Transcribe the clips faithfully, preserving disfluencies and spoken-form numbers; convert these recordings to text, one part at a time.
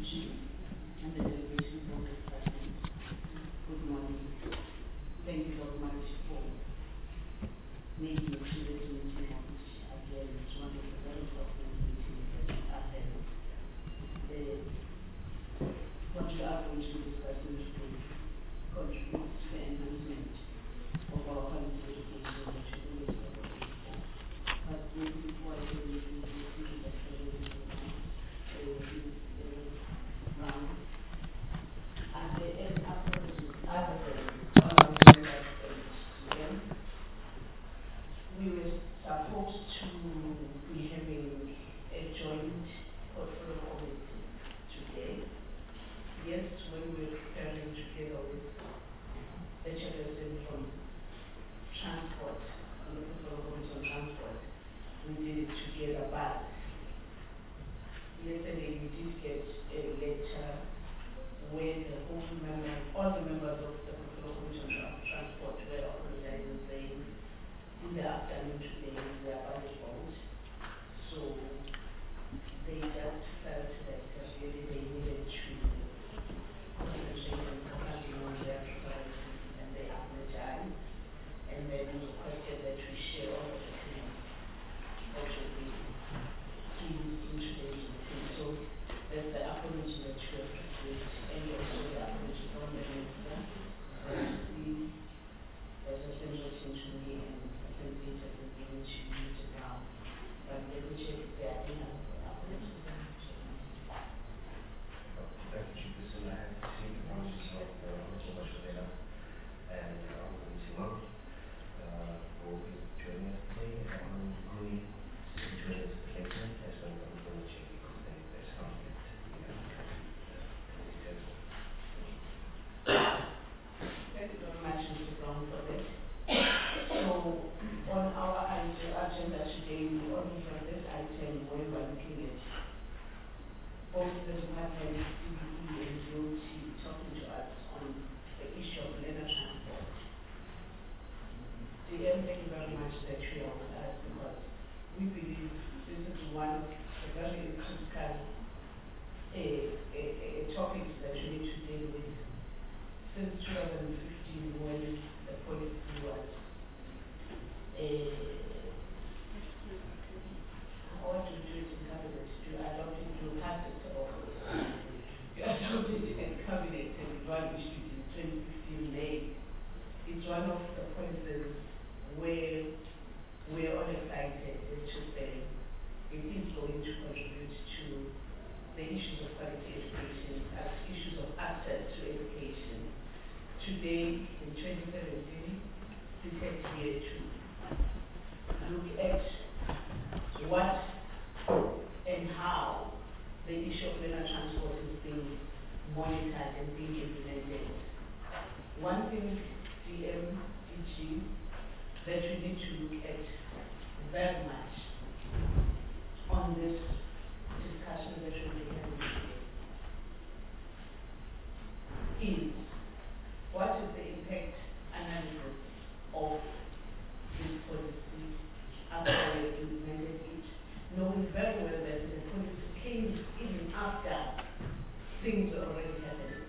Chief and the delegation for this session. Good morning. Thank you very much for making the previous meeting on again. It's one of the very important meetings that we are having. Uh, what we are going to discuss today contributes to the enhancement of our quality education that we always advocate for. But maybe before I go into the decision that I will do now, uh, this uh, round, are there any approaches other than on our agenda today? We were supposed to be having a joint portfolio committee today. Yes, when we were preparing together with the chairperson from transport, on the portfolio committee on transport, we did it together, but yesterday we did get a letter where the whole members, all the members of the portfolio committee on transport were apologizing, saying in the afternoon today we are about to vote. So they just felt that really they needed to concentrate on focusing on their priorities, and they apologized. And then we requested that we share all the documents that will be used in today's meeting. So that's the apology that you have received, and also the apology from the minister. The as has been written to me, and I think it has been given to you to now. But let me check if there are any other apologies. Thank you, Chief. I have received apologies of uh, Honorable Bashirina and Honorable Simon who will be joining us today, and Honorable Gui will be joining us later, as well as Honorable Chief, because they, there's conflict in the details. Thank you very much, Mister Brown, for that. So, on our agenda today, we only have this item where we are looking at both the department, C B E and D O T, talking to us on the issue of learner transport. D M, thank you very much that you are with us, because we believe this is one of the very critical uh, uh, uh, topics that we need to deal with. Since two thousand fifteen, when the policy was uh, what do you do it in cabinet? Do you adopt it, do you pass it, or you adopt it in cabinet, and it was issued in twenty fifteen May. It's one of the policies where we're all excited to say it is going to contribute to the issues of quality education, as issues of access to education. Today, in twenty seventeen, we take here to look at what and how the issue of learner transport is being monitored and being implemented. One thing, D M, D G, that we need to look at very much on this discussion that we'll be having today is what is the impact analysis of this policy after we implemented it, knowing very well that the policy came even after things were already happening.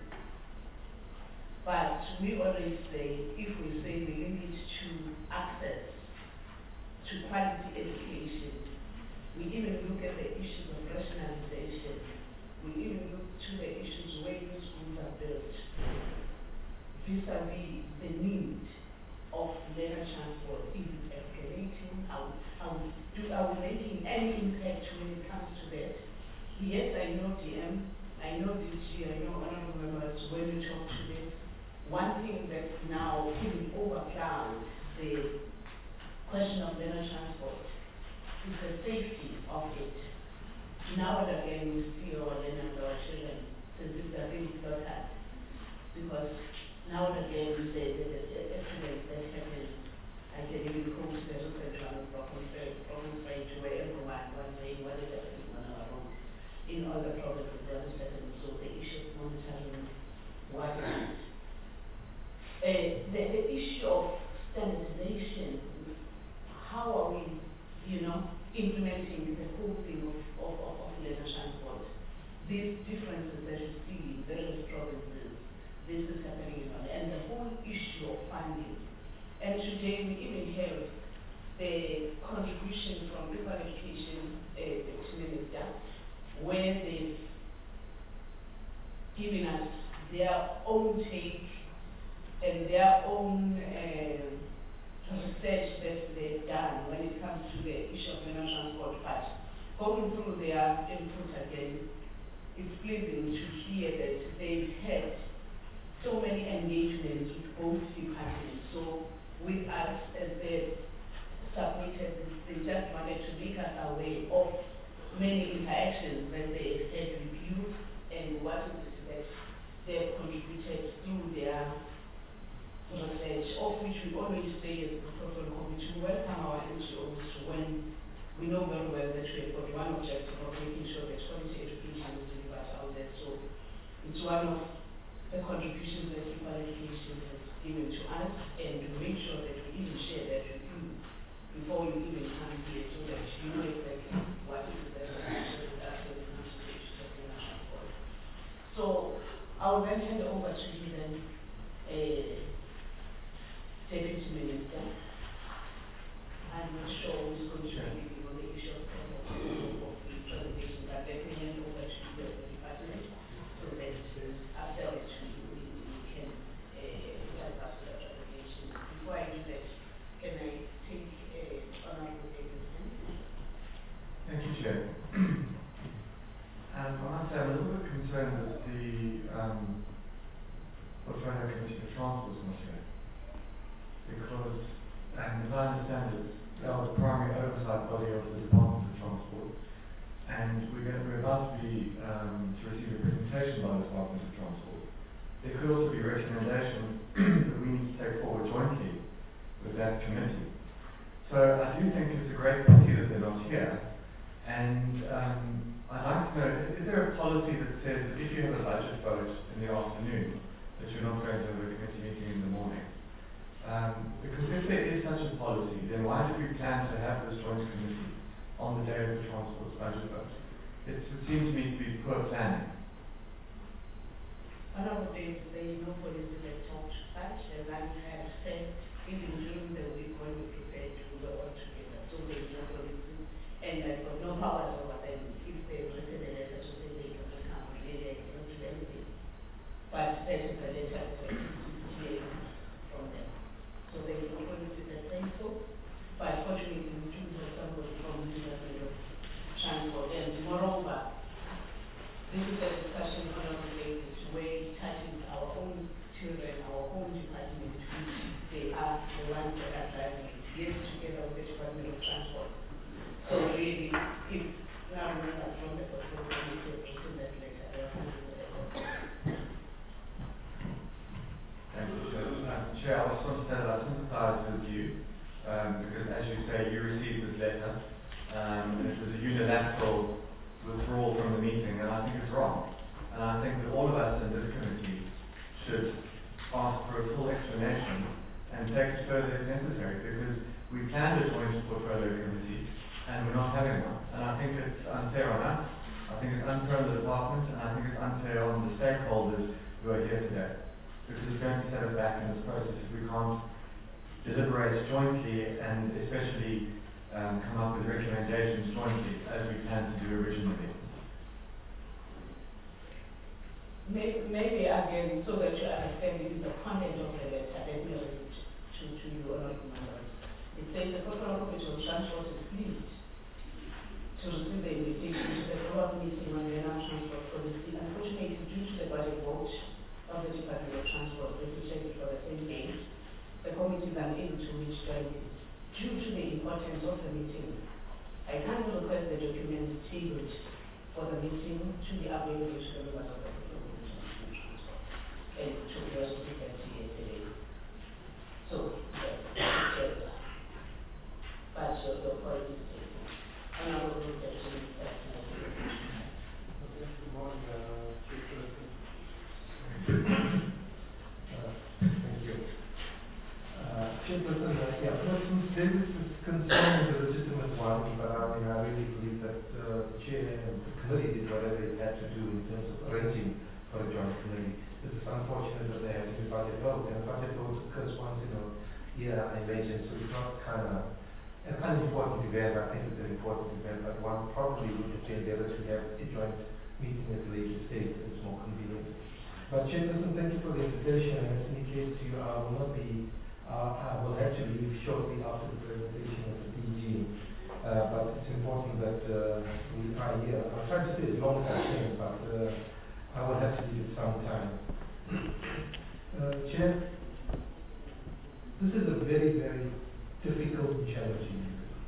But we always say, if we say we link it to access to quality education, we even look at the issues of rationalization, we even look to the issues where new schools are built, vis-a-vis the need of learner transport. Is it escalating? Are, are, we, do, are we making any impact when it comes to that? Yes, I know D M, I know D G, I know honorable members, when we talk to this, one thing that's now even overcloud the question of learner transport is the safety of it. Now and again, we see our learners, our children, since it's a big blockade, because now and again, we say that the accidents that happen, I can even quote the recent one of Broken Strait, where everyone was saying what is happening on our road in all the provinces, what is happening. So the issue of monitoring what is uh, the, the issue of standardization, how are we, you know, implementing the whole thing of, of, of, of learner transport? these differences that you see in various provinces, this is happening in Rwanda, and the whole issue of funding. And today we even have the contribution from Equal Education uh, Deputy Minister, where they've given us their own take and their own uh, research that they've done when it comes to the issue of national transport. But going through their input again, it's pleasing to hear that they've had so many engagements with both departments. So with us, as they submitted this, they just wanted to make us aware of many interactions that they had with youth and what is it that they have contributed through their research, of which we always say as the Protocol Committee, we welcome our N G Os when we know very well that we have got one objective of making sure that quality education is delivered out there. So it's one of the contributions that Equal Education has given to us, and to make sure that we even share that with you before you even come here, so that you know exactly what it is that we are sharing with us when it comes to the issues of the national board. So I will then hand over to you then, uh, Deputy Minister. I'm not sure who's going to be on the issue of the of the presentation, but let me hand over to you as the department, so that after which we, we can uh, help us with the presentation. Before I do that, can I take uh, Honorable David's hand? Thank you, Chair. um, I must say I'm a little bit concerned that the um, Portfolio Committee for Transport is not here, because, um, as I understand it, they are the primary oversight body of the Department of Transport, and we're, going to, we're about to be um, to receive a presentation by the Department of Transport. There could also be recommendations that we need to take forward jointly with that committee. So I do think it's a great pity that they're not here, and um, I'd like to know, is, is there a policy that says that if you have a budget vote in the afternoon, that you're not going to have a committee meeting in the morning? Um, because if there is such a policy, then why did we plan to have this joint committee on the day of the transport budget vote? It, it seems to me to be poor planning. Honorable David, there is no policy that talks such, as I have said, even during the week when we prepared, we were all together, so there is no policy, and I've got no powers over them. If they written a letter to say they cannot come, maybe I cannot do anything. But that is a letter that is clear from them. So there is no policy that says so, but fortunately we do have somebody from the Department of Transport, and moreover, this is a discussion on our basis where it touches our own children, our own department, which they are the ones that are driving it, yes, together with the Department of Transport. So really, if now remember from the Portfolio Committee has written that letter, they are handling the letter. Thank you, Chair. Um, Chair, I just want to say that I sympathise with you, um, because as you say, you received this letter, um, and it was a unilateral withdrawal from the meeting, and I think it's wrong. And I think that all of us in this committee should ask for a full explanation and take it further if necessary, because we planned a joint portfolio committee and we're not having one. And I think it's unfair on us, I think it's unfair on the department, and I think it's unfair on the stakeholders who are here today, because it's going to set us back in this process if we can't deliberate jointly and especially um, come up with recommendations jointly as we planned to do originally. Maybe, maybe again, so that you understand this is the content of the letter, let me read it to, to you, honorable members. It says the Protocol Committee on Transport is pleased to receive the invitation to the follow-up meeting on the national transport policy. Unfortunately, due to the budget vote of the Department of Transport, which is scheduled for the same day, the committee is unable to reach jointly. Due to the importance of the meeting, I kindly request the documents tabled for the meeting to be available to the members of the Protocol Committee on Transport, and to be also presented here today. So, yes, yes. But your, your point is taken. And I will look at you that Good morning, uh, Chief President. Uh, thank you. Uh, Chief President, uh, yeah, since this is concerning the legitimate one, but I mean, I really believe that uh, the chair and the committee did whatever it had to do in terms of arranging for a joint committee. It's just unfortunate that they have to do budget vote, and budget vote occurs once in a year, I imagine, so it's not kind of an unimportant event. I think it's an important event, but one probably would have better to have a joint meeting at a later stage. It's more convenient. But Chairperson, thank you for the invitation, and as indicated to you, I will not be, uh, I will have to leave shortly after the presentation of the D G. Uh, but it's important that uh, we are here. I'll try to stay as long as I can, but uh, I will have to leave it some time. Uh, Chair, this is a very, very difficult and challenging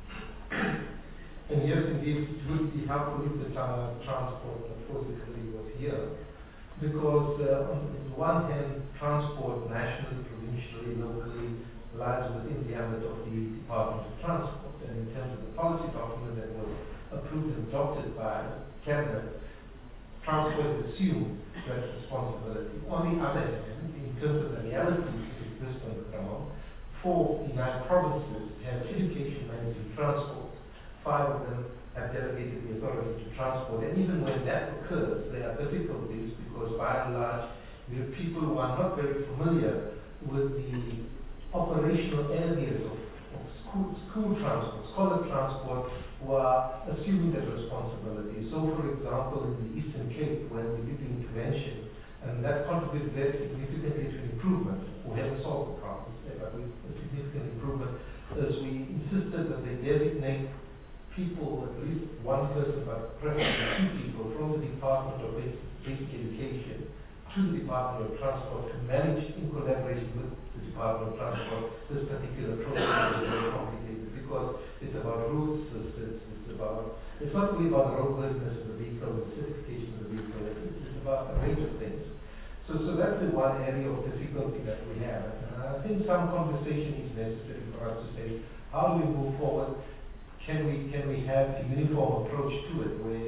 year. And yes, indeed, it would be helpful if the tra transport physically was here, because uh, on the one hand, transport nationally, provincially, locally lies within the ambit of the Department of Transport, and in terms of the policy document that was approved and adopted by Cabinet, transport assumed that responsibility. On the other hand, in terms of the realities that exist on the ground, four of the nine provinces have education managing transport. Five of them have delegated the authority to transport, and even when that occurs, there are difficulties because by and large, we have people who are not very familiar with the operational areas of, of school, school transport, scholar transport, who are assuming that responsibility. So, for example, in the Eastern Cape, when we did the intervention, and that contributed very significantly to improvement. We haven't solved the problems there, but we a significant improvement as we insisted that they designate people, at least one person, but preferably two people from the Department of Basic, Basic Education to the Department of Transport to manage in collaboration with the Department of Transport this particular process is very complicated because it's about routes, it's, it's, it's about, it's not really about the roadworthiness of the vehicle, the certification of the vehicle, it's, it's about a range of things. So, so that's the one area of difficulty that we have. And I think some conversation is necessary for us to say, how do we move forward? Can we, can we have a uniform approach to it where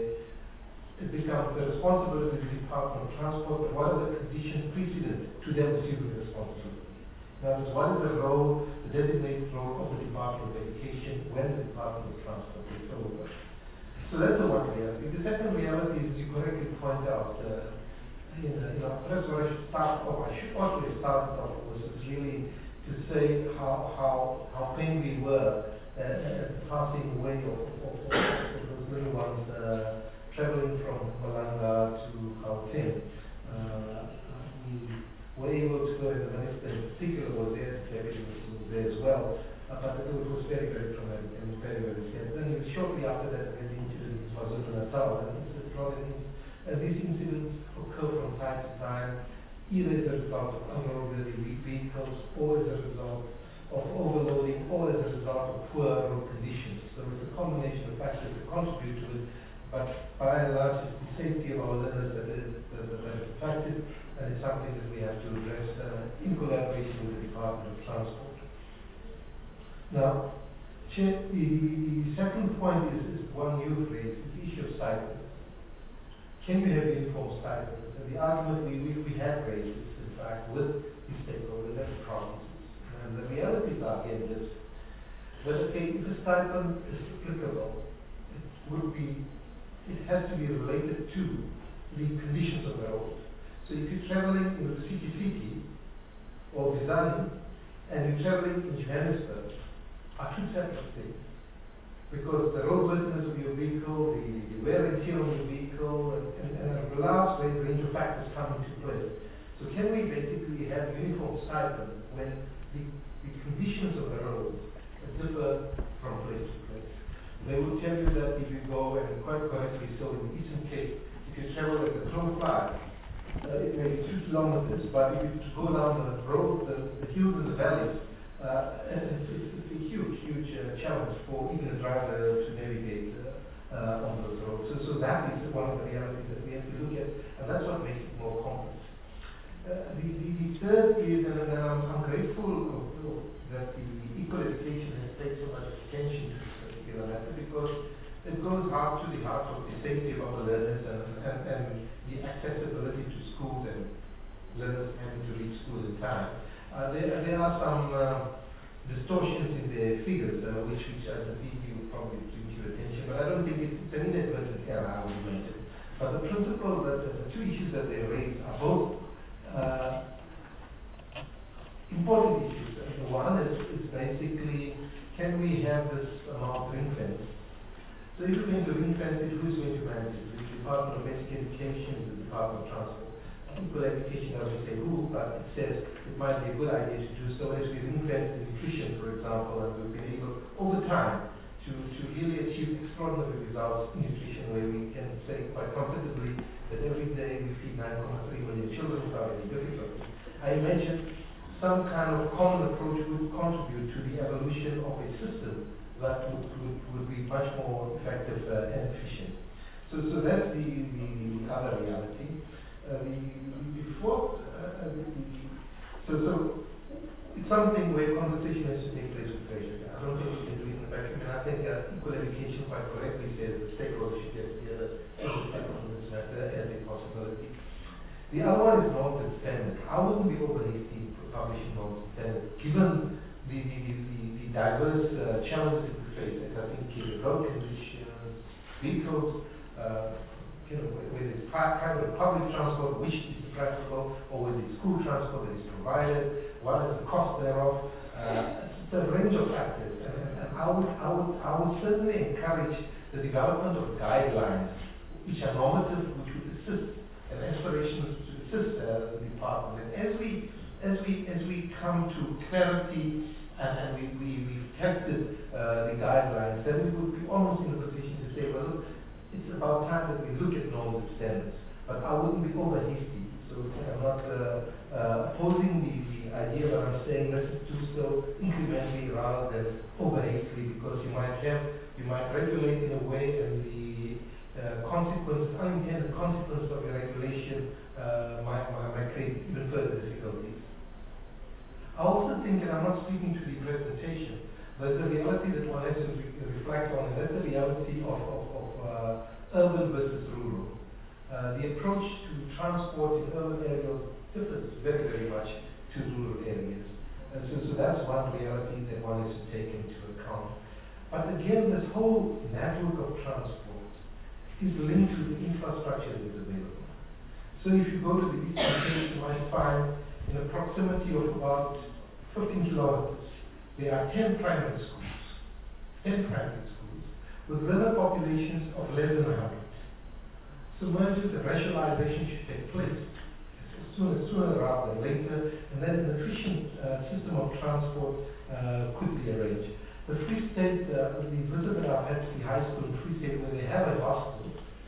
it becomes the responsibility of the Department of Transport, but what are the conditions precedent to them assuming the responsibility? Now, what is the role, the designated role of the Department of Education when the Department of Transport takes over? So that's the one reality. The second reality is, you correctly point out, uh, in, uh, you know, perhaps what I should start off, I should ought to have started off was really to say how, how, how pained we were Uh, uh, passing away of, of, of, of those little ones uh, traveling from Malanga to Gauteng. Uh, we were able to go, and the minister in particular was there, the deputy was there as well, uh, but it was very, very traumatic and very, very sad. Then shortly after that, we had the incident in KwaZulu-Natal, and this is not an incident. Uh, these incidents occur from time to time, either as a result of unloaded vehicles or as a result of overloading or as a result of poor road conditions. So it's a combination of factors that contribute to it, but by and large it's the safety of our learners that is, that, that is affected, and it's something that we have to address uh, in collaboration with the Department of Transport. Now, Chair, the, the second point is, is one you raised, the issue of stipends. Can we have uniform stipends? And the argument we, we, we have raised is, in fact, with the stakeholders and the provinces. And the realities are again this, that okay, if a stipend is applicable, it would be, it has to be related to the conditions of the road. So if you're traveling in the city city or Bizani and you're traveling in Johannesburg, are two separate things. Because the roadworthiness of your vehicle, the, the wear and tear on your vehicle, and, and, and a large range of factors come into play. So can we basically have uniform stipend when The, the conditions of the road differ from place to place? They will tell you that if you go, and quite correctly so, in the Eastern Cape, if you travel as a crow flies, uh, it may be two kilometers, but if you go down the road, the, the hills and the valleys, uh, it's, it's, it's a huge, huge uh, challenge for even a driver to navigate uh, uh, on those roads. So, so that is one of the realities that we have to look at, and that's what makes it more complex. Uh, the, the, the third is, and uh, I'm, I'm grateful of, of that the, the equal education has paid so much attention to this particular matter, because it goes hard to the heart of the safety of our learners and, and, and the accessibility to schools and learners having to reach school in time. Uh, there, there are some uh, distortions in the figures, uh, which, which I think you will probably bring to your attention, but but I don't think it's, it's an inadvertent error, I would imagine. But the principle that the two issues that they raise are both uh, important issues. And one is, is basically, can we have this amount ring fence? So if you're going to ring fence it, who's going to manage it? The Department of Basic Education, the Department of Transport. Equal education doesn't say who, but it says it might be a good idea to do so as we ring fence nutrition, for example, and we've been able, over time, to, to really achieve extraordinary results in nutrition, where we can say quite comfortably that every day we feed nine point three million children without any difficulty. I imagine some kind of common approach would contribute to the evolution of a system that would, would, would be much more effective uh, and efficient. So, so that's the, the, the other reality. Uh, the, the fourth, uh, the, the, so, so it's something where conversation has to take place with patients. I don't think we can do it in the vacuum, and I think uh, equal education quite correctly says that stakeholders should get together and reflect on this matter as a possibility. The other one is norms and standards. I wouldn't be over hasty for publishing norms and standards, given the, the, the, the, the diverse uh, challenges that we face, as I think uh, road conditions, vehicles, uh, you know, whether it's pri private or public transport, which is preferable, or whether it's school transport that is provided, what is the cost thereof. Uh, it's a range of factors, and, and, and I, would, I, would, I would certainly encourage the development of guidelines which are normative, which would assist, and aspirations to assist uh, the department. And as we, as we, as we come to clarity and, and we, we, we've tested uh, the guidelines, then we would be almost in a position to say, well, look, it's about time that we look at norms and standards, but I wouldn't be over hasty. So I'm not uh, uh, opposing the, the idea, but I'm saying let's do so incrementally rather than over hastily, because you might have, you might regulate in a way, and the uh, consequences, unintended consequences of your regulation uh, might, might, might create even further difficulties. I also think, and I'm not speaking to the presentation, but the reality that one has to re reflect on, and that's the reality of, of, of uh, urban versus rural. Uh, the approach to transport in urban areas differs very, very much to rural areas. And so, so that's one reality that one has to take into account. But again, this whole network of transport is linked to the infrastructure that is available. So if you go to the Eastern Cape, you might find in a proximity of about fifteen kilometers, there are ten primary schools, ten primary schools, with learner populations of less than one hundred. So mergers and rationalization should take place sooner, sooner rather than later, and then an efficient uh, system of transport uh, could be arranged. The Free State, uh, the visit that I've had to the high school in Free State, where they have a hostel,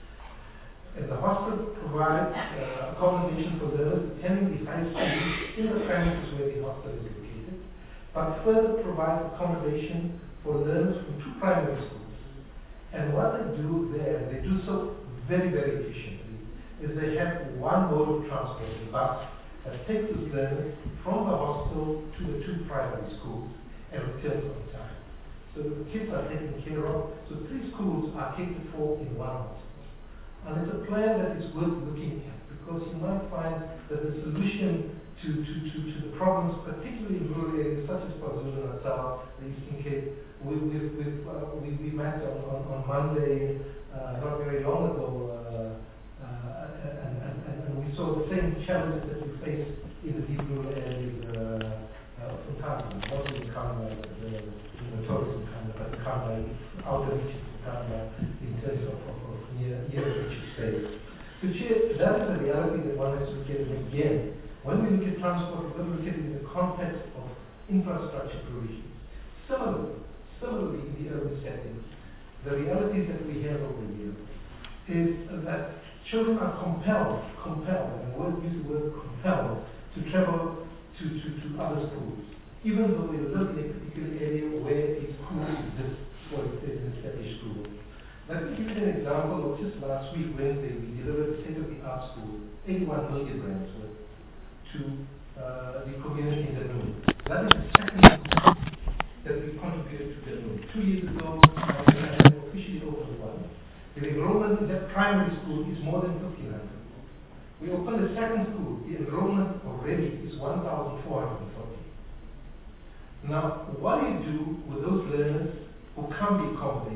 and the hostel provides uh, accommodation for learners attending the high school in the premises where the hostel is located, but further provides accommodation for learners from two primary schools. And what they do there, they do so very, very efficiently, is they have one mode of transport, the bus, that takes the learners from the hostel to the two primary schools and returns on time. So the kids are taken care of. So three schools are catered for in one hostel. And it's a plan that is worth looking at, because you might find that the solution to, to, to, to the problems, particularly in rural areas such as KwaZulu-Natal, the Eastern Cape, we, we, we, uh, we, we met on, on, on Monday, uh, not very long ago, uh, uh, and, and, and, and we saw the same challenges that we face in the deep rural areas uh, uh, from Kandla, not in Kandla, the, the tourism Kandla, but Kandla, outer reaches of Kandla, in terms of, of, of near, near reach space. So that is the reality that one has to look at. And again, when we look at transport, we're going to look at it in the context of infrastructure provision. Similarly, similarly in the urban settings, the realities that we have over here is that children are compelled, compelled, and I won't use the word compelled, to travel to, to, to other schools, even though they live in a particular area where a school exists, or it's an established school. Let me give you an example of just last week, Wednesday, we delivered a state-of-the-art school, eighty-one million rands worth, to uh, the community in Danube. That is the second school that we contributed to Danube. Two years ago, uh, we had officially opened one. The enrollment in that primary school is more than fifteen hundred. We opened the second school, the enrollment already is one thousand four hundred forty. Now, what do you do with those learners who can't be accommodated?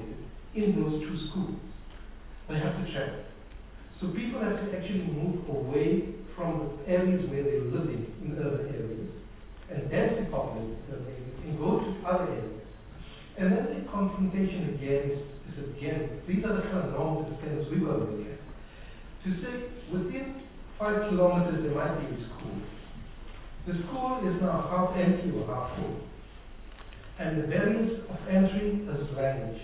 in those two schools. They have to travel. So people have to actually move away from the areas where they're living in urban areas and densely populated urban areas and go to other areas. And then the confrontation again is, is again, these are the kind of normal disclaimers we've got to look at. To say within five kilometers there might be a school. The school is now half empty or half full. And the barriers of entry is language.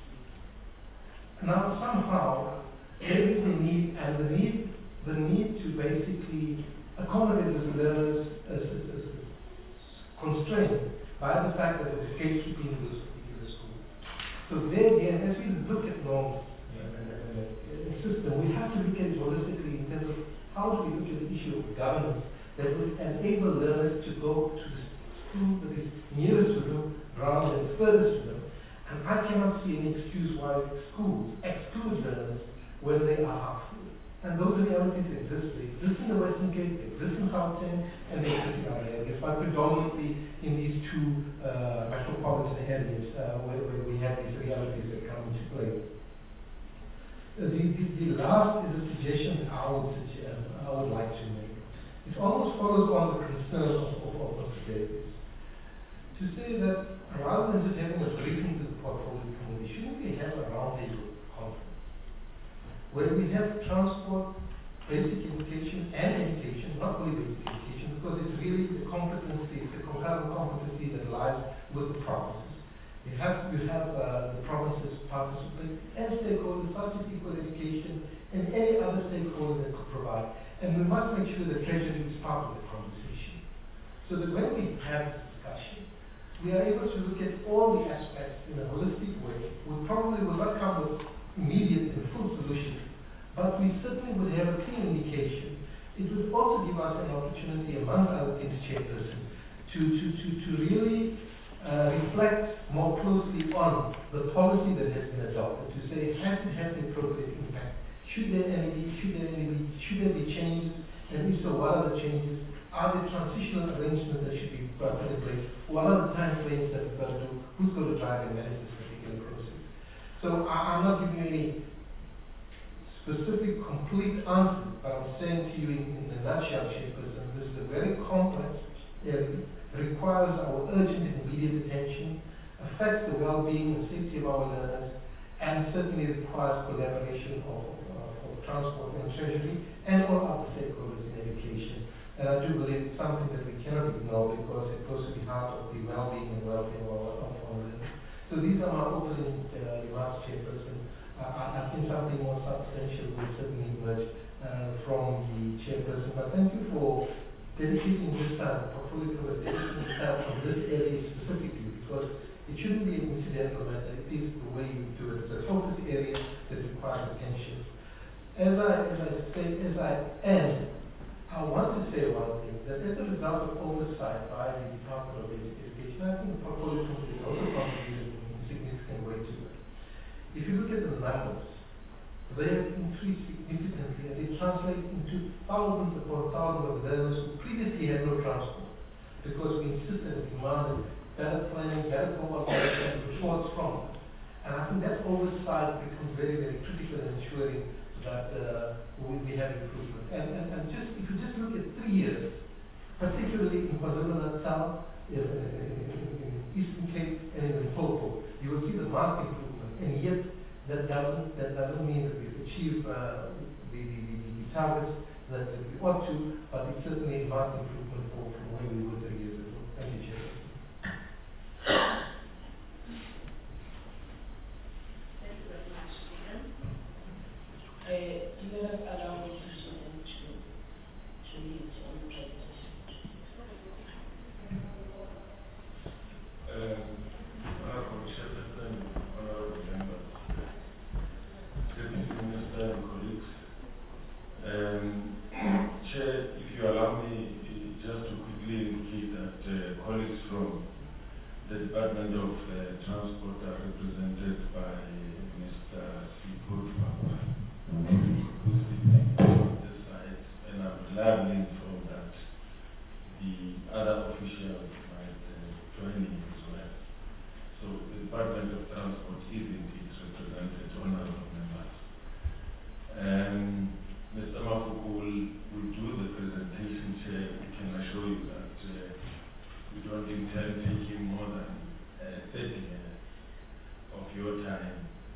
Now somehow there is a need, and the need, the need to basically accommodate the learners is, is, is constrained by the fact that there's gatekeeping in this particular school. So there again, as we look at norms and, and, and, and the system, we have to look at it holistically in terms of how do we look at the issue of governance that will enable learners to go to the school that is nearest to them rather than furthest to them. And I cannot see any excuse why schools exclude learners when they are half full. And those realities exist. They exist in the Western Cape, they exist in Gauteng, and they exist in other areas, but predominantly in these two uh, metropolitan areas uh, where, where we have these realities that come into play. Uh, the, the, the last is a suggestion that I would, suggest, I would like to make. It almost follows on the concern of, of, of Mister Davis. To say that rather than just having a briefing to the portfolio committee, shouldn't we have a roundtable conference where we have transport, basic education, and education, not only basic education, because it's really the competency, it's the concurrent competency that lies with the provinces. You have you have uh, the provinces participate and stakeholders, such as equal education, and any other stakeholder that could provide. And we must make sure that Treasury is part of the conversation, so that when we have this discussion, we are able to look at all the aspects in a holistic way. We probably will not come with immediate and full solutions, but we certainly would have a clear indication. It would also give us an opportunity, among other things, Chairperson, to, to, to, to really uh, reflect more closely on the policy that has been adopted, to say, has it had the appropriate impact? Should there any be, should there any be, should there be changes? And if so, what are the changes? Are there transitional arrangements that should be put in place? What are the time frames that we've got to do? Who's going to drive and manage this particular process? So I, I'm not giving you any specific, complete answer, but I'm saying to you in, in a nutshell, Chairperson, this is a very complex area, requires our urgent and immediate attention, affects the well-being and safety of our learners, and certainly requires collaboration of, of, of transport and treasury and all other stakeholders in education. And I do believe it's something that we cannot ignore because it goes to the heart of the well-being and welfare of our, of our learners. So these are my opening uh, remarks, Chairperson. Uh, I, I think something more substantial will certainly emerge uh, from the Chairperson. But thank you for dedicating this time, portfolio for dedicating this time on this area specifically, because it shouldn't be an incidental matter. It is the way you do it. It's a focus area that requires attention. As I, as I say, as I end, I want to say one thing, that as a result of oversight by the Department of Education, I think the portfolio committee also contributed in a significant way to it. If you look at the numbers, they have increased significantly and they translate into thousands upon thousands of learners who previously had no transport because we insisted and demanded better planning, better coordination, reports from them. And I think that oversight becomes very, very critical in ensuring that uh, we, we have improvement. And, and, and just if you just look at three years, particularly in KwaZulu-Natal, in, in, in, in Eastern Cape, and in Limpopo, you will see the marked improvement. And yet, that doesn't that doesn't mean that we've achieved uh, the, the, the, the targets that we ought to, but it's certainly a marked improvement for, from where we were three years ago. Thank you, Chair. Thank you very much, Stephen. Uh, do you let us allow me to student to, to lead on the presentation? Um, Honorable Chairperson, honorable members, Deputy Minister and colleagues. Um, Chair, if you allow me uh, just to quickly indicate that uh, colleagues from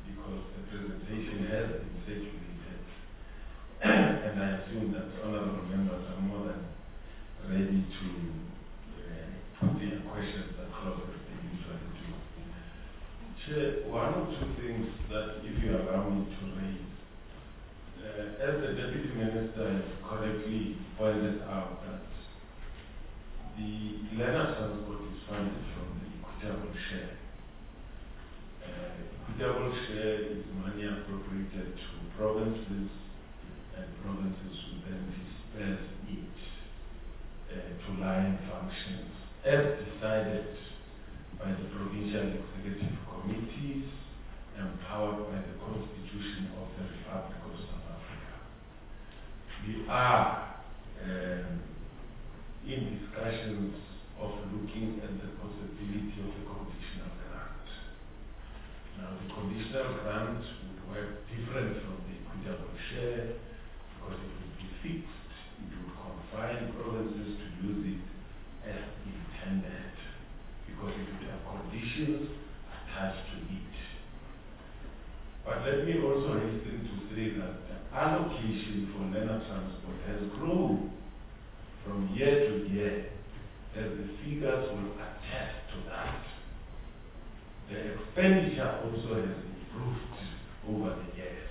because the presentation has been circulated, and I assume that honorable members are more than ready to uh, put their questions across as they usually do. Chair, one or two things that, if you allow me to raise, uh, as the Deputy Minister has correctly pointed out that the learner transport is funded from the equitable share. Uh, equitable share is money appropriated to provinces, and provinces will then disperse it uh, to line functions as decided by the provincial executive committees empowered by the Constitution of the Republic of South Africa. We are um, in discussions of looking at the possibility of a conditional grant. Now, the conditional grant would work different from the equitable share because it would be fixed. It would confine provinces to use it as intended because it would have conditions attached to it. But let me also hasten to say that the allocation for learner transport has grown from year to year, as the figures will attest to that. The expenditure also has improved over the years.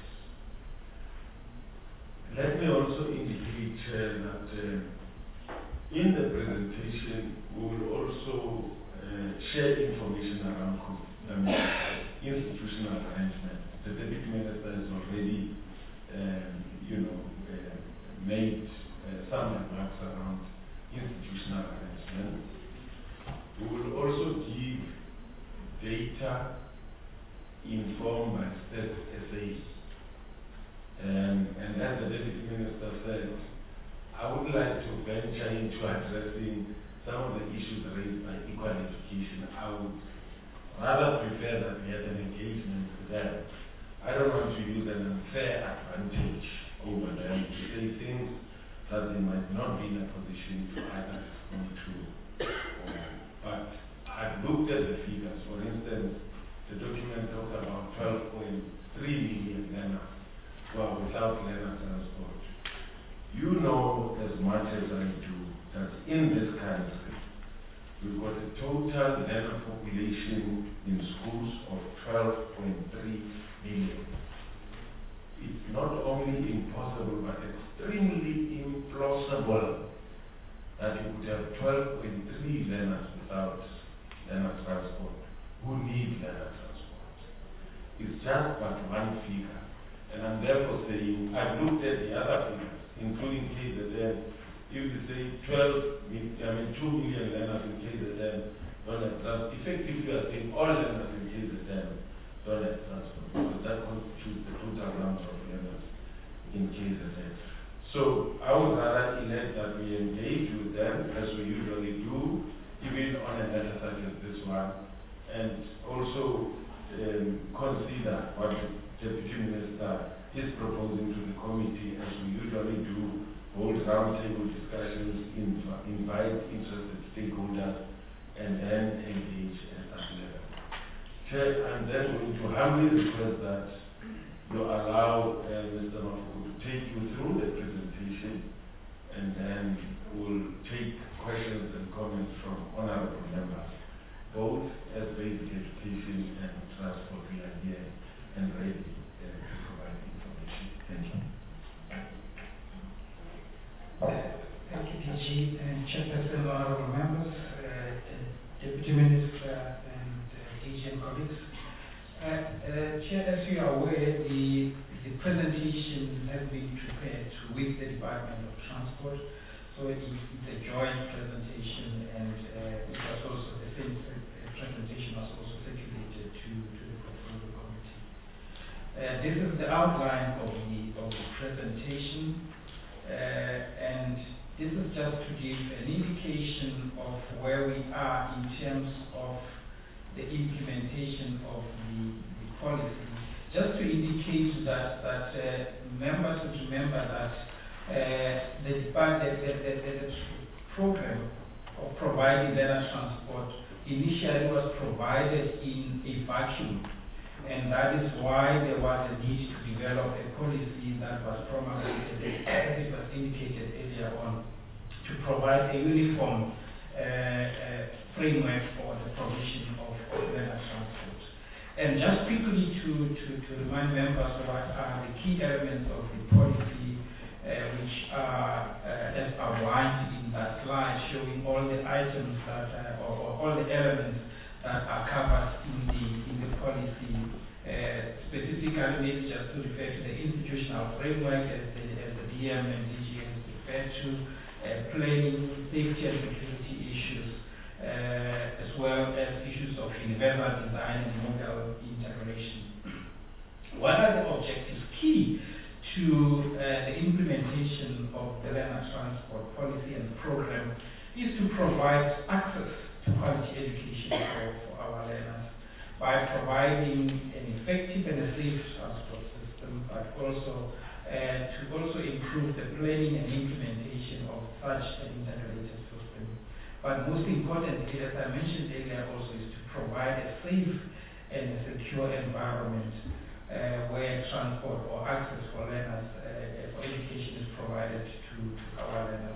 Let me also indicate uh, that uh, in the presentation we will also uh, share information around um, institutional arrangements. The Deputy Minister has already um, you know, uh, made Uh, some remarks around institutional arrangements. We will also give data informed by state S As. Um, and as the Deputy Minister said, I would like to venture into addressing some of the issues raised by equal education. I would rather prefer that we have an engagement with them. I don't want to use an unfair advantage over them to say things that they might not be in a position to either respond to. Or, but I've looked at the figures. For instance, the document talks about twelve point three million learners who are without learner transport. You know as much as I do that in this country, we've got a total learner population in schools of twelve point three million. It's not only impossible, but extremely implausible that you could have twelve point three learners without learner transport who need learner transport. It's just but one figure. And I'm therefore saying, I've looked at the other figures, including K Z N. If you say twelve, I mean two million learners in K Z N don't have transport, effectively you are saying all learners in K Z N don't have transport, because that constitutes the total number of learners in K Z N. So I would rather elect that we engage with them as we usually do, even on a matter such as this one, and also um, consider what the Deputy Minister is proposing to the committee, as we usually do, hold roundtable discussions, inv invite interested stakeholders, and then engage at that level. Chair, I'm then going to humbly request that you allow uh, Mister Mafuku to take you through the presentation, and then we'll take questions and comments from honorable members, both as basic education and transport. We are here and ready uh, to provide information. Thank you. Thank you, D G and Chairperson, honorable members, uh, Deputy Minister, and uh, D G and colleagues. Uh, uh, Chair, as you are aware, the, the presentation has been prepared with the Department of Transport, so it is it's a joint presentation, and uh, it was also the same uh, presentation was also circulated to, to the portfolio committee. Uh, this is the outline of the, of the presentation, uh, and this is just to give an indication of where we are in terms of the implementation of the, the policy. Just to indicate that, that uh, members should remember that uh, the, the, the, the, the program of providing learner transport initially was provided in a vacuum, and that is why there was a need to develop a policy that was promulgated, as it was indicated earlier on, to provide a uniform uh, uh, framework for the provision of, of learner transport. And just quickly to, to, to remind members what are the key elements of the policy, uh, which are uh, as outlined in that slide, showing all the items that, uh, or, or all the elements that are covered in the in the policy. Uh, specifically, maybe just to refer to the institutional framework as the, as the D M and D G M referred to, uh, planning, safety and security issues, uh, as well as issues of universal design and model integration. What are the objectives? Key to uh, the implementation of the learner transport policy and program is to provide access to quality education for, for our learners by providing an effective and a safe transport system, but also uh, to also improve the planning and implementation of such an integrated system. But most importantly, as I mentioned earlier, also is to provide a safe and a secure environment uh, where transport or access for learners, uh, for education is provided to, to our learners.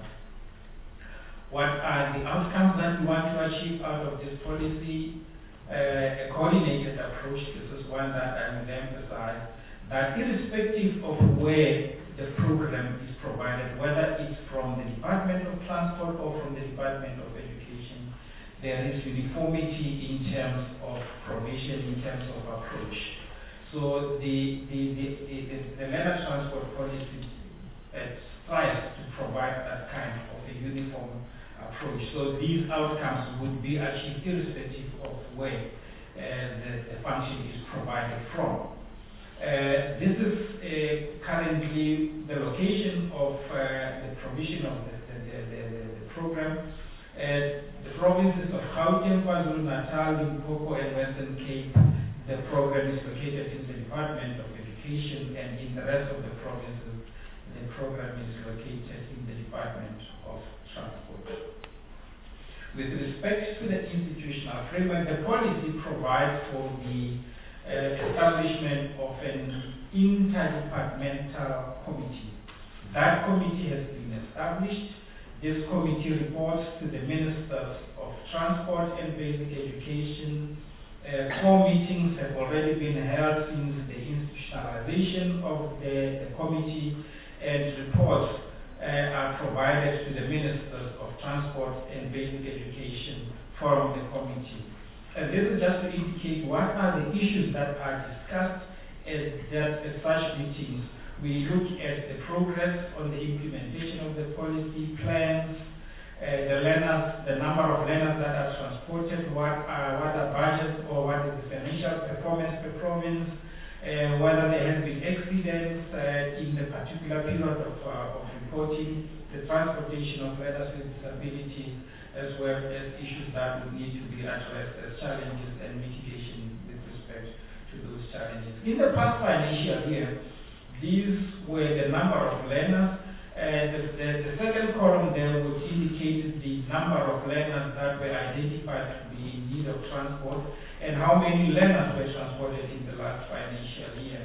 What are the outcomes that we want to achieve out of this policy? Uh, a coordinated approach. This is one that I will emphasize, that irrespective of where the program is provided, whether it's from the Department of Transport or from the Department of Education, there is uniformity in terms of provision, in terms of approach. So the, the, the, the, the, the learner transport policy uh, strives to provide that kind of a uniform approach. So these outcomes would be achieved irrespective of where uh, the, the function is provided from. Uh, this is uh, currently the location of uh, the provision of the, the, the, the, the program. Uh, the provinces of Gauteng, KwaZulu-Natal, Limpopo, and Western Cape, the program is located in the Department of Education, and in the rest of the provinces, the program is located in the Department of Transport. With respect to the institutional framework, the policy provides for the uh, establishment of an interdepartmental committee. That committee has been established. This committee reports to the Ministers of Transport and Basic Education. Uh, four meetings have already been held since the institutionalization of the, the committee, and reports Uh, are provided to the Ministers of Transport and Basic Education from the committee. And this is just to indicate what are the issues that are discussed at, that, at such meetings. We look at the progress on the implementation of the policy plans, uh, the learners, the number of learners that are transported, what are what are budgets or what is the financial performance per province, uh, whether there has been accidents uh, in the particular period of, uh, of reporting, the transportation of learners with disabilities, as well as issues that would need to be addressed as challenges and mitigation with respect to those challenges. In the past financial year, these were the number of learners. Uh, the, the, the second column there would indicate the number of learners that were identified to be in need of transport and how many learners were transported in the last financial year.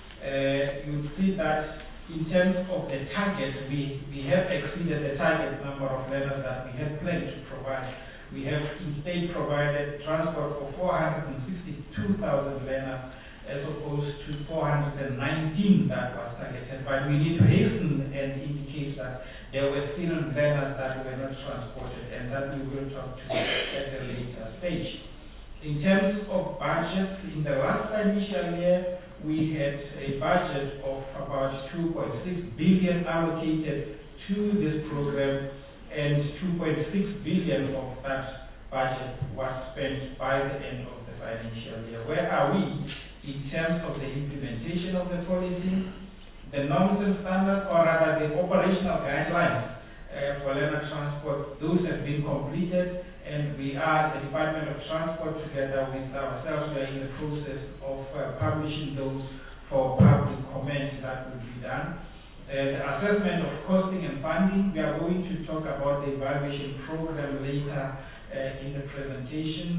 Uh, you would see that in terms of the target, we, we have exceeded the target number of learners that we had planned to provide. We have instead provided transport for four hundred sixty-two thousand learners as opposed to four hundred nineteen that was targeted. But we need to hasten and indicate that there were still learners that were not transported, and that we will talk to at a later stage. In terms of budgets, in the last financial year, we had a budget of about two point six billion allocated to this program, and two point six billion of that budget was spent by the end of the financial year. Where are we in terms of the implementation of the policy? The norms and standards, or rather the operational guidelines uh, for learner transport, those have been completed, and we are, the Department of Transport, together with ourselves, we are in the process of uh, publishing those for public comment that will be done. Uh, the assessment of costing and funding, we are going to talk about the evaluation program later uh, in the presentation.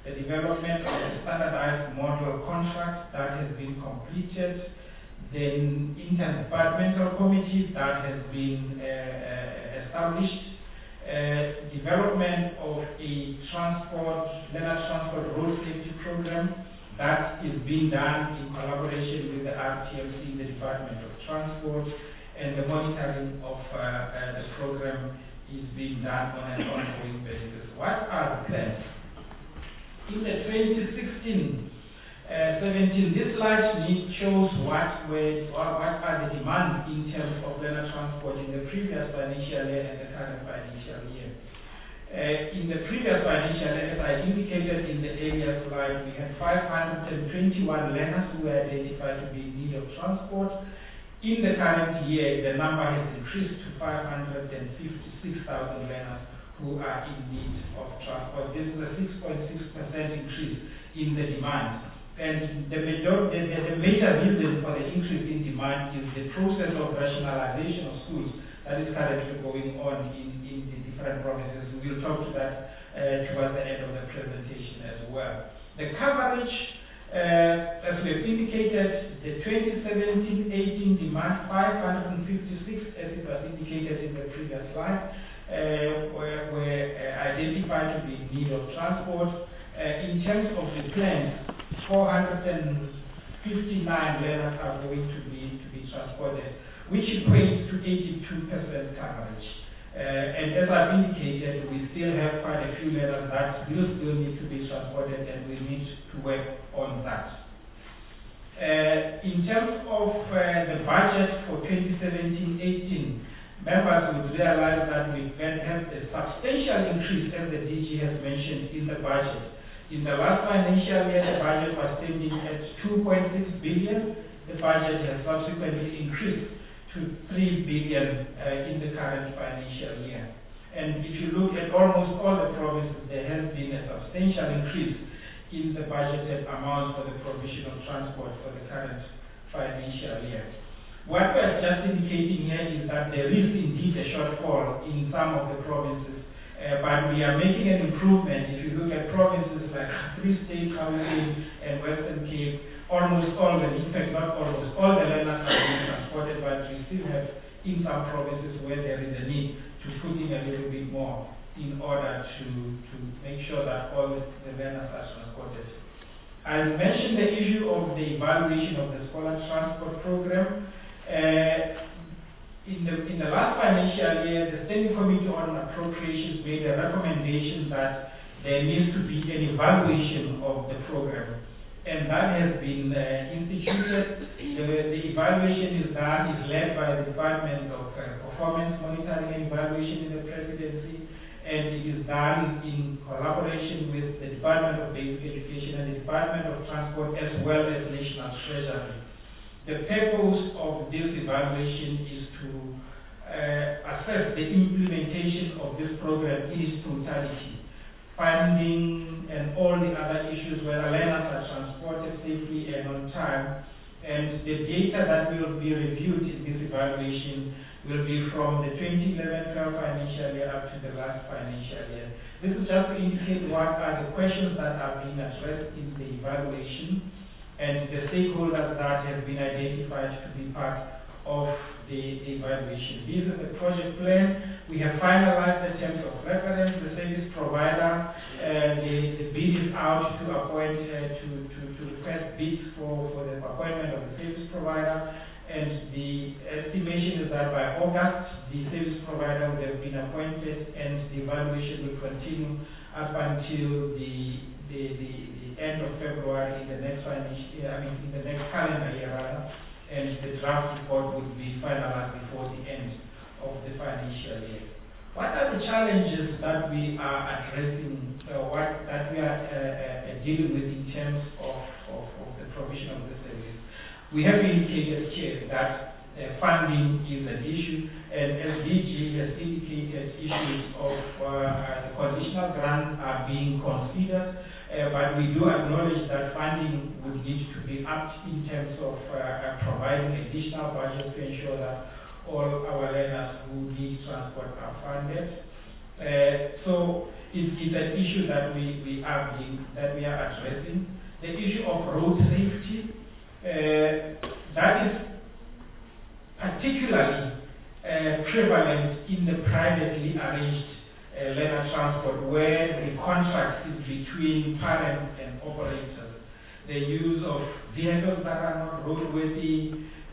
the development of a standardized model contract that has been completed, then interdepartmental committee that has been uh, uh, established, uh, development of a transport, learner transport road safety program that is being done in collaboration with the R T M C, the Department of Transport, and the monitoring of uh, uh, the program is being done on an ongoing basis. What are the plans? In the twenty sixteen seventeen, this slide need shows what were or what are the demands in terms of learner transport in the previous financial year and the current financial year. Uh, in the previous financial year, as I indicated in the earlier slide, we had five hundred twenty-one learners who were identified to be in need of transport. In the current year, the number has increased to five hundred fifty-six thousand learners who are in need of transport. This is a six point six percent increase in the demand. And the, major, the, the, the major reason for the increase in demand is the process of rationalization of schools that is currently going on in, in the different provinces. We will talk to that uh, towards the end of the presentation as well. The coverage, uh, as we have indicated, the twenty seventeen eighteen demand five hundred fifty-six, as it was indicated in the previous slide, uh, were, were uh, identified to be in need of transport. Uh, in terms of the plans, four hundred fifty-nine learners are going to be to be transported, which equates to eighty-two percent coverage. Uh, and as I've indicated, we still have quite a few learners that will still need to be transported, and we need to work on that. Uh, in terms of uh, the budget for twenty seventeen eighteen, members would realize that we can have a substantial increase, as the D G has mentioned, in the budget. In the last financial year, the budget was standing at two point six billion. The budget has subsequently increased to three billion uh, in the current financial year. And if you look at almost all the provinces, there has been a substantial increase in the budgeted amount for the provision of transport for the current financial year. What we are just indicating here is that there is indeed a shortfall in some of the provinces. Uh, but we are making an improvement. If you look at provinces like Free State, Gauteng, and Western Cape, almost all the, in fact not almost, all the learners are being transported, but we still have in some provinces where there is a need to put in a little bit more in order to, to make sure that all the, the learners are transported. I mentioned the issue of the evaluation of the scholar transport program. Uh, In the, in the last financial year, the Standing Committee on Appropriations made a recommendation that there needs to be an evaluation of the program. And that has been uh, instituted. The, the evaluation is done, is led by the Department of uh, Performance Monitoring and Evaluation in the Presidency, and it is done in collaboration with the Department of Basic Education and the Department of Transport, as well as National Treasury. The purpose of this evaluation is to uh, assess the implementation of this program in its totality, funding and all the other issues, whether learners are transported safely and on time. And the data that will be reviewed in this evaluation will be from the twenty eleven twelve financial year up to the last financial year. This is just to indicate what are the questions that are being addressed in the evaluation, and the stakeholders that have been identified to be part of the evaluation. This is the project plan. We have finalized the terms of reference, the service provider, uh, the, the bid is out to appoint, uh, to, to, to request bids for, for the appointment of the service provider, and the estimation is that by August, the service provider will have been appointed, and the evaluation will continue up until the, the, the end of February in the next financial year, I mean in the next calendar year rather, and the draft report would be finalized before the end of the financial year. What are the challenges that we are addressing, uh, what that we are uh, uh, dealing with in terms of, of, of the provision of the service? We have indicated here that uh, funding is an issue, and as D G has indicated, issues of uh, the conditional grants are being considered. Uh, but we do acknowledge that funding would need to be upped in terms of uh, uh, providing additional budget to ensure that all our learners who need transport are funded. Uh, so it is an issue that we, we are being, that we are addressing. The issue of road safety, uh, that is particularly uh, prevalent in the privately arranged uh, learner transport, where the contract is between parents and operators. The use of vehicles that are not roadworthy,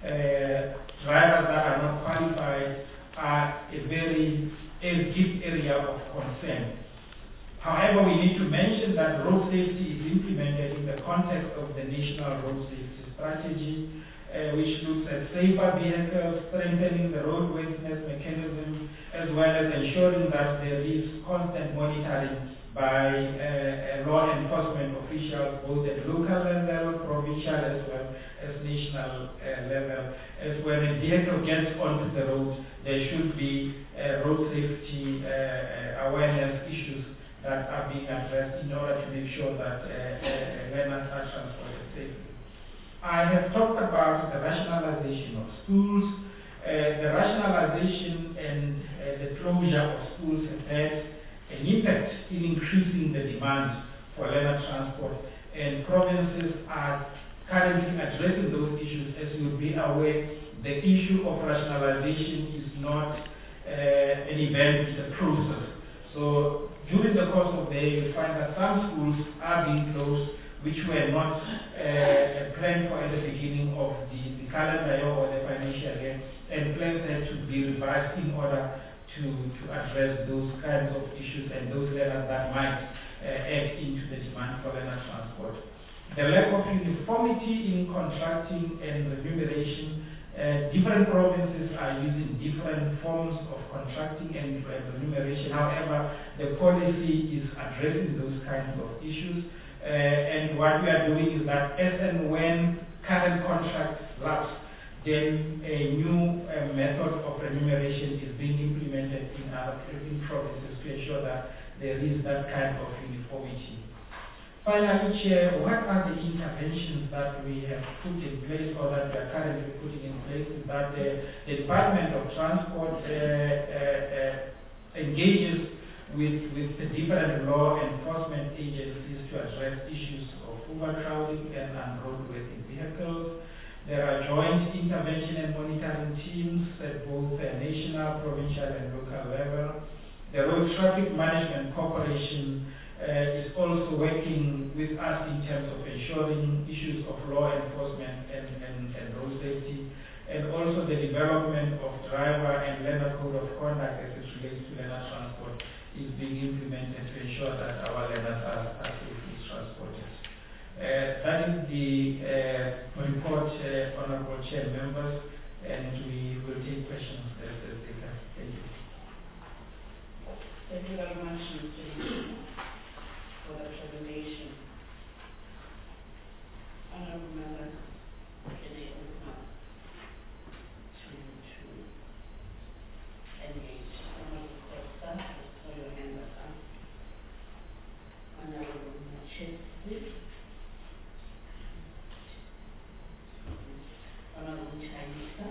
uh, drivers that are not qualified, are a very a deep area of concern. However, we need to mention that road safety is implemented in the context of the National Road Safety Strategy, uh, which looks at safer vehicles, strengthening the roadworthiness mechanism, as well as ensuring that there is constant monitoring by uh, law enforcement officials, both at local level, provincial, as well as national uh, level. As when a vehicle gets onto the road, there should be uh, road safety uh, awareness issues that are being addressed in order to make sure that uh, uh, learners are transported safely. I have talked about the rationalization of schools. Uh, the rationalization and uh, the closure of schools has had an impact in increasing the demand for learner transport, and provinces are currently addressing those issues. As you'll be aware, the issue of rationalization is not uh, an event, it's a process. So during the course of the year, you find that some schools are being closed, which were not uh, planned for at the beginning of the, the calendar year or the financial year, and plans had to be revised in order to, to address those kinds of issues and those learners that might uh, add into the demand for learner transport. The lack of uniformity in contracting and remuneration. Uh, different provinces are using different forms of contracting and uh, remuneration. However, the policy is addressing those kinds of issues. Uh, and what we are doing is that as and when current contracts lapse, then a new uh, method of remuneration is being implemented in other in provinces to ensure that there is that kind of uniformity. Finally, Chair, what are the interventions that we have put in place or that we are currently putting in place is that the, the Department of Transport uh, uh, uh, engages with, with the different law enforcement agencies to address issues of overcrowding and unroadworthy vehicles. There are joint intervention and monitoring teams at both the national, provincial, and local level. The Road Traffic Management Corporation uh, is also working with us in terms of ensuring issues of law enforcement and, and, and road safety, and also the development of driver and learner code of conduct as it relates to learner transport is being implemented to ensure that our learners are, are safely transported. Uh, that is the uh, report, uh, Honorable Chair members, and we will take questions as they come. Thank you. Thank you very much, Mister Lee, for the presentation. Honorable members, can I open up to, to engage? Honorable Costa, I saw your hand up. Honorable Machete. Honorable Chinesa,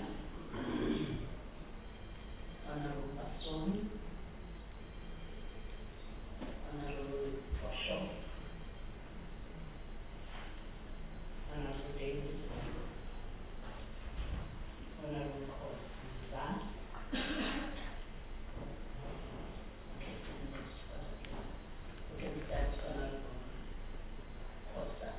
Honorable Basson, Honorable Washoe, Honorable Davis, Honorable Costa. Okay, okay, that's Honorable Costa.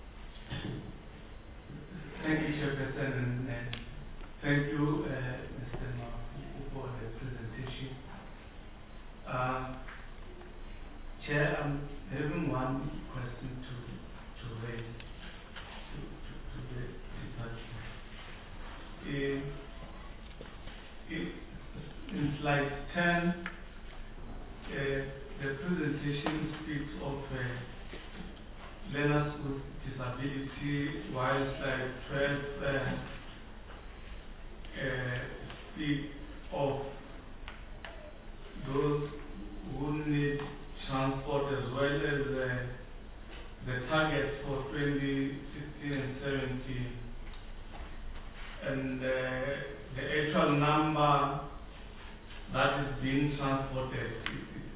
Thank you, Chairperson, and uh, thank you, uh, Mister Mafu, for the presentation. Uh, Chair, I'm having one question to to raise to, to, to the department. In, in, in slide ten, uh, the presentation speaks of uh, learners with disability, while slide twelve uh, uh, speak of those who need transport, as well as uh, the targets for twenty sixteen and seventeen. And uh, the actual number that is being transported, it, it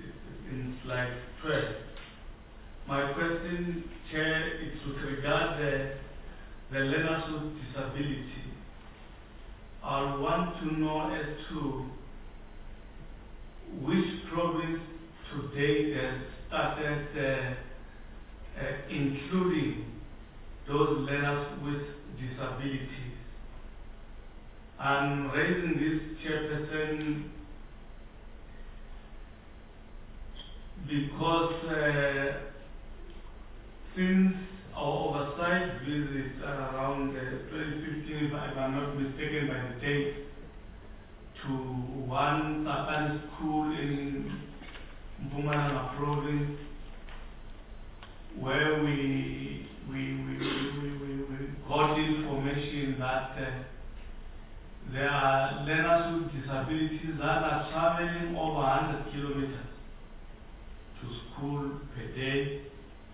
in slide twelve. My question, Chair, is with regard the, the learners with disability. I want to know as to which province today has started uh, uh, including those learners with disabilities. I'm raising this, Chairperson, because uh, since our oversight visits around uh, twenty fifteen, if I'm not mistaken by the date, to one Tapan school in Mpumalanga province, where we we we, we, we, we got information that uh, there are learners with disabilities that are traveling over one hundred kilometers to school per day,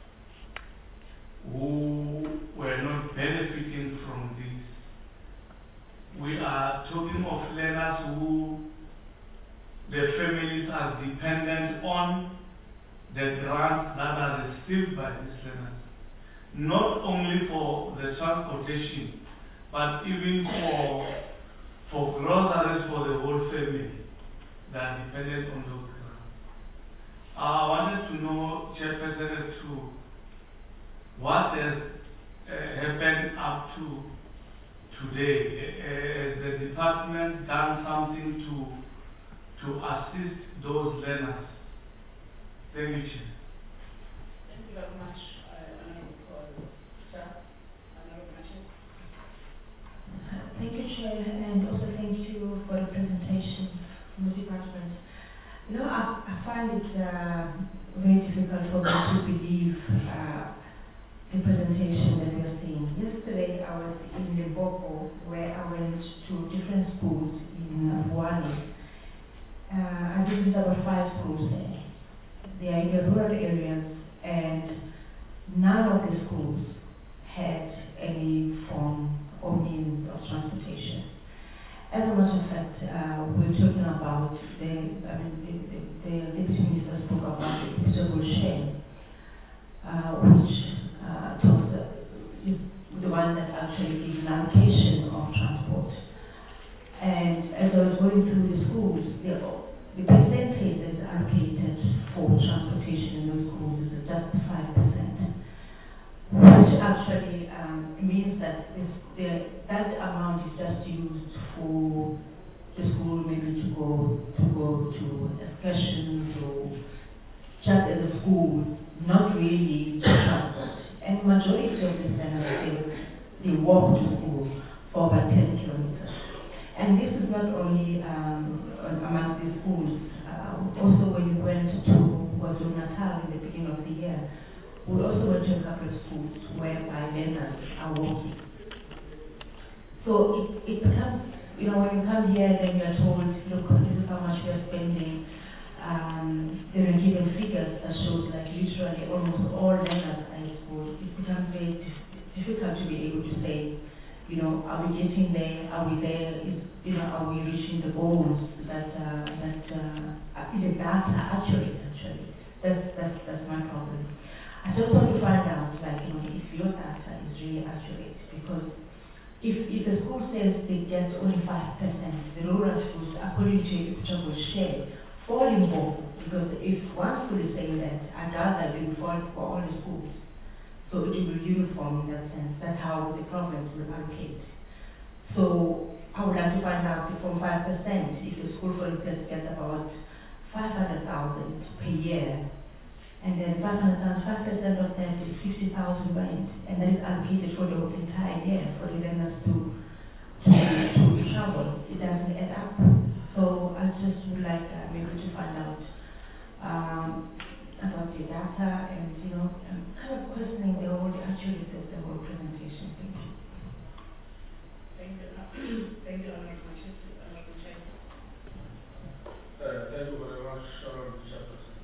who were not benefiting from this. We are talking of learners who their families are dependent on the grants that are received by these learners, not only for the transportation, but even for for groceries for the whole family. They are dependent on those grants. I wanted to know, Chairperson, as to what has uh, happened up to today. Uh, has the department done something to to assist those learners? Thank you, Chair. Thank you very much, uh, Honorable Sir. Honorable Machi. Thank you, Chair, and also thank you for the presentation from the department. You know, I, I find it uh, very difficult for me to believe uh, the presentation that we are seeing. Yesterday, I was in Limpopo, where I went to different schools in uh, Wuhan. Uh, I visited about five schools there. They are in the rural areas, and none of the schools had any form or means of transportation. As a matter of fact, uh, we're talking about the, I mean, the, the, the Deputy Minister spoke about the equitable share, uh, which uh, talks, uh, is the one that actually gives an allocation of transport. And as I was going through the schools, the, the percentage that's allocated for transportation in those schools is just five percent, which actually um, means that this, the, that amount is just used for the school maybe to go to go to excursions or just as a school, not really to transport. And majority of the learners, they, they walk to school for about ten kilometers. And this is not only um, amongst the schools. Uh, also, when we went to KwaZulu-Natal in the beginning of the year, we also went to a couple of schools whereby learners are walking. So it, it becomes, you know, when you come here, then you are told, look, this is how much we are spending. Um, there are given figures that shows like literally almost all learners are in school. It becomes very dif difficult to be able to say, you know, are we getting there? Are we there? Is, you know, are we reaching the goals that uh, that uh, is the data accurate? Actually, that's that's that's my problem. I just want to find out, like, you know, if your data is really accurate, because if if the school says they get only five percent, the rural schools, according to equitable share, fall involved. Because if one school is saying that, I doubt that they will fall for all the schools. So it will be uniform in that sense. That's how the problems will allocate. So I would like to find out if from five percent, if the school, for instance, gets about five hundred thousand per year, and then five hundred thousand, five percent of that is fifty thousand rand, and that is allocated for the entire year for the learners to, to, to travel. It doesn't add up. So I just would like uh, maybe to find out um, about the data and, you know, um, kind of questioning the whole, the accuracy of the whole presentation. Thank you. Thank you. Thank you, Honorable Machi. Honorable Chair. Uh, thank you very much, Honorable Chairperson.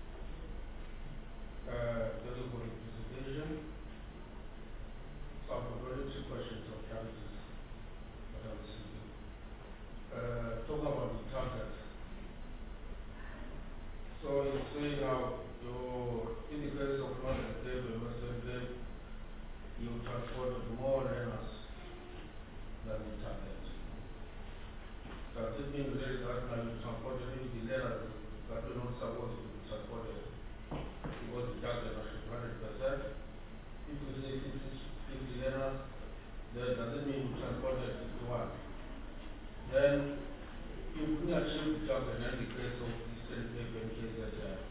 Uh, thank you for the presentation. So I've got two questions of challenges that I was seeing. Uh, talk about the target. So you say now, you, in the case of Northern Cape and Western Cape, you transported more learners than the target. Does it mean that right now you transported the learners that are not supposed to be transported? Because the target was one hundred percent. If you say fifty learners, then does it mean you transported fifty-one? Then you couldn't achieve the target in the case of Eastern Cape and K Z N.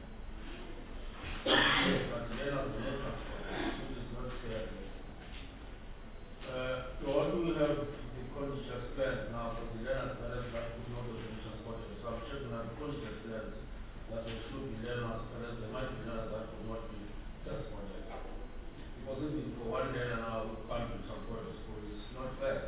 But the learners were not transported, which is not fair. Uh, so what do we have the conscious plan now for the learners that are that could not have been transported? So I'm checking out the conscious plans that will should be learners, whereas there might be learners that could not be transported. Because if for one learner now who can't be transported to school, it's not fair.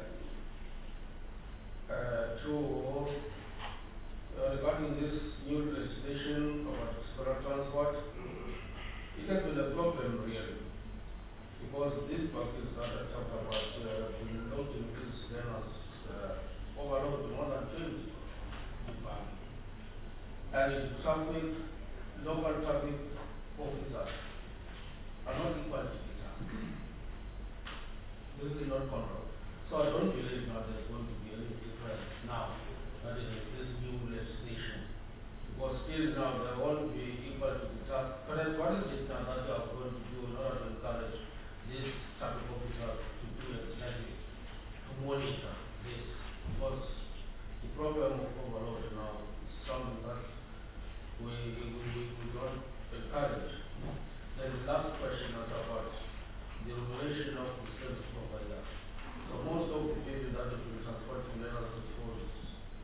Uh, two, uh, regarding this new legislation about scholar transport, it has been a problem really. Because these buses that I talked about uh, been loading these learners uh, overload more than twenty people. And in traffic, local traffic officers are not equal to the task. This is not control. So I don't believe now there's going to be any difference now that is this new legislation. Because still now they won't be equal to the task. But what is it now that you are going to do in order to encourage this traffic officer to do exactly, to monitor this? Because the problem of overload now is something that we, we, we don't encourage. Then the last question is about the regulation of the service provider. So most of the people that have been transporting learners to schools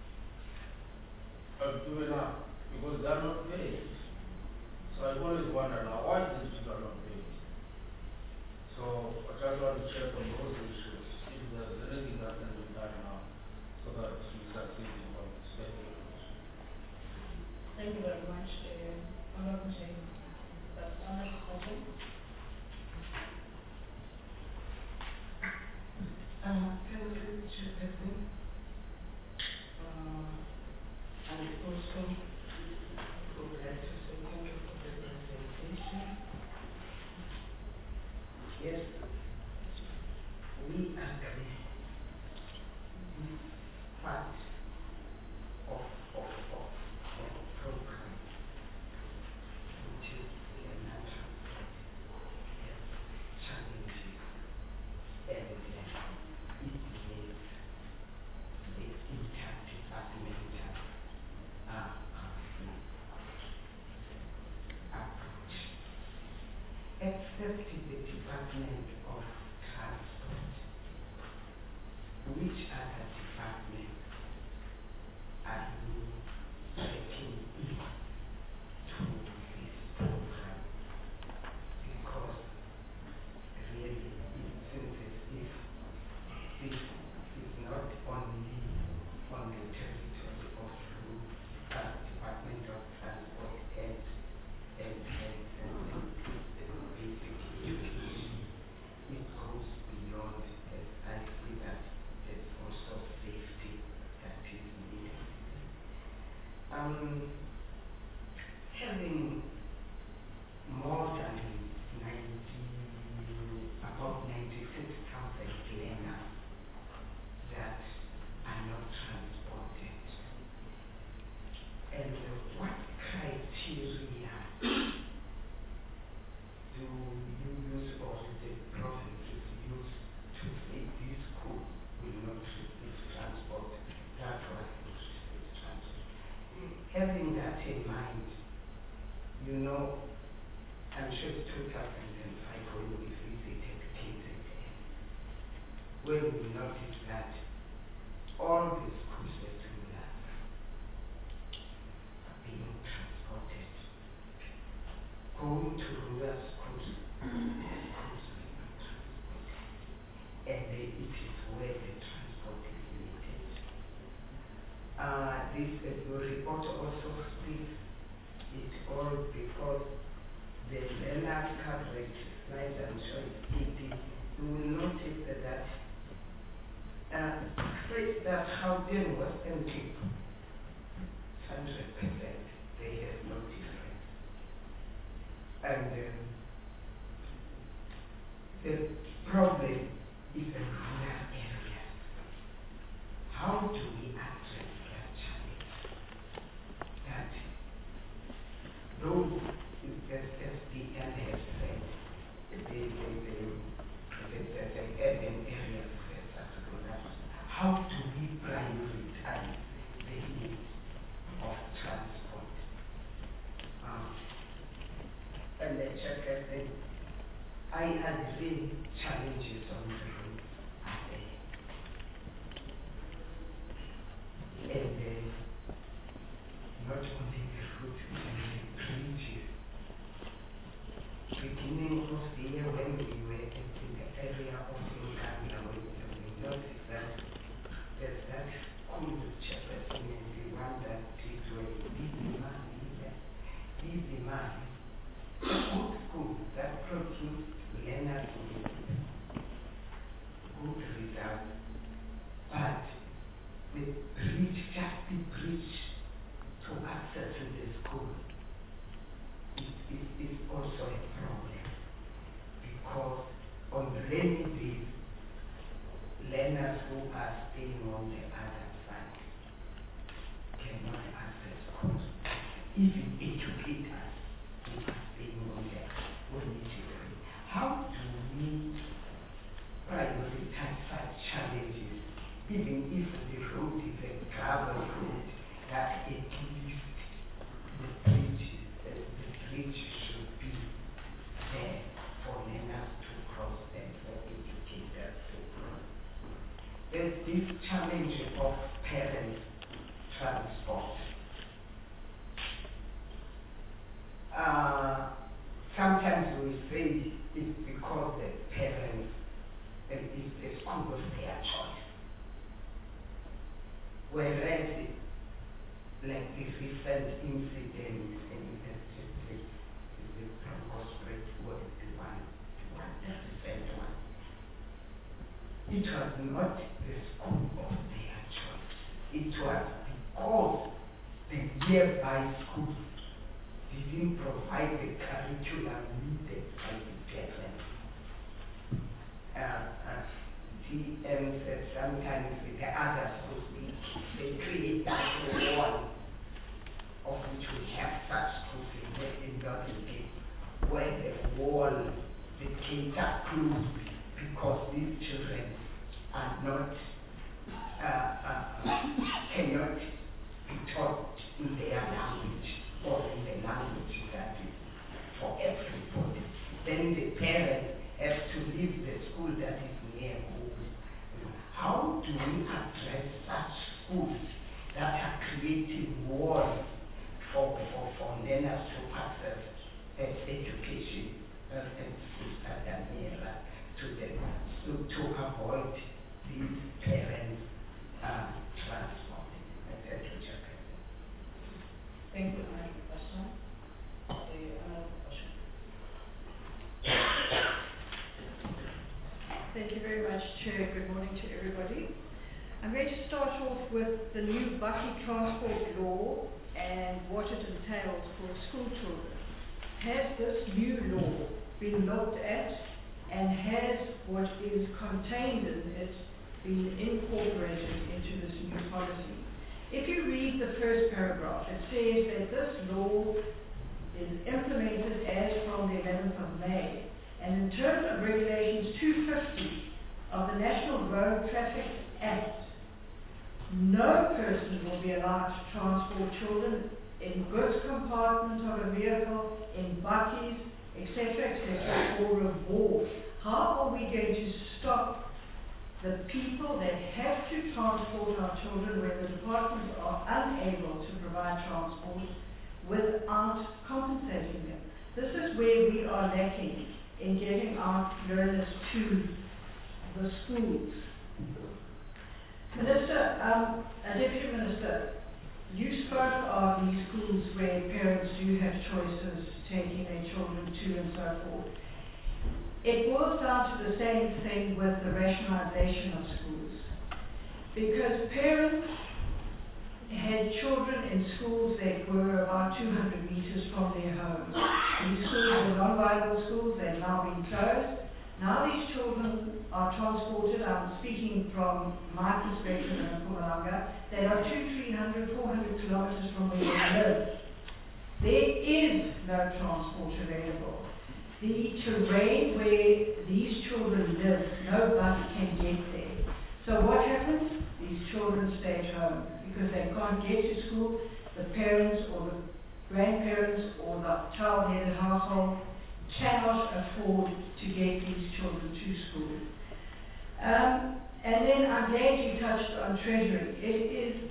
have given up because they are not paid. So I always wonder now, why these people are not paid? So I just want to check on those issues, if there's anything that can be done now so that we succeed in what we say. Thank you very much. Uh, Honorable Chair. That's Honorable Chair. Uh, thank you, Chairperson. Uh, and also, I would like to say thank you for the presentation. Yes, we agree with part of, of, of, of the program, which is the natural challenges and uh, it needs the interdepartmental uh, approach. Except the Department of Transport, which other departments are you taking in to this program? Because really it seems as if this is not only on the territory of the uh, Department of Transport and and and and basically it goes beyond, as I see that there's also safety that is needed. Um, having more than ninety, about ninety-six thousand learners that are not transported, and uh, what criteria do you use or the provinces use to say this school will not receive transport, that one will receive transport? Having that in mind, you know, I'm sure it's two thousand five when we visited K Z N, where we noticed that all the schools were to Lhasa are being transported. Going to rural schools, schools were not transported. And uh, it is where the transport is needed. Uh, this uh, report also speaks it all because the learner coverage slide I'm showing it, you will notice that uh, say that how then Western Cape, one hundred percent, they have no difference. and uh, the problem is in rural areas. How do we address that challenge? That those, as, as the L has said, the, the, the, the, the, the urban areas versus rural, how do we prioritize the needs of transport? Um, and the checker said, I agree challenges on the road are there. And uh, not only the road, but the bridges. Beginning of the year when we were in the area of Luganda, we noticed that there's that school Jefferson and the one that did well, Busy Man, Busy Man, a good school that produced learners with good results, but the bridge, just the bridge to access to the school is, is, is also a problem, because on rainy days, learners who are staying on the other side cannot access schools. Even educators who are staying on the other. How do we prioritize such challenges, even if the road is a gravel road, that at least the bridge, uh, the bridge should be there for learners to cross and for educators to cross. There's this challenge of parent transport. Uh, sometimes we say it's because the parents, and it's the school of their choice. Whereas, like this recent incident in the the Broncos Break was the one, the one, the recent one. It was not the school of their choice. It was because the nearby school didn't provide the curriculum needed by the parents. Uh, uh, G M said sometimes with the other schools, they, they create that wall of which we have such schools in Northern Cape, where the wall, the gates are closed because these children are not, uh, uh, cannot be taught in their language or in the language that is for everybody. Then the parent has to leave the school that is near home. How do we address such schools that are creating walls for, for, for learners to access uh, education uh, and schools that are nearer to them, so to avoid these parents uh, transporting? That's what you're saying. Thank you, Madam Question. Another question. Thank you very much, Chair. Good morning to everybody. I'm going to start off with the new Bucky Transport Law and what it entails for school children. Has this new law been looked at, and has what is contained in it been incorporated into this new policy? If you read the first paragraph, it says that this law is implemented as from the eleventh of May, and in terms of regulations two fifty of the National Road Traffic Act, no person will be allowed to transport children in goods compartments of a vehicle, in buckies, et cetera, et cetera, or reward. How are we going to stop the people that have to transport our children when the departments are unable to provide transport without compensating them? This is where we are lacking in getting our learners to the schools. Minister, um, uh, Deputy Minister, you spoke of these schools where parents do have choices taking their children to and so forth. It boils down to the same thing with the rationalization of schools. Because parents had children in schools that were about two hundred meters from their homes. These schools were non-viable schools, they've now been closed. Now these children are transported, I'm speaking from my perspective in Mpumalanga, they are two, three hundred, four hundred kilometers from where they live. There is no transport available. The terrain where these children live, no bus can get there. So what happens? These children stay at home because they can't get to school. The parents or the grandparents or the child-headed household cannot afford to get these children to school. Um, and then I'm glad you touched on Treasury. It is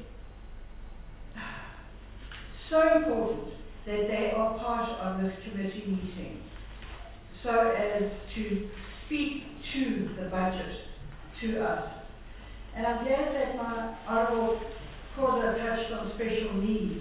so important that they are part of this committee meeting so as to speak to the budget, to us. And I'm glad that my Honourable Khoza touched on special needs.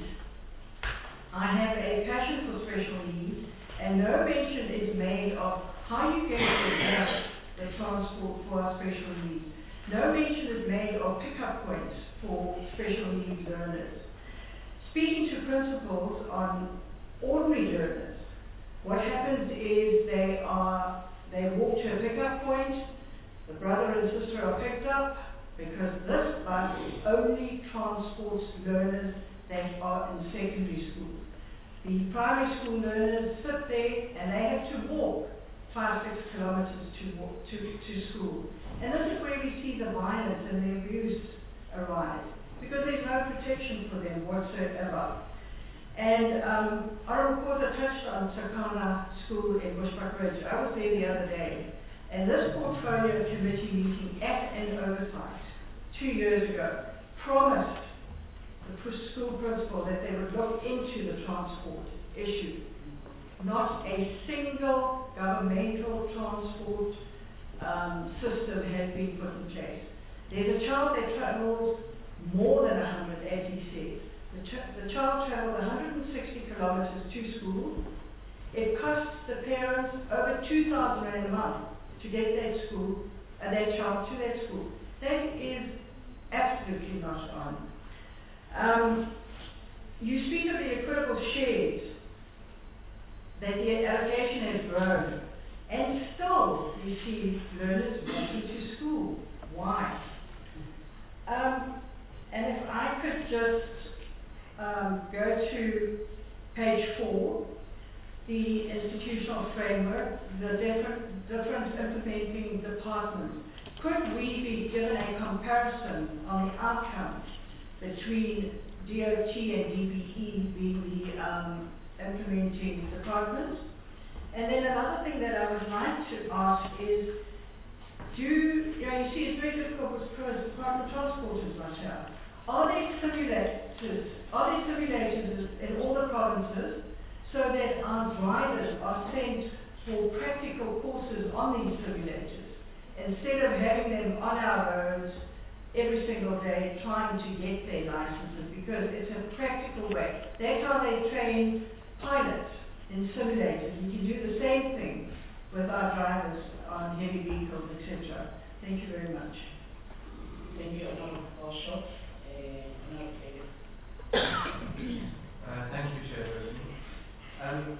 I have a passion for special needs, and no mention is made of how you get the transport for our special needs. No mention is made of pickup points for special needs learners. Speaking to principals on ordinary learners, what happens is they are they walk to a pickup point, the brother and sister are picked up, because this bus only transports learners that are in secondary school. The primary school learners sit there and they have to walk five, six kilometers to walk to, to school. And this is where we see the violence and the abuse arise, because there's no protection for them whatsoever. And um, Honourable Khoza touched on Sakana School in Bushbuck-Ridge. I was there the other day, and this portfolio committee meeting at an oversight two years ago promised the school principal that they would look into the transport issue. Not a single governmental transport um, system has been put in place. There's a child that travels more than one hundred, as he says. The, ch the child travels one hundred sixty kilometers to school. It costs the parents over two thousand rand a month to get that school, uh, that child to that school. That is absolutely not on. Um, you speak of the equitable shares, that the allocation has grown, and still we see learners walking to school. Why? Um, and if I could just um, go to page four, the institutional framework, the different, different implementing departments. Could we be given a comparison on the outcomes between D O T and D B E being the um, implementing department? And then another thing that I would like to ask is, do, you know, you see it's very difficult because Department of Transport is not here. Are there simulators, are there simulators in all the provinces so that our drivers are sent for practical courses on these simulators, instead of having them on our roads every single day trying to get their licenses, because it's a practical way. That's how they train pilots in simulators. We can do the same thing with our drivers on heavy vehicles, et cetera. Thank you very much. Thank you, Honourable Boshoff. Uh, thank you, Chairperson. Um,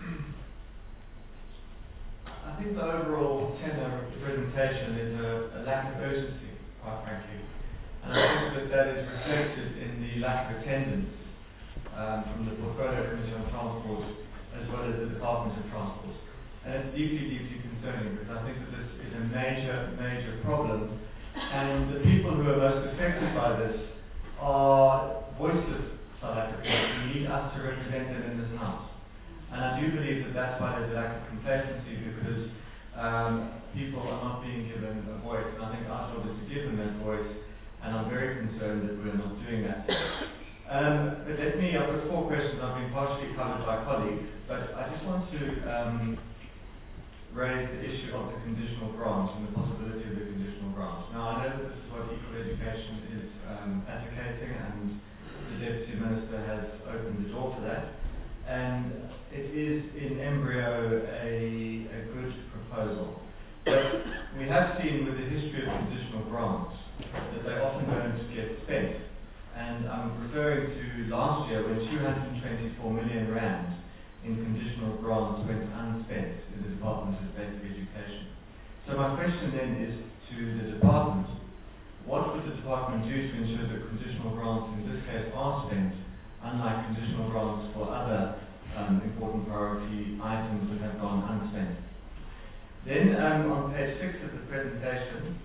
I think the overall tenor of the presentation is a, a lack of urgency, quite frankly. And I think that that is reflected in the lack of attendance um, from the Portfolio Committee on Transport as well as the Department of Transport. And it's deeply, deeply concerning, because I think that this is a major, major problem. And the people who are most affected by this are voiceless South Africans who need us to represent them in this House. And I do believe that that's why there's a lack of complacency, because um, people are not being given a voice. And I think our job is to give them that voice, and I'm very concerned that we're not doing that. Um, but let me, I've got four questions. I've been partially covered by colleagues, but I just want to um, raise the issue of the conditional grant and the possibility of the conditional grant. Now, I know that this is what Equal Education is um, advocating, and the Deputy Minister has opened the door for that. And it is in embryo a, a good proposal. But we have seen with the history of conditional grants that they often don't get spent. and I'm referring to last year when two hundred twenty-four million rand in conditional grants went unspent in the Department of Basic Education. So my question then is to the department, what would the department do to ensure that conditional grants in this case are spent, unlike conditional grants for other um, important priority items that have gone unspent? Then um, on page six of the presentation,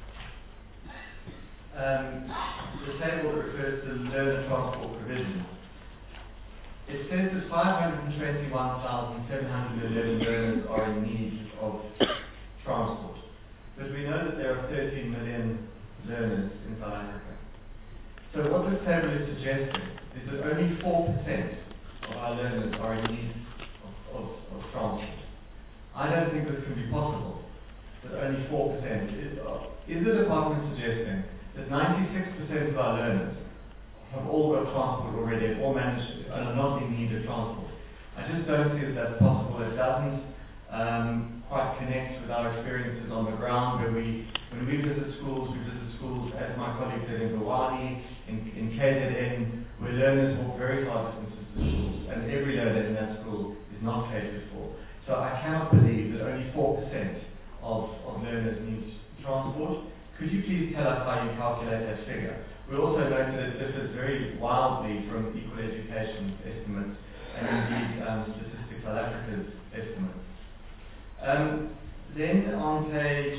um, the table that refers to learner transport provision. It says that five hundred twenty-one thousand seven hundred eleven learners are in need of transport. But we know that there are thirteen million learners in South Africa. So what this table is suggesting is that only four percent of our learners are in need of, of, of transport. I don't think this can be possible, that only four percent. Is, uh, is the department suggesting that ninety-six percent of our learners have all got transport already, have all managed and are not in need of transport? I just don't see that that's possible. It doesn't um, quite connect with our experiences on the ground, where we, when we visit schools, we visit schools, as my colleague said, in Bawani, in, in K Z N, where learners walk very far distances to schools, and every learner in that school is not catered for. So I cannot believe that only four percent of, of learners need transport. Could you please tell us how you calculate that figure? We also noted that it differs very wildly from Equal Education estimates and indeed um, Statistics South Africa's estimates. Um, then on page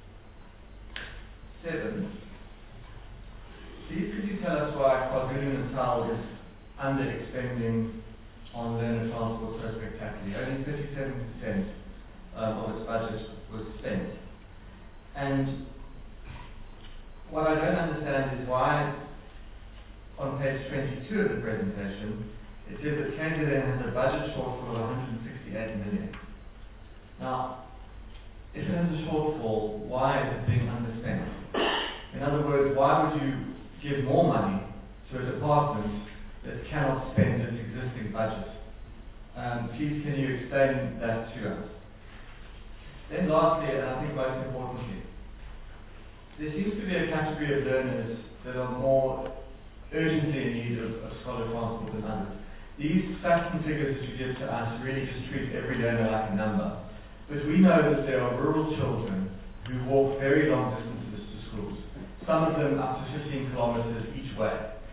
seven, please could you tell us why KwaZulu-Natal is under-expending on learner transport so spectacularly? Only thirty-seven percent um, of its budget was spent. And what I don't understand is why, on page twenty-two of the presentation, it says that K Z N has a budget shortfall of one hundred sixty-eight million. Now, if it has a shortfall, why is it being underspent? In other words, why would you give more money to a department that cannot spend its existing budget? Um, please, can you explain that to us? Then lastly, and I think most importantly, there seems to be a category of learners that are more urgently in need of, of scholar transport than others. These facts and figures that you give to us really just treat every learner like a number. But we know that there are rural children who walk very long distances to schools, some of them up to fifteen kilometers each way.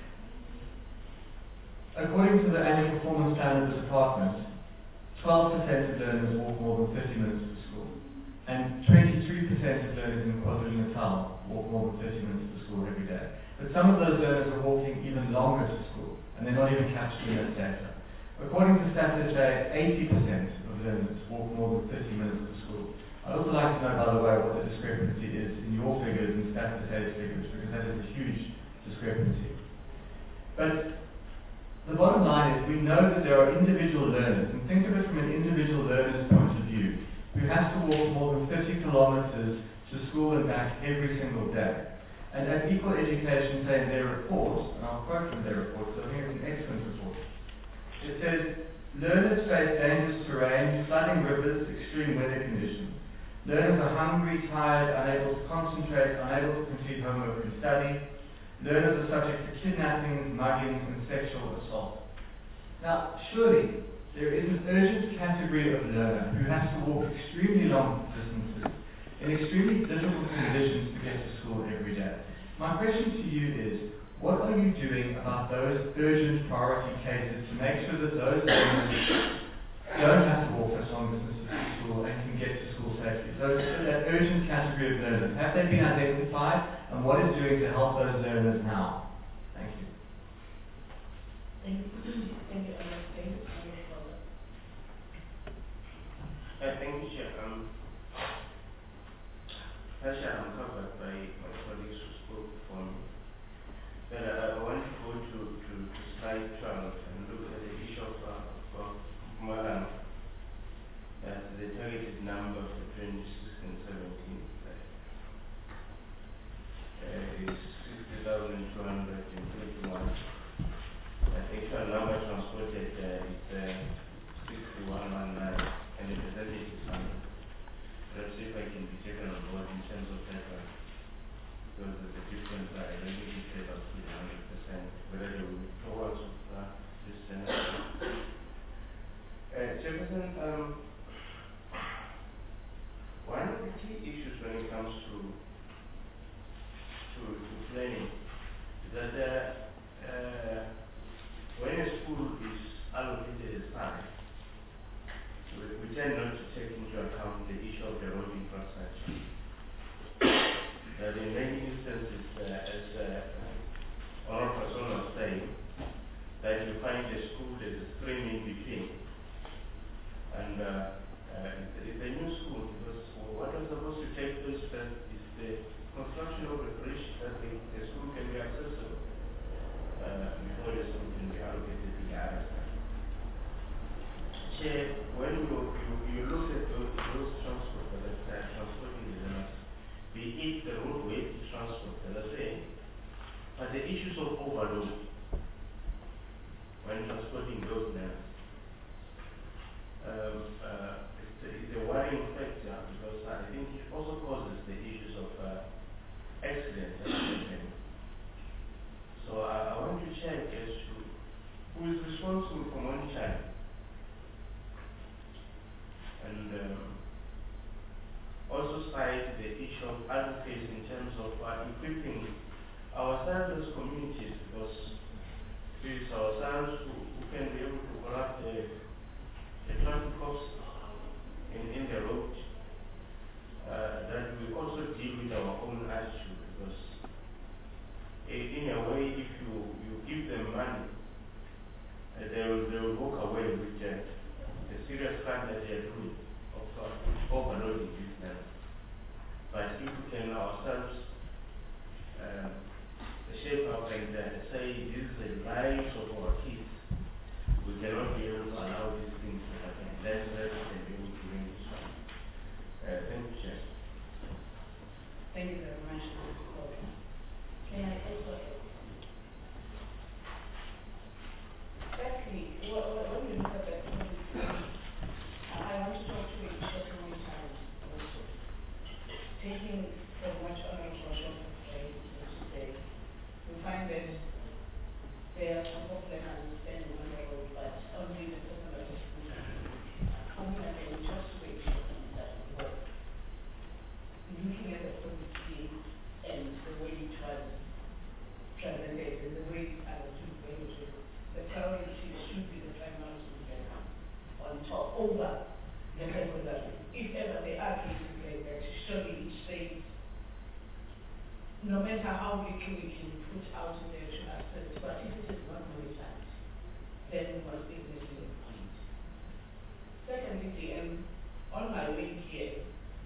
According to the annual performance plan of the department, twelve percent of learners walk more than thirty minutes to school, and twenty-three percent of learners in KwaZulu-Natal walk more than thirty minutes to school every day. But some of those learners are walking even longer to school, and they're not even captured in that data. According to StatSA, eighty percent of learners walk more than thirty minutes to school. I'd also like to know, by the way, what the discrepancy is in your figures and StatSA's figures, because that is a huge discrepancy. But the bottom line is we know that there are individual learners, and think of it from an individual learner's point of view, who has to walk more than thirty kilometers to school and back every single day. And as Equal Education say in their report, and I'll quote from their report, so I think it's an excellent report. It says, learners face dangerous terrain, flooding rivers, extreme weather conditions. Learners are hungry, tired, unable to concentrate, unable to complete homework and study. Learners are subject to kidnappings, muggings, and sexual assault. Now, surely, there is an urgent category of learner who has to walk extremely long distances in extremely difficult conditions to get to school every day. My question to you is, what are you doing about those urgent priority cases to make sure that those learners don't have to walk such long distances to school and can get to school safely? So that urgent category of learners, have they been identified, and what is doing to help those learners now? Thank you. Thank you. Thank you, Alex. Thank you. Yeah, thank you, Chair. Um, Actually, I'm covered by my colleagues who spoke before me. But uh, I want to go to, to, to slide twelve and look at the issue of, uh, of Maran. That's the targeted number for twenty sixteen seventeen. Uh, is sixty thousand two hundred thirty-one. The actual number transported uh, is uh, sixty-one nineteen, and the percentage is one hundred. Perhaps if I can be taken on board in terms of that one, because of the difference, I don't think it's about one hundred percent. that uh, uh, when a school is allocated a site, we, we tend not to take into account the issue of the road infrastructure. That in many instances, uh, as uh, Honorable Person was saying, that you find a school there's a stream in between. And uh, uh, it's a new school because what was supposed to take place first is the construction of a bridge that the, the school can be accessible uh, before the school can be allocated to the other side. So when you, you, you look at those, those transport that are transporting the land, be it the roadway transport that are saying, but the issues of overload when transporting those lands. Um, uh, it's, a, it's a worrying factor because I think it also causes the issues of uh, accidents that happen. So I, I want to check as to who is responsible for monitoring and um, also cite the issue of advocacy in terms of uh, equipping ourselves as communities, because it is ourselves who, who can be able to corrupt the, the traffic cops in, in the road, uh, that we also deal with our own attitude, because in, in a way, if you, you give them money, uh, they, will, they will walk away with uh, the serious crime that they are doing of uh, overloading these lands. But if we can ourselves um, shape up and uh, say this is the lives of our kids, we cannot be able to allow these things to happen. That's where we can be able to bring this one. Uh, thank you, Chair. Thank you very much, Mister Corbin. Can I also add? Firstly, when you look at that, I want to talk to you just one time also. Taking from what Honorable Joshua said today, we find that there are some of them understanding on the road, but only the personal community just wait for that work. Looking at the policy and the way it was presented and the way I was doing it, the priority should be the priority on top over the secondary. If ever they are cases like that, surely it says no matter how little we can put out there to access, but if it is not monetized, then we must be missing the point. Secondly, um, on my way here,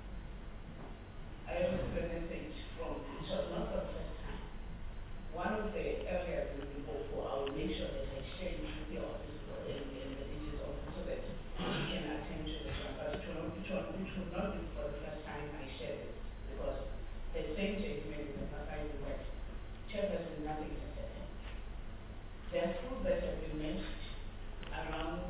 I received a message from, it was not the first time. One of the areas in the book, I will make sure that I share it with the office and, and the digital office so that we can attend to this one. But it will, not, it, will, it will not be for the first time I share it, because the same gentleman is emphasizing that chairperson nothing has happened. There are schools that have been mentioned around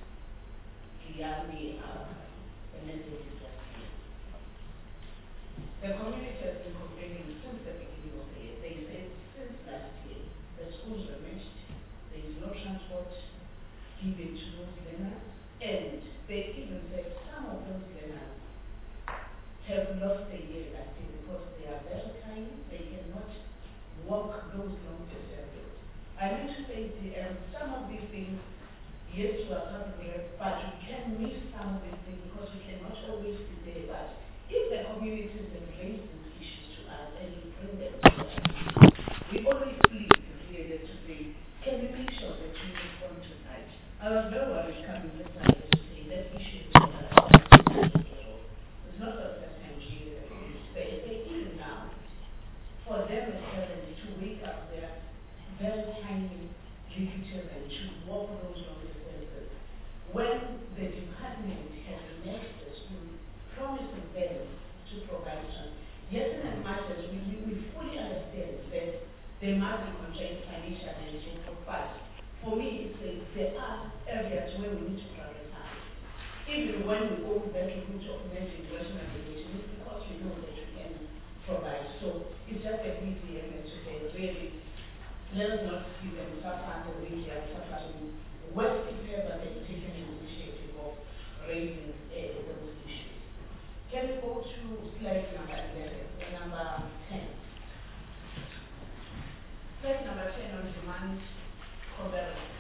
Kiami uh, and then this is last year. The community has been complaining since the beginning of the year. They said since last year the schools were mentioned. There is no transport given to those learners, and they even said some of those learners have lost the year last year because they are very tiny, they cannot walk those long distances. I meant to say the, um, some of these things, yes, we are capable, but we can miss some of these things because we cannot always be there. But if the communities have raised these issues to us and we bring them to us, we always plead here to say, can we make sure that we respond to that? I was very worried coming this time to say that issue is not it's not the first time we hear that they say even now, for them as parents to wake up their very tiny little children to walk those long distances. When the department has met the school, promising them to provide some. Yes, and as much as we, we, we fully understand that they must be constrained financially and so forth, but for me, it's like there are areas where we need to prioritize. Even when we go back to root of mental investment regulation, it's because we know that we can provide. So it's just a B D M to say, really, let us not see them suffer the way they are suffering. What if ever they've taken an initiative of raising uh, those issues? Can we go to slide number eleven, or number ten? Take number ten on demand coverage.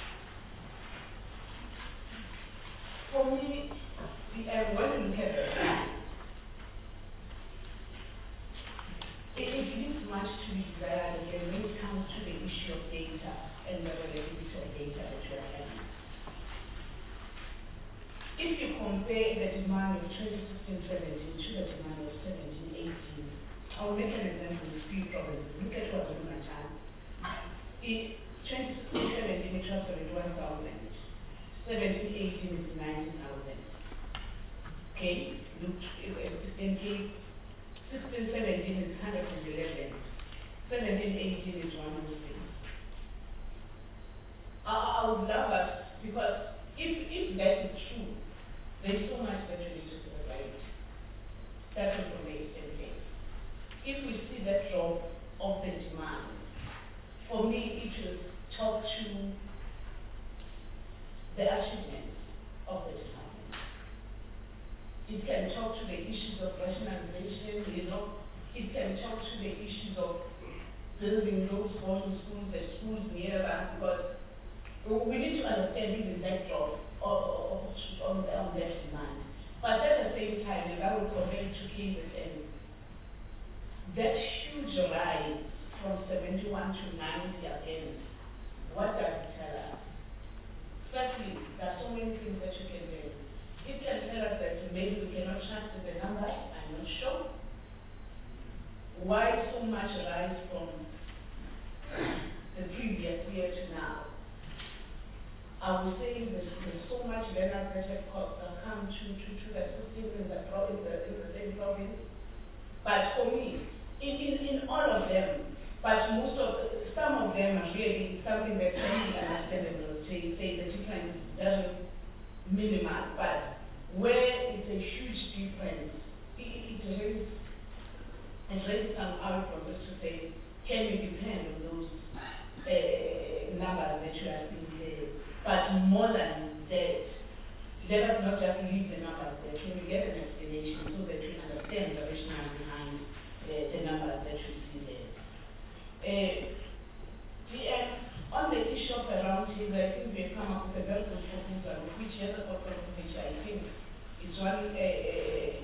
For me, the, uh, when you look at it, it, it leaves much to be desired again when it comes to the issue of data and the relativity of data that you are having. If you compare the demand of twenty sixteen seventeen to the demand of seventeen eighteen, I'll make an example with three provinces. Look at what in my time. In twenty sixteen seventeen, it was seventy-one thousand. seventeen eighteen is ninety thousand. Okay, look, sixteen seventeen is one hundred eleven. seventeen eighteen is one hundred six. I, I would love us, because if, if that is true, there's so much that we need to provide. That will make sense. If we see that drop of the demand, for me it will talk to the achievements of the department. It can talk to the issues of rationalization, you know, it can talk to the issues of building those boarding schools, the schools near us, because we need to understand even that drop of, of, of, on, on that demand. But at the same time, if I would compare it to K Z N, that huge rise from seventy-one to ninety again, what does it tell us? Firstly, there are so many things that you can do. It can tell us that maybe we cannot trust the numbers, I'm not sure. Why so much rise from the previous year to now? I would say there's, there's so much learners that have co- uh, come to, to, to the system in the, province, in the same province. But for me, in, in, in all of them, but most of, some of them are really something that's really understandable. Say, say the difference doesn't minimize, but where it's a huge difference, it, it raises, it raises some arguments to say, can we depend on those uh, numbers that you are seeing there? But more than that, let us not just leave the numbers there. Can we get an explanation so that we understand the rationale behind uh, the numbers that you see there? Uh, the, uh, on the issue of the round table, I think we have come up with a very good proposal, which has a proposal which I think is one uh, uh,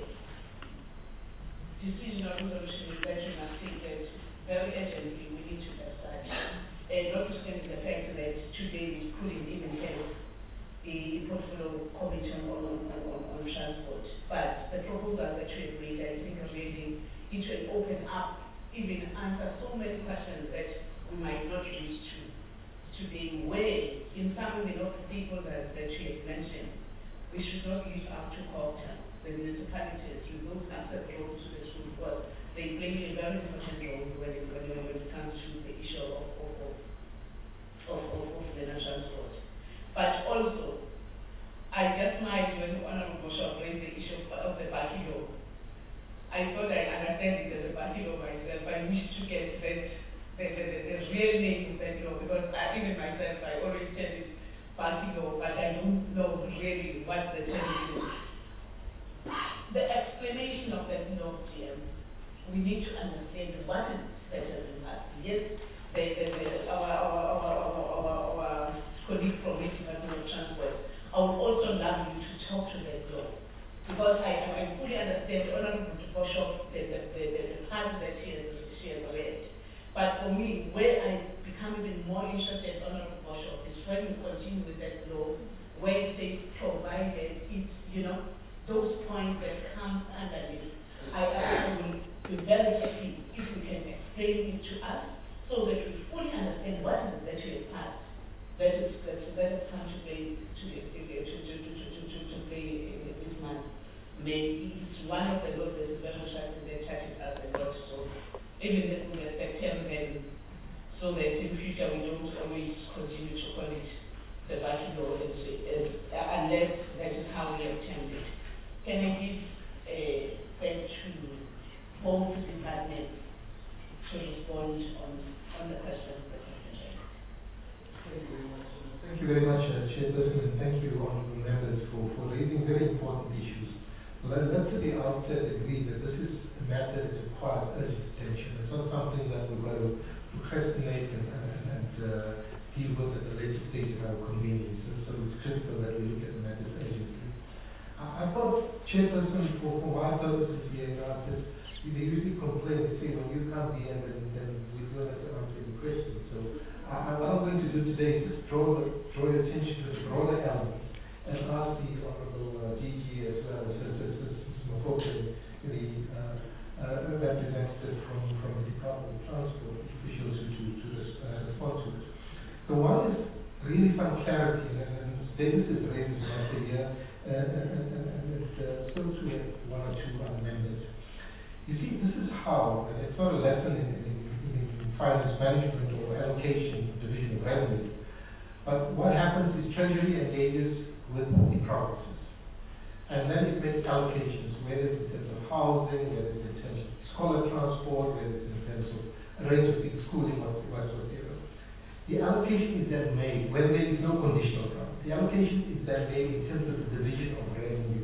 decision or resolution that you must take that very urgently we need to decide. Uh, notwithstanding the fact that today we couldn't even have a portfolio committee on, on, on, on transport. But the proposal that you have made, I think really it will open up, even answer so many questions that we might not reach to today, where in some of the stakeholders that you have mentioned, we should not leave out to culture the municipalities with those asset roles to the school, because they play a very important role when it, when it, when it comes to the issue of, of, of, of, of, of the transport. But also, I just might, when Honorable Bishop raised the issue of, of the party law, I thought I understand it as a party law myself. I wish to get that, the, the, the, the real name of that law, because I, even myself, I always tell it party law, but I don't know really what the term is. The explanation of that law, G M, we need to understand what is better than that. Yes, the, the, the, our, our, our, our, our, our colleague from the Department of Transport, I would also love you to talk to that law. Because I, I fully understand Honorable Bishop, the, the, the, the, the part that she has, she has read. But for me, where I become even more interested, Honorable Bishop, is when we continue with that law, where it says provided it's, you know, those points that come underneath. I, I will be very happy if you can explain it to us so that we fully understand what is that you have passed. That is, that, that has come to play, to, to, to, to, to, to, to play in this month. May it's one of the laws that is very much that touches us a lot. So even if we respect them, so that in future we don't always continue to call it the battle law as, as, unless that is how we obtained it. Can I give uh, back to both departments to respond on, on the questions that have been raised? Thank you very much. Thank you very much, uh, Chairperson, and thank you, honourable members, for, for raising very important issues. Let, let's at the outset agree that this is a matter that requires urgent attention. It's not something that we've got to procrastinate and, and, and uh, deal with at a later stage at our convenience. And so it's critical that we look at the matters urgently. I, I thought, Chairperson, for, for my purposes here, you know, that they usually complain, they say, when you come here, then, then we don't have to answer any questions. So uh, what I'm going to do today is just draw, the, draw your attention to the broader elements and ask the Honourable uh, D G as well as Mokoko, the uh, uh, representative from, from the Department of Transport officials to, to, to res, uh, respond to it. So one is really some clarity, and, and Davis is raised once a year, uh, and, and, and it's uh, still to one or two other members. You see, this is how, it's not a lesson in, in, in finance management or allocation, division of revenue, but what happens is Treasury engages with the provinces. And then it makes allocations, whether it's in terms of housing, whether it's in terms of scholar transport, whether it's in terms of a range of things, schooling, whatsoever. The allocation is then made when there is no conditional grant. The allocation is then made in terms of the division of revenue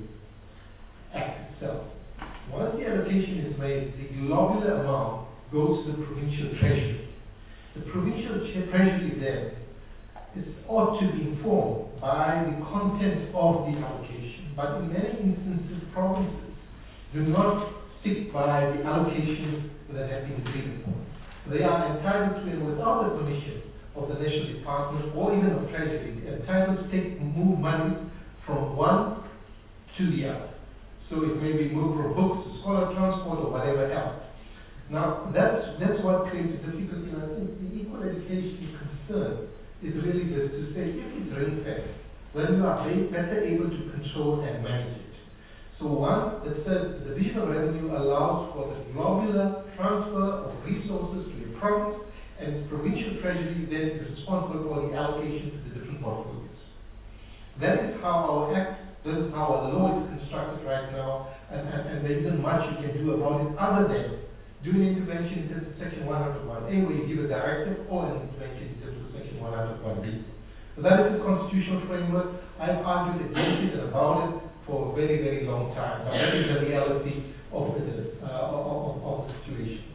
act itself. Once the allocation is made, the globular amount goes to the provincial treasury. The provincial treasury then is ought to be informed by the content of the allocation. But in many instances, provinces do not stick by the allocations that have been agreed upon. They are entitled to, and without the permission of the National Department or even of Treasury, entitled to take, move money from one to the other. So it may be moved from books to scholar transport or whatever else. Now, that's, that's what creates a difficulty, and I think the equal education concern is really this, to say, if it's ring-fenced, then you are better able to control and manage it. So one that says the division of revenue allows for the globular transfer of resources to the province, and provincial treasury then is responsible for the allocation to the different portfolios. That is how our act, that is how our law is constructed right now, and, and, and there isn't much you can do about it other than doing intervention in terms of section one hundred one A, where you give a directive, or an intervention in terms of section one hundred one B. So that is the constitutional framework. I've argued against it and about it for a very, very long time. Now that is the reality of the, uh, of, of, of the situation.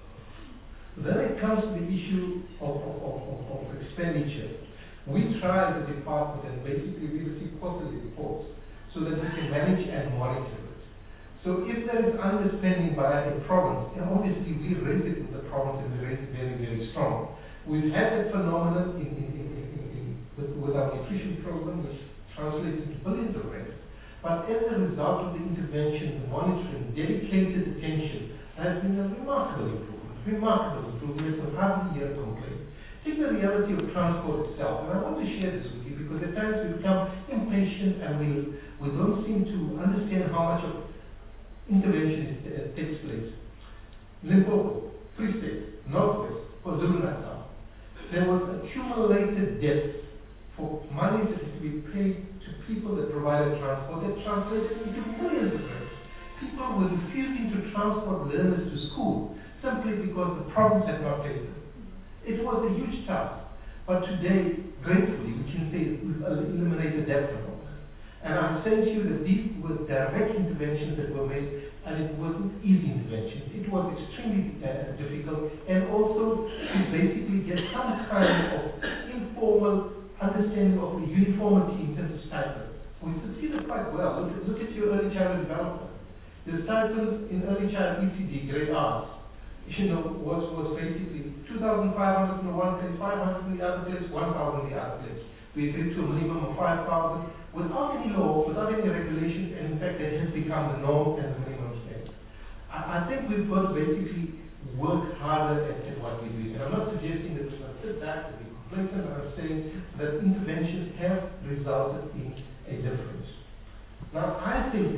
Then it comes to the issue of, of, of, of, of expenditure. We try as a department, and basically we receive quarterly reports so that we can manage and monitor it. So if there is underspending by a province, and obviously we raise it with the province and we raise it very, very strong. We've had that phenomenon in, in, in, in, in, with, with our nutrition program, which translates into billions of rand. But as a result of the intervention, the monitoring, dedicated attention, there has been a remarkable improvement, remarkable improvement with hardly a complaint. Take the reality of transport itself, and I want to share this with you because at times we become impatient and we, we don't seem to understand how much of intervention is, uh, takes place. Limpopo, Free State, Northwest, KwaZulu-Natal, there was accumulated debt for money that is to be paid to people that provided transport that translated into millions of rands. People were refusing to transport learners to school simply because the province had not paid them. It was a huge task, but today, gratefully, we can say we've eliminated that phenomenon. And I'm saying to you that these were direct interventions that were made, and it wasn't easy interventions. It was extremely uh, difficult, and also to basically get some kind of informal understanding of the uniformity in terms of stipends. We succeeded quite well. Look at, look at your early childhood development. The stipends in early child E C D, grade arts, you know, was, was basically two thousand five hundred in one place, five hundred in the other place, one thousand in the other place. We agreed to a minimum of five thousand without any law, without any regulations, and in fact that has become the norm and the minimum standard. I, I think we've got to basically work harder at, at what we do. And I'm not suggesting that we must sit back and be complacent, but I'm saying that interventions have resulted in a difference. Now I think,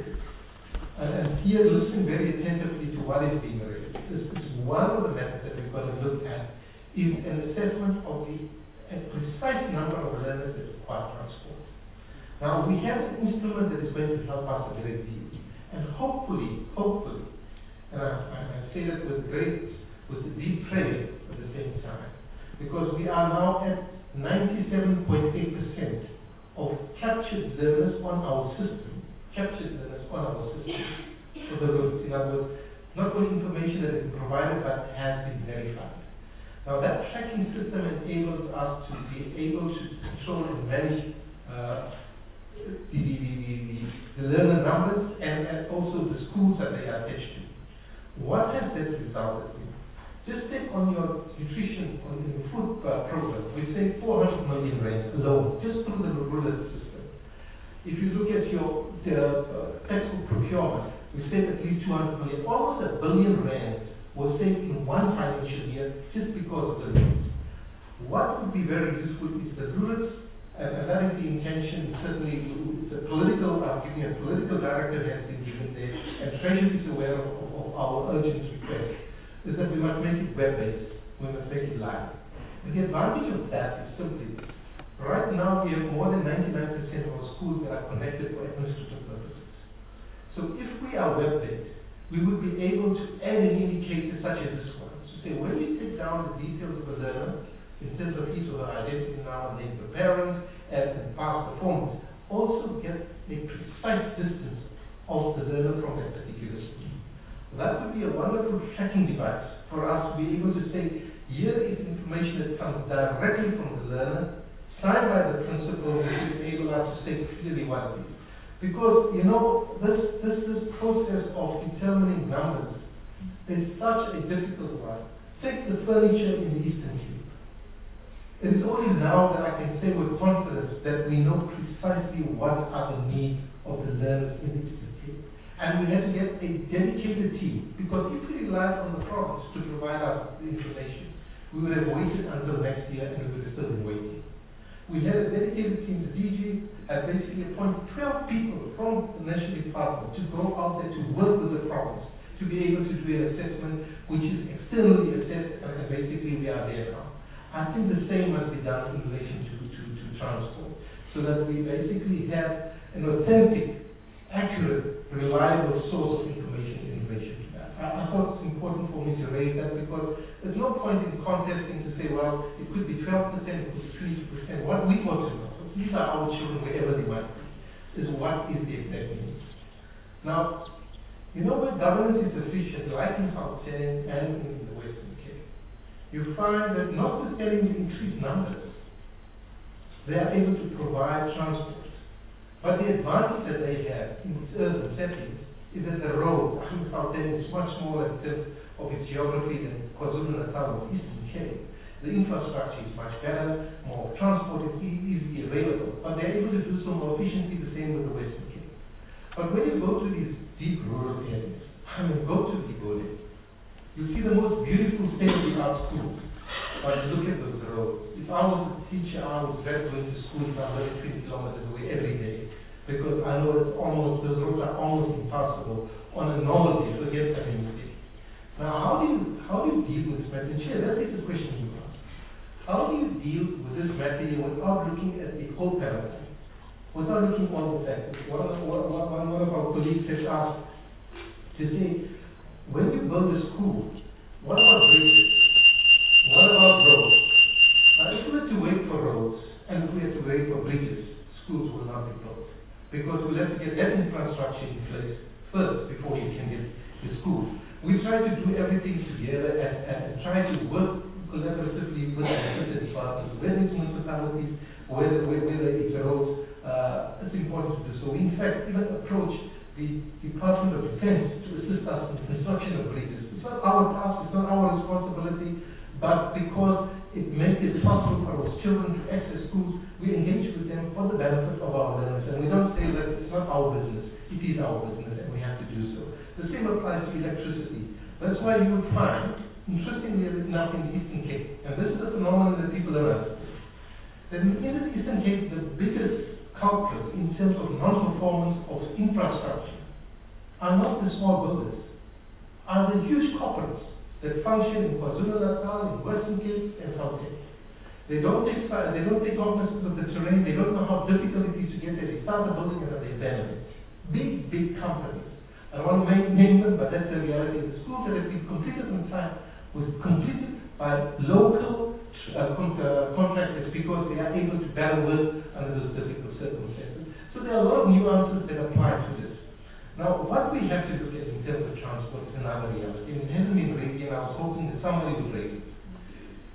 and, and here listening very attentively to what is being raised, this is one of the methods that we've got to look at is an assessment of the a precise number of learners that require transport. Now we have an instrument that is going to help us a great deal, and hopefully, hopefully, and I, I say that with great, with deep praise at the same time, because we are now at ninety-seven point eight percent of captured learners on our system, captured learners on our system. So the, in other words, not only information that has been provided but has been verified. Now that tracking system enables us to be able to control and manage uh, the, the, the, the, the learner numbers and, and also the schools that they are attached to. What has that resulted in? Just take on your nutrition, on your food uh, program, we save four hundred million rand alone, just through the rural system. If you look at your the, uh, textbook procurement, we save at least two hundred million, almost a billion rand was saved in one financial year just because of the rules. What would be very useful is the rules, and, and that is the intention, certainly the political, I've given a political directive has been given there, and Treasury is aware of, of, of our urgent request, is that we must make it web-based, we must make it live. And the advantage of that is simply this. Right now we have more than ninety-nine percent of our schools that are connected for administrative purposes. So if we are web-based, we would be able to add an indicator such as this one. So say when you take down the details of a learner, in terms of his or her identity now and name of the parent and, and past performance, also get a precise distance of the learner from that particular school. That would be a wonderful tracking device for us to be able to say, here is information that comes directly from the learner, signed by the principal, which will enable us to say clearly what it is. Because, you know, this, this, this process of determining numbers is such a difficult one. Take the furniture in the Eastern Cape. It is only now that I can say with confidence that we know precisely what are the needs of the learners in the Eastern Cape. And we had to get a dedicated team, because if we relied on the province to provide us the information, we would have waited until next year and we would have still been waiting. We had a dedicated team, the D G had basically appointed twelve people from the National Department to go out there to work with the province, to be able to do an assessment which is externally assessed, and basically we are there now. I think the same must be done in relation to, to, to transport, so that we basically have an authentic, accurate, reliable source of information in relation to that. I, I thought it's important for me to raise that, because there's no point in contesting to say, well, it could be twelve percent, it could be twenty percent. What we want to know, these are our children wherever they might be, is what is the exact need. Now, you know where governance is efficient, like in Gauteng and in the Western Cape, you find that notwithstanding the increased numbers, they are able to provide transport. But the advantage that they have in its urban settings is that the road, I think Gauteng is much smaller in terms of its geography than KwaZulu-Natal or Eastern Cape. The infrastructure is much better, more transport is e easily available, but they're able to do so more efficiently, the same with the Western Cape. But when you go to these deep rural areas, I mean, go to Ligode, you see the most beautiful state-of-the-art schools, but look at those roads. If I was a teacher, I would dread going to school if I'm living twenty kilometers away every day, because I know it's almost, those roads are almost impassable on a normal day, forget community. Now, how do you how do you deal with this matter? And Chair, that is the question you ask. How do you deal with this matter without looking at the whole paradigm, without looking at all the factors? One of, one, one, one of our colleagues has asked to say, when you build a school, what about bridges? What about roads? Now, if we had to wait for roads and if we had to wait for bridges, schools will not be built, because we'll have to get that infrastructure in place first before you can get the school. We try to do everything together and, and, and try to work collaboratively with the departments, whether it's municipalities, whether, whether it's roads. Uh, it's important to do so. We, in fact, even approach the Department of Defense to assist us in the construction of bridges. It's not our task, it's not our responsibility, but because it makes it possible for our children to access schools, we engage with them for the benefit of our learners. And we don't say that it's not our business, it is our business, and we have to do so. The same applies to electricity. That's why you would find, interestingly enough, in the Eastern Cape, and this is a phenomenon that people don't understand, that in the Eastern Cape, the biggest culprits in terms of non-performance of infrastructure are not the small builders, are the huge corporates that function in KwaZulu-Natal, in Western Cape, and Gauteng. They don't take they don't take cognizance of the terrain. They don't know how difficult it is to get there. They start a building and then they abandon it. Big, big companies. I don't want to make, name them, but that's the reality. The schools that have been completed in time was completed by local uh, con uh, contractors because they are able to better work under those difficult circumstances. So there are a lot of nuances that apply to this. Now, what we have to look at in terms of transport is another reality. And it hasn't been raised yet. I was hoping that somebody would raise it.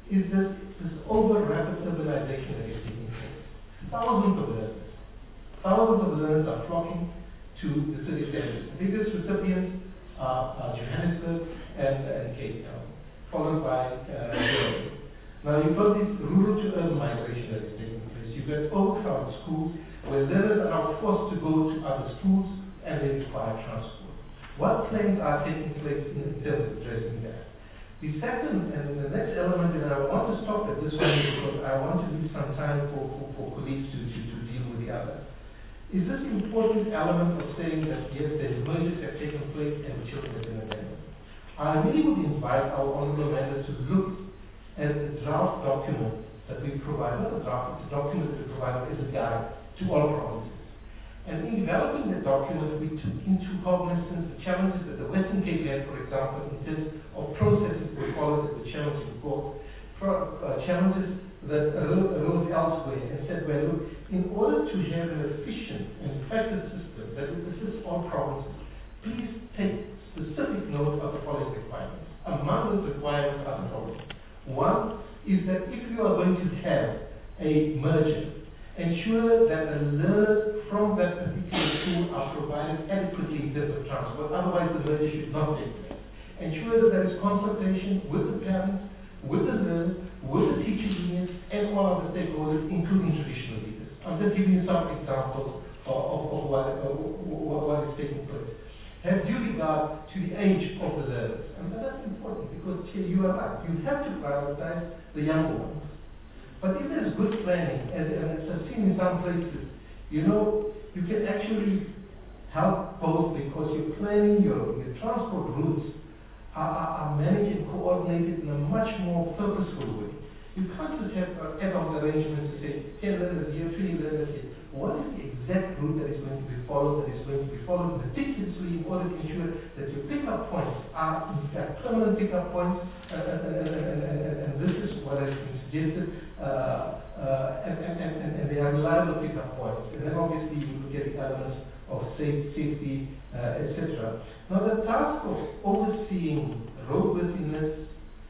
is this, this over-rapid urbanization that is taking place. Thousands of learners, thousands of learners are flocking to the city centers. The biggest recipients are, are Johannesburg and, and Cape Town, followed by uh, Durban. Now you've got this rural to urban migration that is taking place. You've got overcrowded schools where learners are now forced to go to other schools and they require transport. What plans are taking place in terms of addressing that? The second and the next element, and I want to stop at this one because I want to leave some time for, for, for colleagues to, to, to deal with the other, is this important element of saying that yes, the mergers have taken place and the children have been abandoned. I really would invite our honourable members to look at the draft document that we provide, not a draft, it's a document that we provide as a guide to all provinces. And in developing the document, we took into cognizance the challenges that the Western Cape had, for example, in terms of processes that were followed that were challenging court, pro, uh, challenges that arose, arose elsewhere, and said, well, look, in order to have an efficient and effective system that would assist all provinces, please take specific note of the following requirements. Among those requirements are the following. One is that if you are going to have a merger, ensure that the learners from that particular school are provided adequately in terms of transport, otherwise the merger should not take place. Ensure that there is consultation with the parents, with the learners, with the teacher unions, and all other stakeholders, including traditional leaders. I'm just giving you some examples of, of, of what, uh, what is taking place. Have due regard to the age of the learners. And that's important because you are right. You have to prioritize the younger ones. But if there's good planning, and, and it's seen in some places, you know, you can actually help both because you're planning your, your transport routes are, are, are managed and coordinated in a much more purposeful way. You can't just have uh, ad hoc arrangements to say, ten learners here, three learners here. What is the exact route that is going to be followed, that is going to be followed meticulously in order to ensure that your pickup points are in fact permanent pickup points, uh, and, and, and, and, and, and this is what has been suggested, uh, uh, and, and, and, and they are reliable pickup points. And then obviously you look at the elements of safe, safety, uh, et cetera. Now the task of overseeing roadworthiness,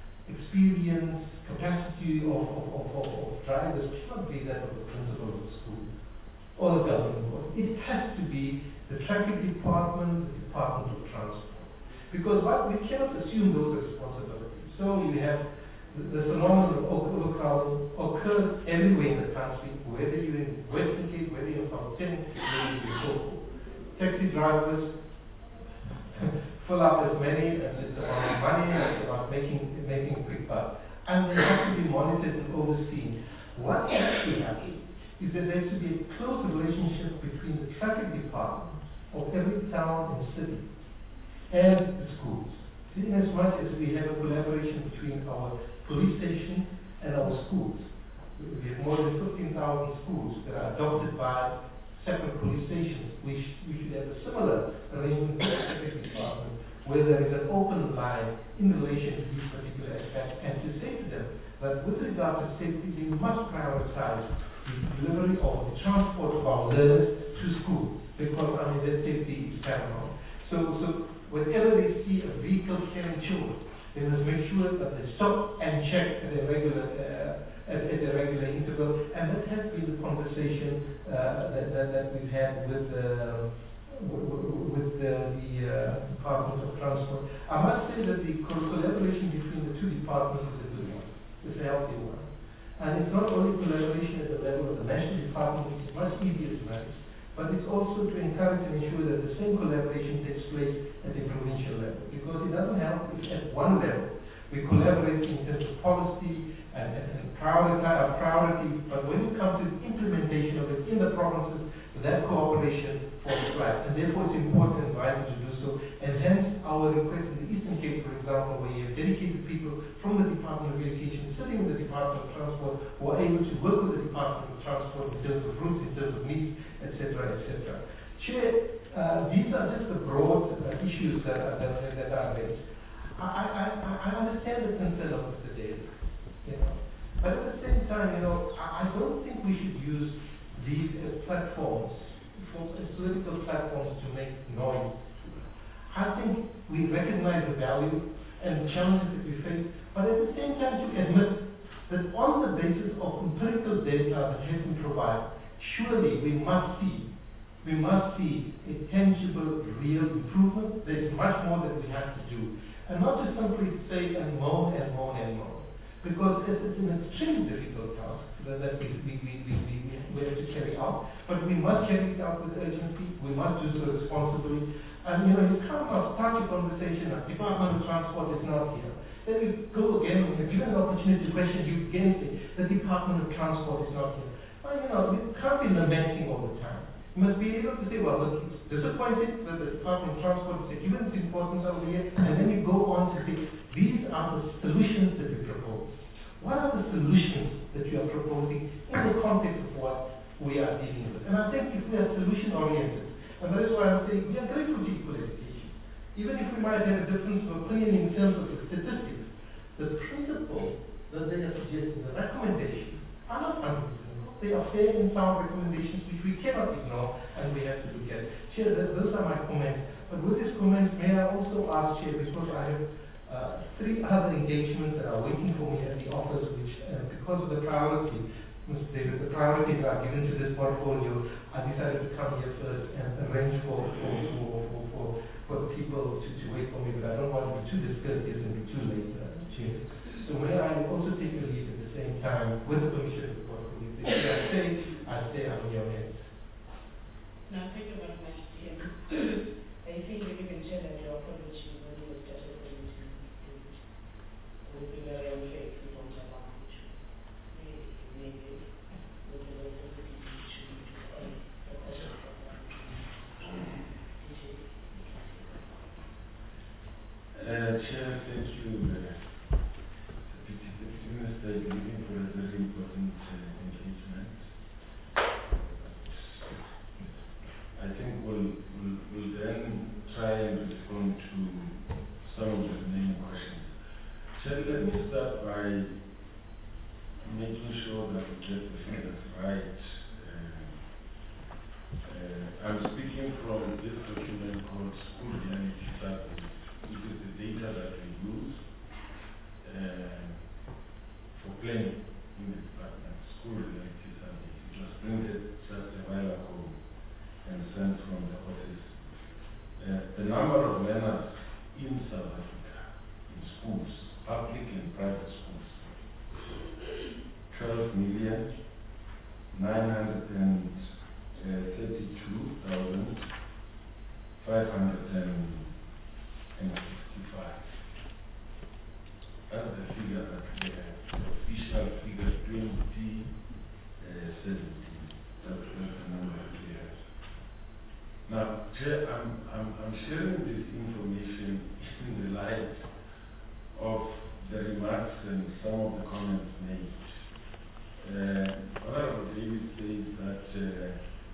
experience, capacity of, of, of, of, of drivers cannot be that of the principal of the school or the government board. It has to be the traffic department, the Department of Transport. Because what we cannot assume those responsibilities. So you have the, the phenomenon of overcrowding occurs everywhere in the country, whether you're in Western Cape, whether you're in Gauteng, whether you're in Soko. Taxi drivers fill up as many, and it's about money, and it's about making, making a quick buck. And they have to be monitored and overseen. What has to happen is that there has to be a close relationship between the traffic department of every town and city and the schools. See, in as much as we have a collaboration between our police station and our schools. We have more than fifteen thousand schools that are adopted by separate police stations. We, sh we should have a similar arrangement with the traffic department where there is an open line in relation to these particular aspects, and to say to them that with regard to safety, we must prioritize the delivery of the transport of our learners to school, because I mean their safety is paramount. So, so whenever they see a vehicle carrying children, they must make sure that they stop and check at a regular uh, at, at a regular interval, and that has been the conversation uh, that, that that we've had with uh, with the, the uh, Department of Transport. I must say that the collaboration between the two departments is a good one, it's a healthy one. And it's not only collaboration at the level of the national department, which is much easier to manage, but it's also to encourage and ensure that the same collaboration takes place at the provincial level. Because it doesn't help if at one level we collaborate in terms of policy and, and, and priority, uh, priority, but when it comes to the implementation of it in the provinces, that cooperation falls flat. And therefore it's important and vital to do so. And hence our request in the Eastern Cape, for example, where you have dedicated people from the Department of Education sitting in the Department of Transport who are able to work with the Department of Transport in terms of routes, in terms of needs, et cetera, et cetera. Chair, uh, these are just the broad uh, issues that are, that, that are raised. I, I, I understand the concern of Mister Davis, you know, but at the same time, you know, I, I don't think we should use these as platforms, for, as political platforms to make noise. I think we recognize the value and the challenges that we face, but at the same time to admit that on the basis of empirical data that has been provided, surely we must see, we must see a tangible, real improvement. There is much more that we have to do. And not just simply say and moan and moan and moan. Because it's, it's an extremely difficult task that, that we, we, we, we, we, we have to carry out. But we must carry it out with urgency. We must do so responsibly. And you know, you can't start a conversation that Department of Transport is not here. Then you go again, when you're given the opportunity to question, you again say the Department of Transport is not here. Well, you know, you can't be lamenting all the time. You must be able to say, well, look, it's disappointing that the Department of Transport is given its importance over here, and then you go on to say, these are the solutions that we propose. What are the solutions that you are proposing in the context of what we are dealing with? And I think if we are solution-oriented, and that is why I'm saying we are grateful to equal education. Even if we might have a difference of opinion in terms of the statistics, the principle that they are suggesting, the recommendations, are not unreasonable. They are fair and sound recommendations which we cannot ignore and we have to look at. Chair, those are my comments. But with these comments, may I also ask, Chair, because I have Uh, three other engagements that are waiting for me at the office, which, uh, because of the priority, Mister David, the priorities are given to this portfolio, I decided to come here first and arrange for, for, for, for, for, for the people to, to wait for me, but I don't want to be too discourteous and be too late, uh, Chair. So may I also take a leave at the same time with the permission of the portfolio? If I stay, I stay on your hands. No, thank you very much, Chair. I think you can share that your approach is really started for you to will be very unfair if we don't have our issue. Maybe with the rest of the people should be a question for them. Uh, Chair, thank you. Uh, Deputy Minister, you're looking for a very important uh, engagement. I think we'll, we'll, we'll then try and respond to some of the main questions. Chair, let me start by making sure that we get the figures right. Uh, uh, I'm speaking from this document called School Reality Survey, which is the data that we use uh, for planning in the department. School Reality Survey. It was printed just a while ago and sent from the office. Uh, the number of learners in South Africa in schools, public and private schools, twelve million nine hundred thirty-two thousand five hundred sixty-five. That's the figure that we have, the official figure twenty seventeen. That's the number that we have. Now, Chair, I'm, I'm, I'm sharing this information in the light of the remarks and some of the comments made. Uh, Honorable David says that uh,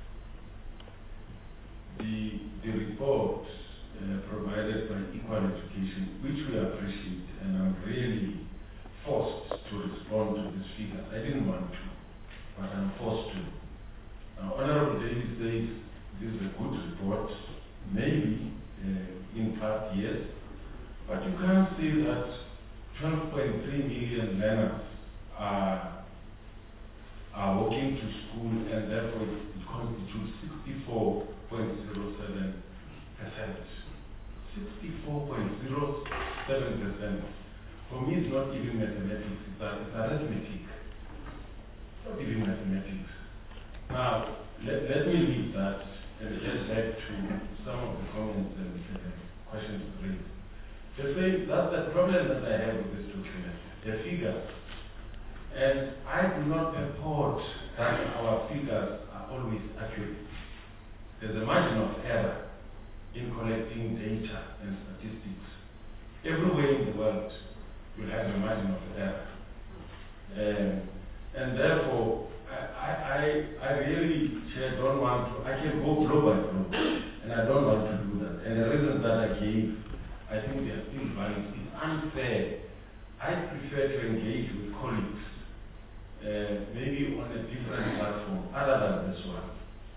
the, the report uh, provided by Equal Education, which we appreciate, and I'm really forced to respond to this figure. I didn't want to, but I'm forced to. Now, Honorable David says this is a good report, maybe uh, in past years, but you can't say that twelve point three million learners are, are walking to school and therefore it constitutes sixty-four point zero seven percent. sixty-four point zero seven percent. For me, it's not even mathematics, it's, it's arithmetic. It's not even mathematics. Now, let, let me leave that and get back to some of the comments and uh, questions raised. The thing, that's the problem that I have with this document, the figures. And I do not purport that our figures are always accurate. There's a margin of error in collecting data and statistics. Everywhere in the world, you have a margin of error. Um, and therefore, I, I, I really Chair, don't want to, I can go blow by blow, and I don't want to do that. And the reasons that I gave, I think they are still valid. It's unfair. I prefer to engage with colleagues, uh, maybe on a different platform other than this one.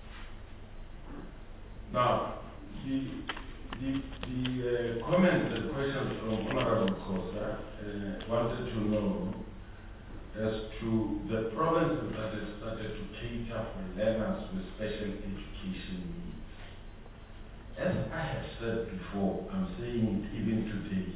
Now, the, the, the uh, comments and questions from Honorable Kosa uh, wanted to know as to the provinces that have started to cater for learners with special education needs. As I have said before, I'm saying it even today.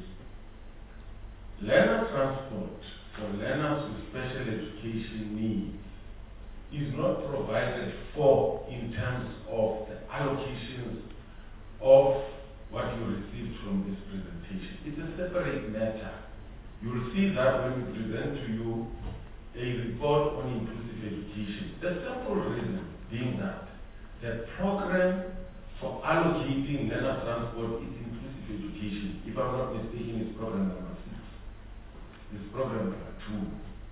Learner transport for learners with special education needs is not provided for in terms of the allocations of what you received from this presentation. It's a separate matter. You will see that when we present to you a report on inclusive education. The simple reason being that the program for allocating learner transport is inclusive education. If I'm not mistaken, it's program number six. It's program number two.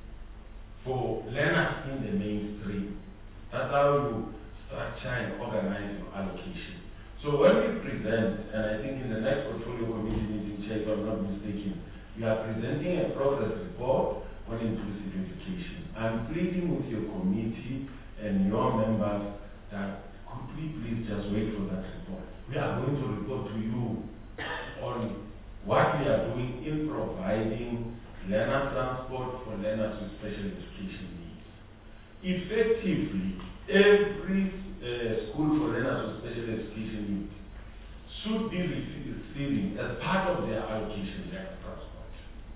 For learners in the mainstream, that's how you structure and organize your allocation. So when we present, and I think in the next portfolio committee meeting, Chair, if I'm not mistaken, we are presenting a progress report on inclusive education. I'm pleading with your committee and your members that could we please just wait for that report. We are going to report to you on what we are doing in providing learner transport for learners with special education needs. Effectively, every uh, school for learners with special education needs should be receiving, as part of their allocation, learner transport.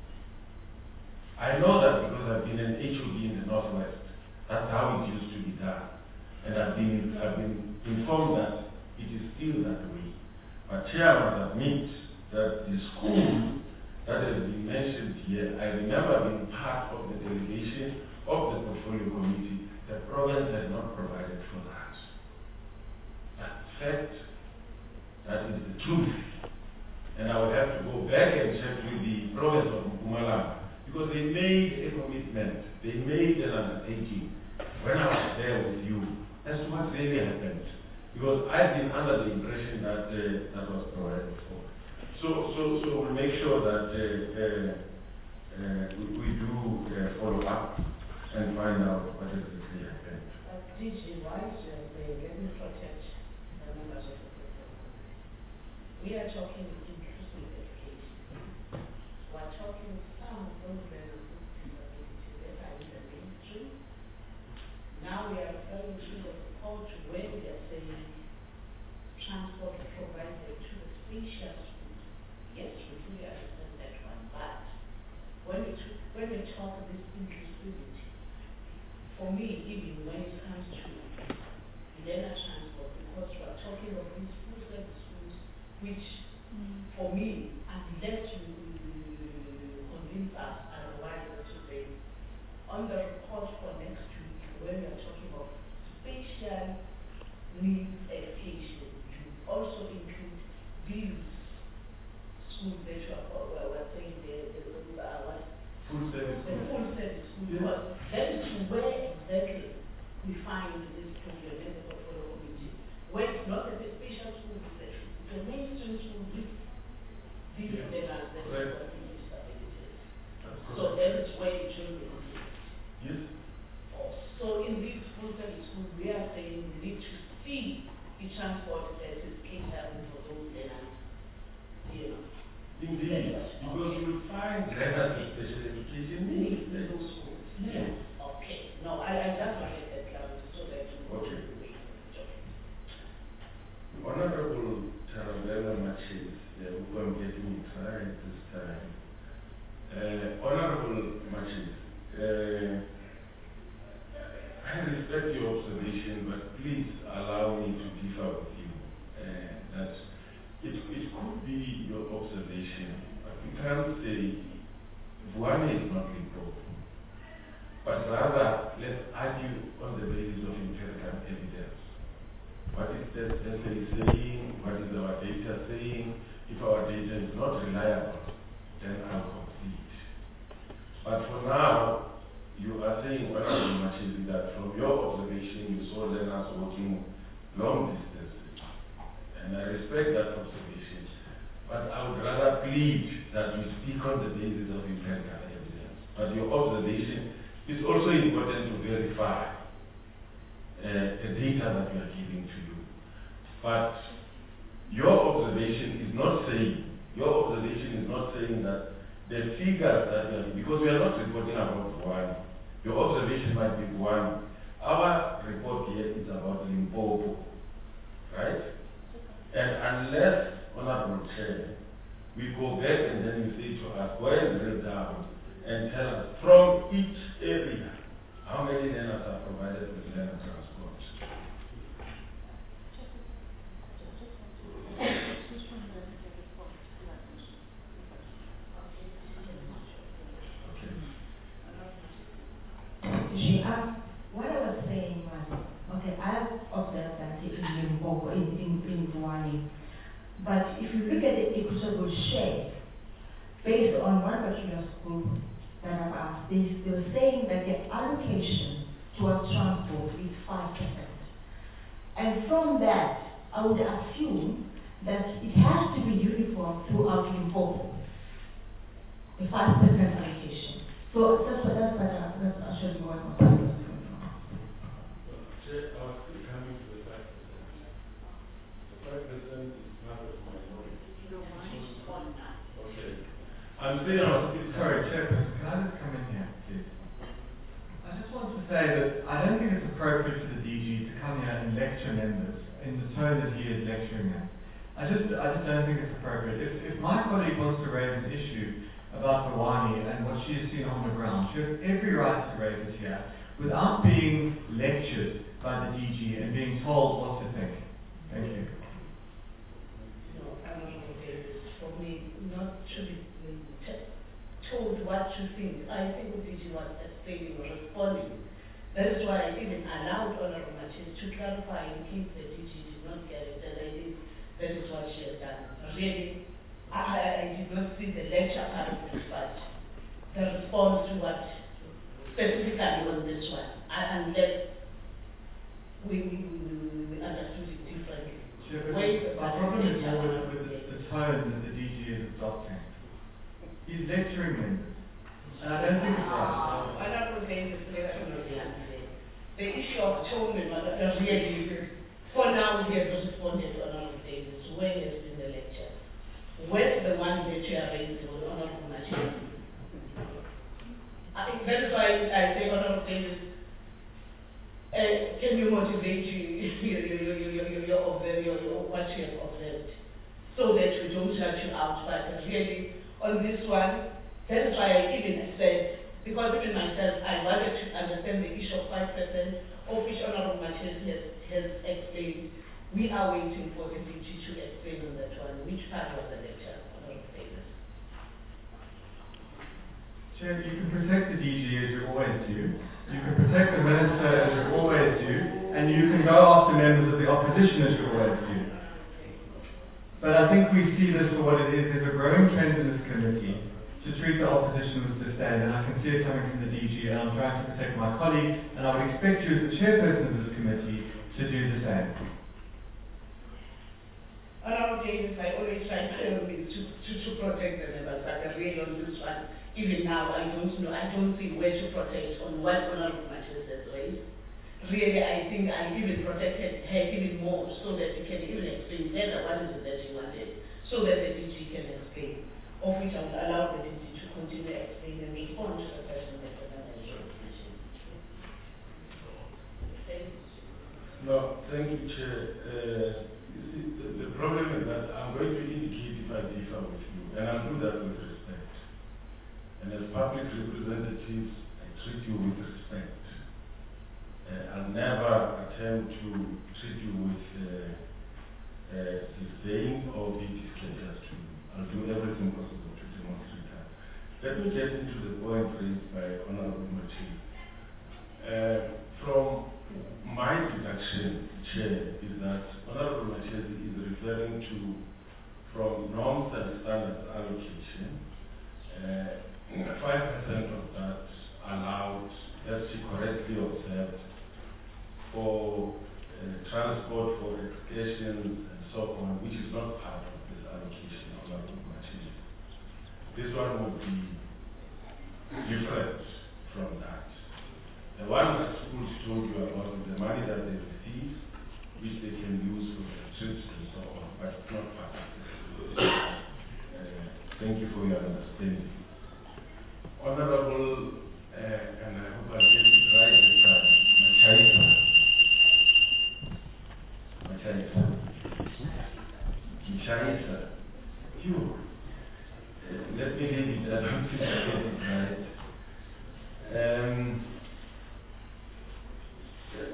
I know that because I've been an H O D in the Northwest, that's how it used to be done. And I've been, I've been informed that it is still that way. But Chair must admit that the school that has been mentioned here, I remember being part of the delegation of the portfolio committee. The province has not provided for that. That fact, that is the truth. And I will have to go back and check with the province of Mpumalanga, because they made a commitment, they made an undertaking when I was there with you as to what really happened. Because I've been under the impression that uh, that was provided for. So, so, so we'll make sure that uh, uh, uh, we, we do uh, follow up and find out what exactly happened. Uh, D G Wise, uh, the let me protect the members of the program. We are talking inclusive education. We are talking some of those learners with disabilities that are in the mainstream. Now we are referring to the report where we are saying transport provided to the special schools. Yes, we fully understand that one, but when we, t when we talk of this inclusivity, for me, even when it comes to learner transport, because we are talking of these full service schools, which mm. for me, unless you convince us otherwise, to say, on the report for next week, when we are talking of special needs education, you also include these schools that you are, we're saying the, the, the uh, what? Full service the full service school, yeah. Because that is where exactly we find this problem in the portfolio committee, where it's not a special school, it's a mainstream school with these yeah. learners that right. are with disabilities. So that is where it should be. Yes. So in this full service school, we are saying we need to see the transport that is catering for those learners. You know. Indeed, because you will find learners with special education needs in those schools. Yes. Okay. No, I, I just wanted that clarity so that you okay. Honorable Tarabella Machis, yeah, who I'm getting it right this time. Uh, Honorable Machis, uh, I respect your observation, but please allow me to differ with you. Uh, that it, it could be your observation, but we can't say one is not Limpopo. But rather, let's argue on the basis of empirical evidence. What is the data saying? What is our data saying? If our data is not reliable, then I'll concede. But for now, you are saying one of the matches that from your observation, you saw learners walking long distances. And I respect that observation. But I would rather plead that we speak on the basis of empirical evidence. But your observation is also important to verify uh, the data that we are giving to you. But your observation is not saying, your observation is not saying that the figures that we are, because we are not reporting about one, Your observation might be one. Our report here is about Limpopo, right? And unless, Honorable Chair, we go back and then you say to us, go and drill down and tell us from each area how many learners are provided with learner transport. She asked, what I was saying was, okay, I have observed that in Limpopo, in, in, in Vuani, but if you look at the equitable share, based on one particular school that I've asked, they, they were saying that the allocation towards transport is five percent. And from that, I would assume that it has to be uniform throughout Limpopo, the five percent allocation. So that's what that's, that's, that's actually what my point was coming from. Chair, I was still coming to the five percent. The five percent is part of my knowledge. Okay. I'm saying I was still Sorry, Chairperson, can I just come in here, please? I just want to say that I don't think it's appropriate for the D G to come here and lecture members in the tone that he is lecturing us. I just, I just don't think it's appropriate. If, if my colleague wants to raise an issue about Vuani and what she has seen on the ground, she has every right to raise it here without being lectured by the D G and being told what to think. Thank you. No, I'm not okay. For me, not to be told what to think. I think the D G was explaining or responding. That is why I even allowed Honorable Martin to clarify in case the D G did not get it, and I think that is what she has done. Really, I, I, I did not see the lecture part of this, but the response to what specifically on this one, unless we, we, we, we understood it differently. Sure, but Wait, my problem is more with, with the, the tone that the D G is adopting. He's lecturing members, and I don't think it's right. I'm not going to say this lecture on the answer. The issue of tone is not really, for now we have responded to Honorable Davis. When has been the lecture? Where's the one that you are raising with Honorable Martin? I think that is why I say Honorable Davis, uh, can you motivate you, your, your, your, your, your, your, observe, your, your, what you have observed, so that we don't shut you out, but really, on this one, that is why I even said, because even myself, I wanted to understand the issue of five percent, of which Honorable Martin has, has explained. We are waiting for the D G to explain on that one, which part was the lecture, Honorable Davis. Chair, you can protect the D G as you always do. You can protect the Minister as you always do. And you can go after members of the opposition as you always do. But I think we see this for what it is. There's a growing trend in this committee to treat the opposition with disdain, and I can see it coming from the D G, and I'm trying to protect my colleague, and I would expect you as the chairperson of this committee to do the same. Honorable Davis, I always try to, to, to, to protect the members, but I really on this one, even now, I don't know, I don't see where to protect on what Honorable Martin has raised. Really, I think I even protected her even more so that you can even explain better what is it that you wanted, so that the D G can explain, of which I would allow the D G to continue explaining and respond to the question that was mentioned. No, thank you, Chair. Uh, you see, the, the problem is that I'm going to indicate if I differ with you, and I'll do that with respect. And as public representatives, I treat you with respect. Uh, I'll never attempt to treat you with uh, uh, disdain or be discourteous to you. I'll do everything possible to demonstrate that. Let me get into the point raised by Honorable Martin. Uh, from my deduction, Chair, is that Honorable Martin is referring to from norms and standards allocation, uh, five percent of that allowed, as she correctly observed, for uh, transport, for excursions, and so on, which is not part of this allocation of Honorable Martin. This one would be different from that. The one that schools told you about is the money that they receive, which they can use for their trips and so on, but it's not part of this. Uh, thank you for your understanding. Honorable, uh, and I hope I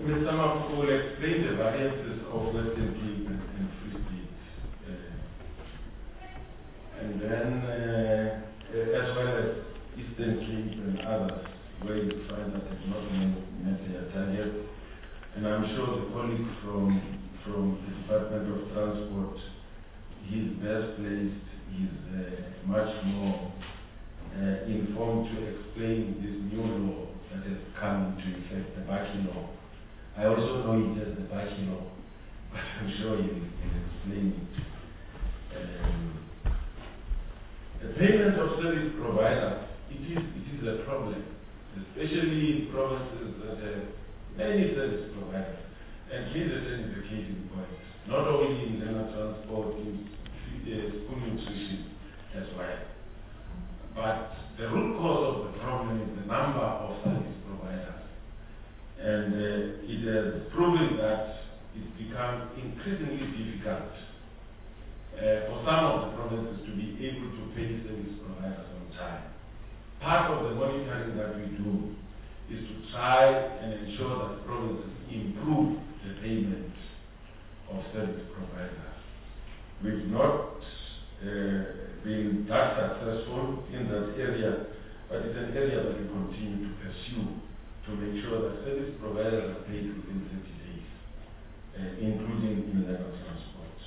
Mister Mafuko will explain the variances of Western Cape and, and Free State. Uh, and then, uh, uh, as well as Eastern Cape and others, where you find that it's not met their target. And I'm sure the colleague from, from the Department of Transport, he's best placed, he's uh, much more uh, informed to explain this new law that has come into effect, the Baki law. I also know it as the Baki law, but I'm sure he will explain it. Um, the payment of service providers, it is, it is a problem, especially in provinces that have many service providers. And K Z N is a case in point, not only in general transport, in uh, school nutrition as well. But the root cause of the problem is the number of service providers. And uh, it has proven that it's become increasingly difficult uh, for some of the provinces to be able to pay service providers on time. Part of the monitoring that we do is to try and ensure that provinces improve the payment of service providers. We've not uh, been that successful in that area, but it's an area that we continue to pursue to make sure that service providers are paid within thirty days, uh, including in level transport.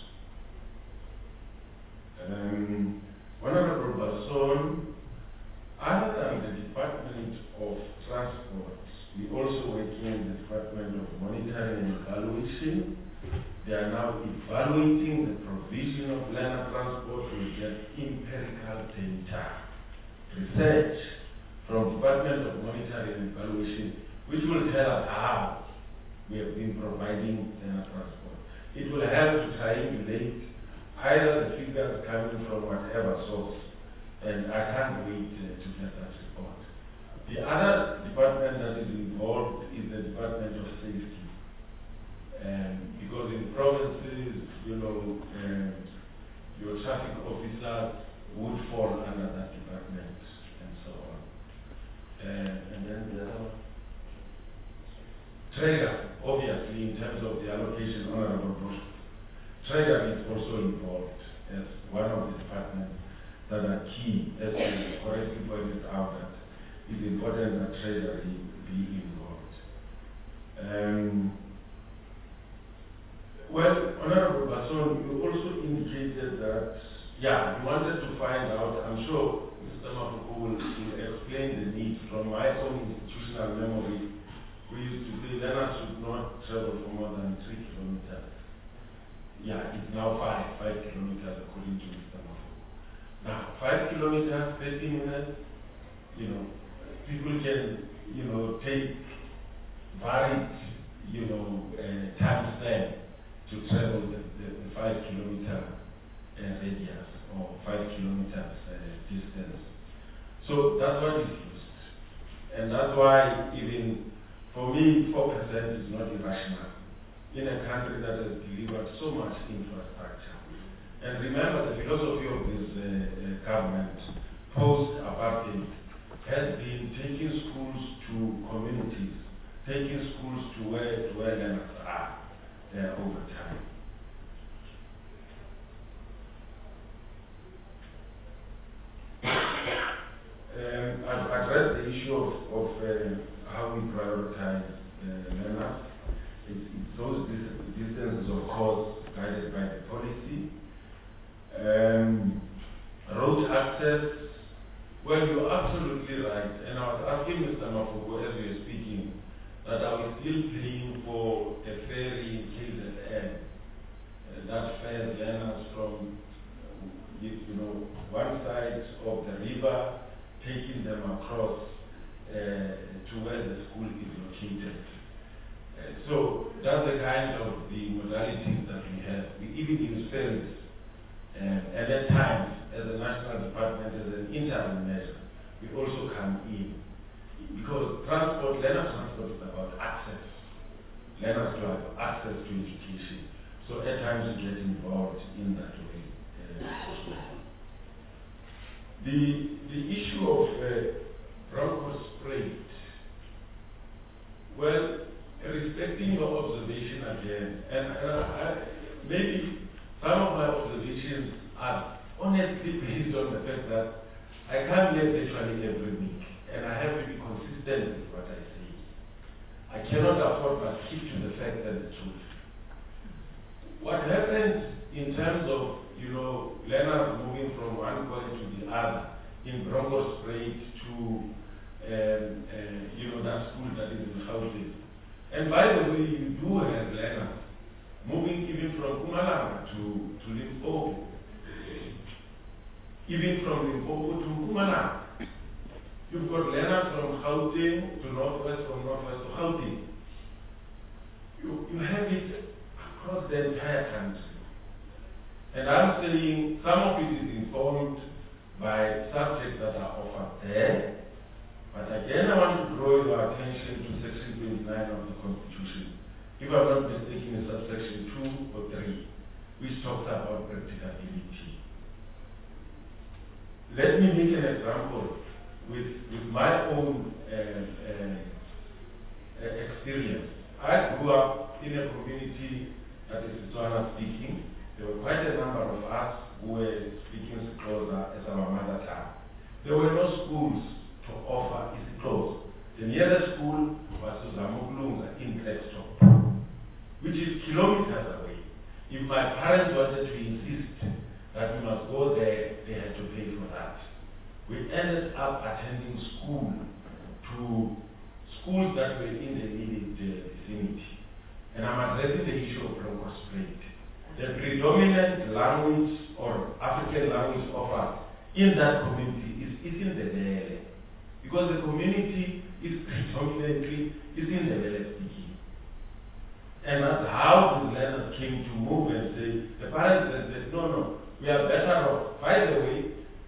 Um, Honorable Basson, other than the Department of Transport, we also working in the Department of Monitoring and Evaluation. They are now evaluating the provision of learner transport with their empirical data. Research from Department of Monitoring and Evaluation, which will tell us how we have been providing learner transport. It will help to triangulate either the figures coming from whatever source, and I can't wait uh, to get that report. The other department that is involved is the Department of Safety. Um, because in provinces, you know, um, your traffic officers would fall under that department and so on. Uh, and then the Trader, obviously, in terms of the allocation, Honorable Bush, Trader is also involved as one of the departments that are key, as you correctly pointed out, that it's important that Trader be, be involved. Um, well, Honorable Basson, you also indicated that, yeah, you wanted to find out, I'm sure Mister Mafuko will, will explain the need. From my own institutional memory, we used to say learners should not travel for more than three kilometers. Yeah, it's now five, five kilometers according to Mister Mafuko. Now, five kilometers, thirty minutes, you know, people can, you know, take varied, you know, uh, time span to travel the, the, the five kilometer uh, radius or five kilometers uh, distance. So that's what is used. And that's why even for me, four percent is not irrational in a country that has delivered so much infrastructure. And remember, the philosophy of this uh, uh, government, post-apartheid, has been taking schools to communities, taking schools to where, to where learners are uh, over time. Um, I've addressed the issue of, of uh, how we prioritize uh, learners. It's, it's those dis distances, of course, guided by the policy. Um, road access, well, you're absolutely right. And I was asking Mister Mafuko as we were speaking, that are we still paying for a ferry in K Z N uh, that ferries learners from, uh, you, you know, one side of the river, taking them across uh, to where the school is located. Uh, so that's the kind of the modalities that we have. We even use ferries. Um, and at times, as a national department, as an interim measure, we also come in. Because transport, learner transport is about access. Learners to have access to education. So at times we get involved in that way. Uh, the, the issue of uh, Broncos Freight, well, respect reflecting your observation again, and uh, I, maybe some of my observations are honestly based on the fact that I come here virtually every week, and I have to be consistent with what I say. I cannot afford but keep to the fact and the truth. What happens in terms of, you know, learners moving from one point to the other in Bronkhorstspruit to, um, uh, you know, that school that is in Gauteng. And by the way, you do have learners moving even from Mpumalanga to, to Limpopo, even from Limpopo to Mpumalanga. You've got learners from Gauteng to Northwest, from Northwest to Gauteng. You, you have it across the entire country. And I'm saying some of it is informed by subjects that are offered there. But again, I want to draw your attention to section twenty-nine of the Constitution. If I'm not mistaken, it's subsection two or three, which talks about practicability. Let me make an example with, with my own uh, uh, experience. I grew up in a community that is Setswana speaking. There were quite a number of us who were speaking Xhosa as our mother tongue. There were no schools to offer isiXhosa. The nearest school was Zamukulunga in Klerksdorp, which is kilometers away. If my parents wanted to insist that we must go there, they had to pay for that. We ended up attending school to schools that were in the immediate uh, vicinity. And I'm addressing the issue of Bronkhorstspruit. The predominant language or African language offered in that community is, is in the Ndebele. Because the community is predominantly is in the Ndebele speaking. And that's how the learners came to move and say, the parents said, no, no, we are better off. By the way,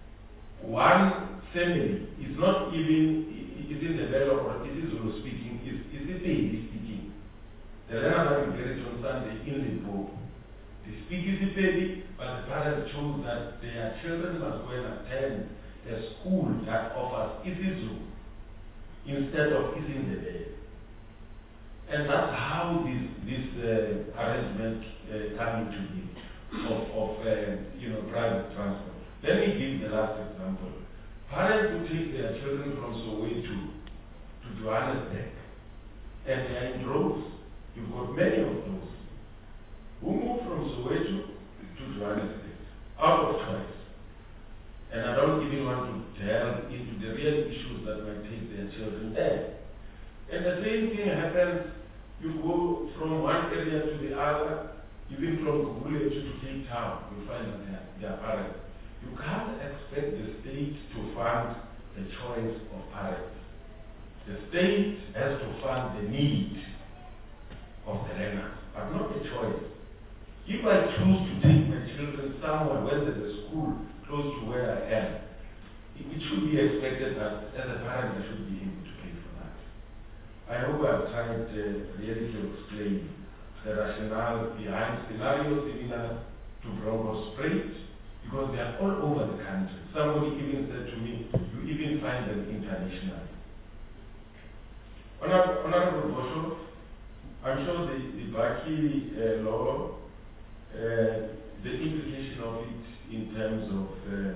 one family is not even, is in the Ndebele or is Zulu speaking, is is the baby speaking. The learners are encouraged on Sunday in Limpopo. They speak Isipedi, but the parents chose that their children must go and attend a school that offers isiZulu instead of isiNdebele. And that's how this this uh, arrangement uh, came to be of, of uh, you know, private transport. Let me give the last example. Parents who take their children from Soweto to Johannesburg, and they are in droves. You've got many of those who move from Soweto to Johannesburg out of choice. And I don't even want to delve into the real issues that might take their children there. And the same thing happens, you go from one area to the other, even from Gugulethu to Cape Town, you find that they are, they are parents. You can't expect the state to fund the choice of parents. The state has to fund the need of the learners, but not the choice. If I choose to take my children somewhere where there's a school close to where I am, it, it should be expected that as a parent I should be able to pay for that. I hope I've tried uh, really to explain the rationale behind scenarios similar to Bronkhorstspruit, because they are all over the country. Somebody even said to me, you even find them internationally. Honorable, Honorable Bosho, I'm sure the, the Baki uh, law, uh, the implication of it in terms of, uh,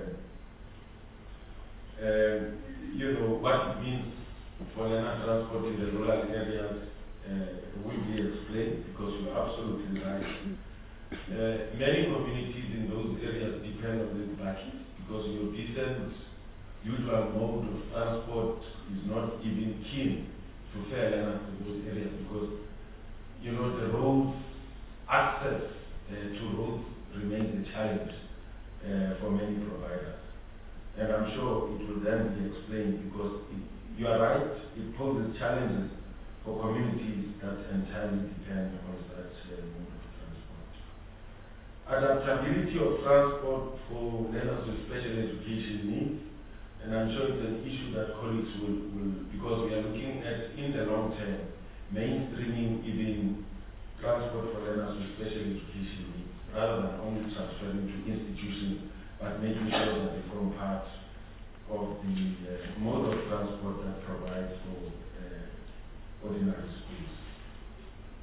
uh, you know, what it means for learner transport in the rural areas uh, will be explained, because you're absolutely right. Uh, many communities in those areas depend on the Bakis, because your decent, usual mode of transport is not even keen to fair learners in those areas, because you know the roads, access uh, to roads remains a challenge uh, for many providers. And I'm sure it will then be explained, because it, you are right, it poses challenges for communities that entirely depend on such uh, mode of transport. Adaptability of transport for learners with special education needs, and I'm sure it's an issue that colleagues will, will because we are looking at, in the long term, mainstreaming even transport for learners with special education needs, rather than only transferring to institutions, but making sure that they form part of the uh, mode of transport that provides for uh, ordinary schools.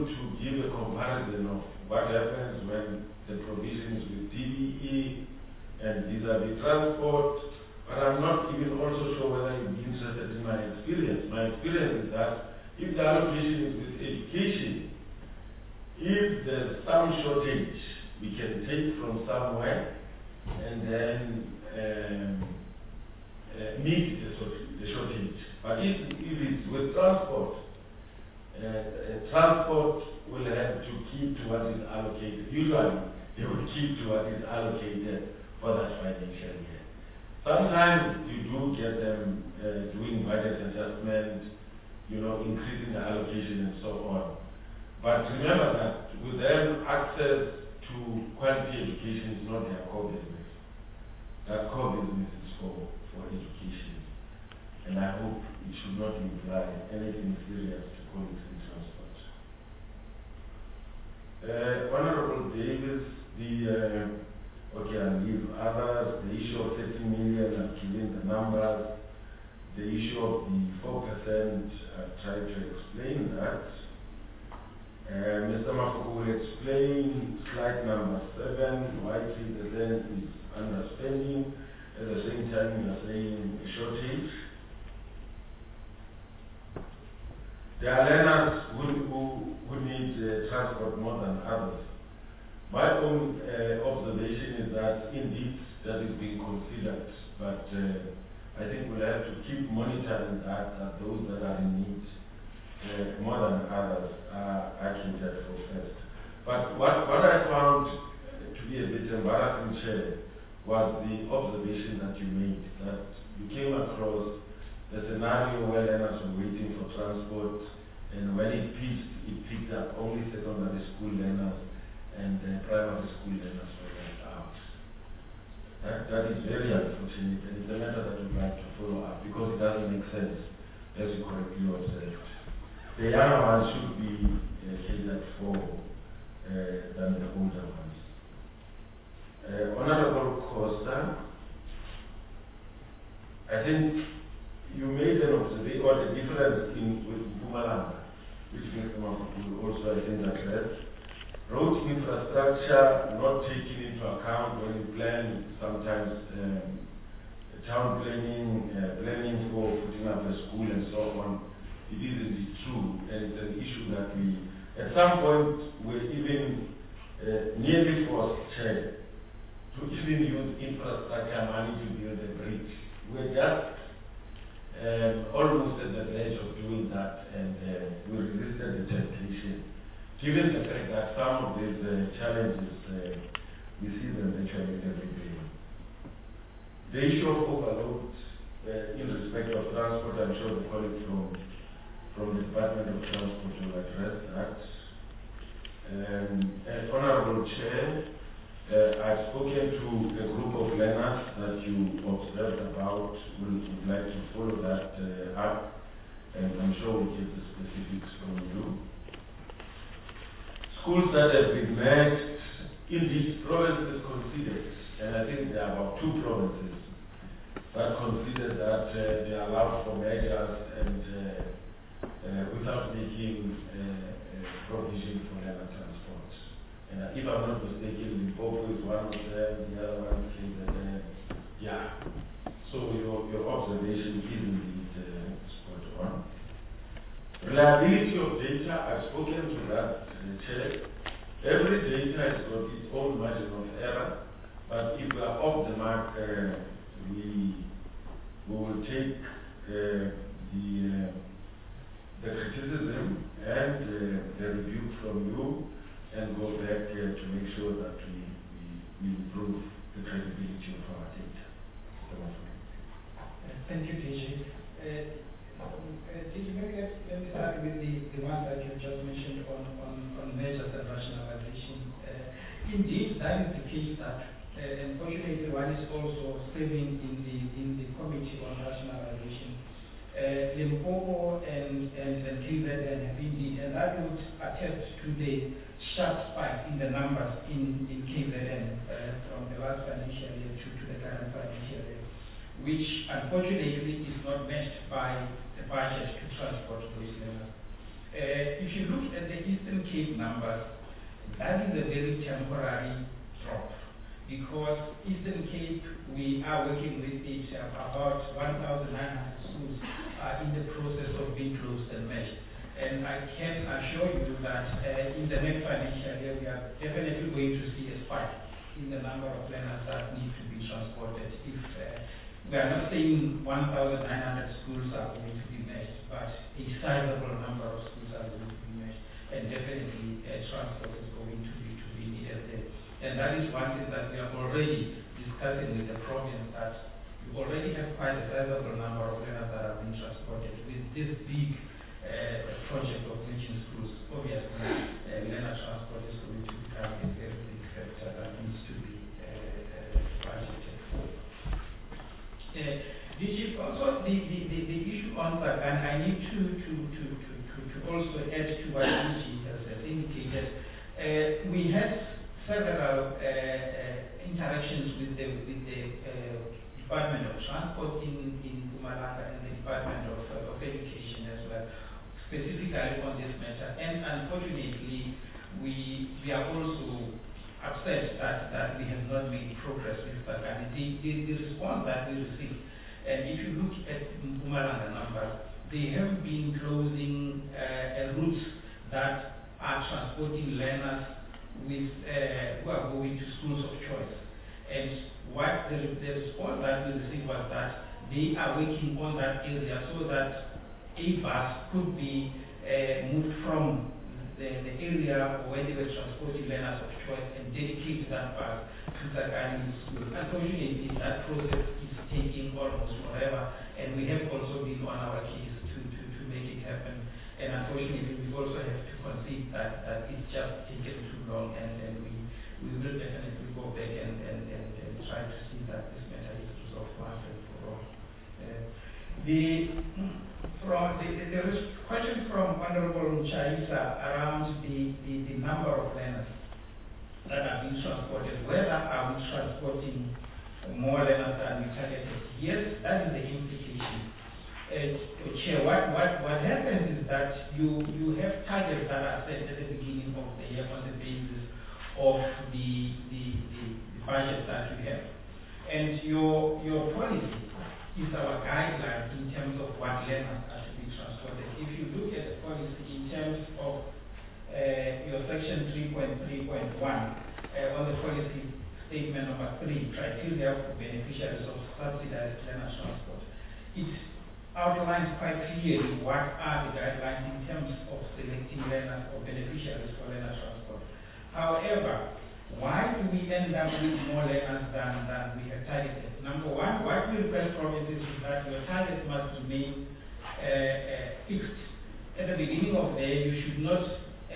to give a comparison of what happens when the provisions with D B E and vis-a-vis transport, but I'm not even also sure whether you'd be interested in my experience. My experience is that if the allocation is with education, if there's some shortage, we can take from somewhere and then um, uh, meet the, the shortage. But if, if it's with transport, uh, uh, transport will have to keep to what is allocated. Usually, they will keep to what is allocated for that financial year. Sometimes you do get them uh, doing budget adjustment, you know, increasing the allocation and so on. But remember that with them, access to quality education is not their core business. That core business is for, for education. And I hope it should not imply anything serious to colleagues in transport. Uh, Honorable Davis, the, uh, okay, I'll leave others, the issue of thirty million, I've given the numbers. The issue of the four percent, I've tried to explain that. Uh, Mister Mafuku will explain slide number seven, why three percent is underspending. At the same time, we are saying a shortage. There are learners who, who, who need uh, transport more than others. My own uh, observation is that indeed that is being considered, but uh, I think we'll have to keep monitoring that, that those that are in need uh, more than others are catered for first. But what, what I found to be a bit embarrassing, Chair, was the observation that you made, that you came across the scenario where learners were waiting for transport, and when it peaked, it picked up only secondary school learners and uh, primary school learners were left out. That, that is very unfortunate, and it's a matter that we'd like to follow up because it doesn't make sense, as you correctly observed. The younger ones should be uh, catered for uh, than the older ones. Uh, Honorable Costa, I think you made an observation or the difference in with Mpumalanga, which Mister Mafuku also I think addressed. Road infrastructure not taken into account when you plan sometimes um, town planning, uh, planning for putting up a school and so on. It is indeed true, and it's an issue that we, at some point, were even uh, nearly forced, Chair, to even use infrastructure money to build a bridge. We're just um, almost at the edge of doing that, and uh, we resisted the temptation. Given the fact that some of these uh, challenges, uh, we see them actually every day. The issue of overload uh, in respect of transport, I'm sure the colleague from, from the Department of Transport will address that. Um, and Honorable Chair, uh, I've spoken to a group of learners that you observed about. We would like to follow that uh, up, and I'm sure we'll get the specifics from you. Schools that have been merged, indeed, provinces considered, and I think there are about two provinces that consider that uh, they are allowed for measures and uh, uh, without making uh, uh, provision for learner transport. And uh, if I'm not mistaken, Limpopo is one of them, the other one is uh, yeah. So your, your observation is indeed uh, spot on. Reliability of data, I've spoken to that. Chair. Every data has got its own margin of error, but if we are off the mark, uh, we, we will take uh, the, uh, the criticism and uh, the review from you and go back uh, to make sure that we, we, we improve the credibility of our data. Uh, thank you, T J. Uh, Uh, did you maybe let, let me start with the, the ones that you just mentioned on, on, on measures and rationalization. Uh, indeed, that is the case that, uh, unfortunately, one is also serving in the in the committee on rationalization. Uh, Limpopo and, and, and K Z N have indeed, and that would attest to the sharp spike in the numbers in, in K Z N uh, from the last financial year to, to the current financial year, which unfortunately is not matched by the budget to transport those learners. Uh, if you look at the Eastern Cape numbers, that is a very temporary drop, because Eastern Cape, we are working with it, uh, about one thousand nine hundred schools are in the process of being closed and meshed. And I can assure you that uh, in the next financial year, we are definitely going to see a spike in the number of learners that need to be transported. If uh, we are not saying one thousand nine hundred schools are going to be meshed, but a sizable number of schools are going to be meshed, and definitely uh, transport is going to be to be needed there. And that is one thing that we are already discussing with the province, that we already have quite a sizable number of learners that have been transported. With this big uh, project of reaching schools, obviously uh, learner transport is going to become a very big factor that needs to be uh, uh, budgeted for. Uh, D G, also the, the, the, the issue on that, and I need to, to, to, to, to, to also add to what D G has uh, indicated. Uh, we had several uh, uh, interactions with the, with the uh, Department of Transport in, in Mpumalanga and the Department of, uh, of Education as well, specifically on this matter. And unfortunately, we, we are also upset that, that we have not made progress with that. And the, the, the response that we received, and if you look at Mpumalanga numbers, they have been closing uh, routes that are transporting learners with uh, who are going to schools of choice. And what the, the response that we received was that they are working on that area so that a bus could be uh, moved from the, the area where they were transporting learners of choice and dedicate that bus to Sakani school. Unfortunately, that process is taking almost forever, and we have also been on our case to, to, to make it happen. And unfortunately, we also have to concede that, that it's just taken too long, and, and we, we will definitely go back and, and, and, and try to see that this matter is resolved once and for all. Uh, the, from the, the, there is question from Honorable Chaisa around the, the, the number of learners that are being transported. Whether are we transporting more learners than we targeted? Yes, that is the implication. Uh, Chair, what, what, what happens is that you, you have targets that are set at the beginning of the year on the basis of the, the, the, the budget that you have. And your, your policy is our guideline in terms of what learners are to be transported. If you look at the policy in terms of uh, your section three point three point one uh, on the policy statement number three, criteria for beneficiaries of subsidized learner transport, it outlines quite clearly what are the guidelines in terms of selecting learners or beneficiaries for learner transport. However, why do we end up with more learners than, than we have targeted? Number one, what we request provinces is that your target must remain uh, uh, fixed. At the beginning of the year, you should not uh, uh,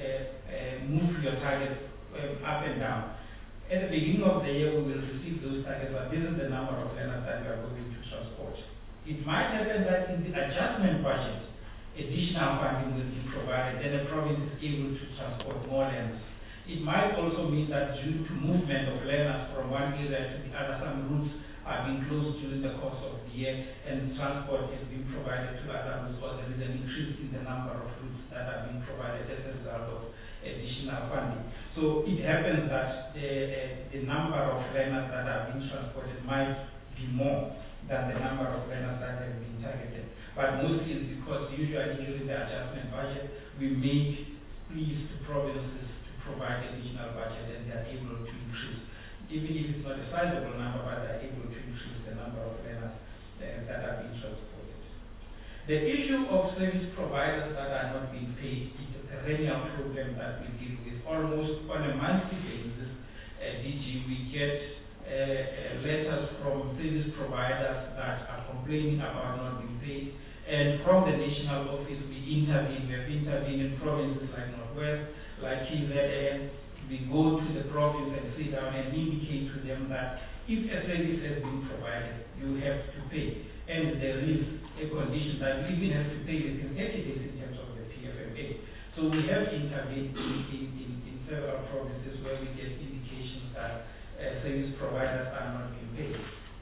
uh, move your target um, up and down. At the beginning of the year, we will receive those targets, but this is the number of learners that we are going to transport. It might happen that in the adjustment budget, additional funding will be provided, and the province is able to transport more learners. It might also mean that due to movement of learners from one area to the other, some routes are being closed during the course of the year, and transport is being provided to other routes, or there is an increase in the number of routes that are being provided as a result of additional funding. So it happens that the, uh, the number of learners that are being transported might be more than the number of learners that have been targeted. But mostly it's because usually during the adjustment budget, we make pleas to provinces to provide additional budget, and they are able to increase. Even if it's not a sizable number, but they are able to increase the number of learners uh, that are being transported. The issue of service providers that are not being paid is a perennial problem that we deal with. Almost on a monthly basis, uh, D G, we get Uh, uh, letters from service providers that are complaining about not being paid, and from the national office we intervene. We have intervened in provinces like Northwest, like K Z N. We go to the province and sit down and indicate to them that if a service has been provided, you have to pay, and there is a condition that you even have to pay within thirty days in terms of the P F M A. So we have intervened in, in, in, in several provinces where we get indications that Uh, service providers are not being paid.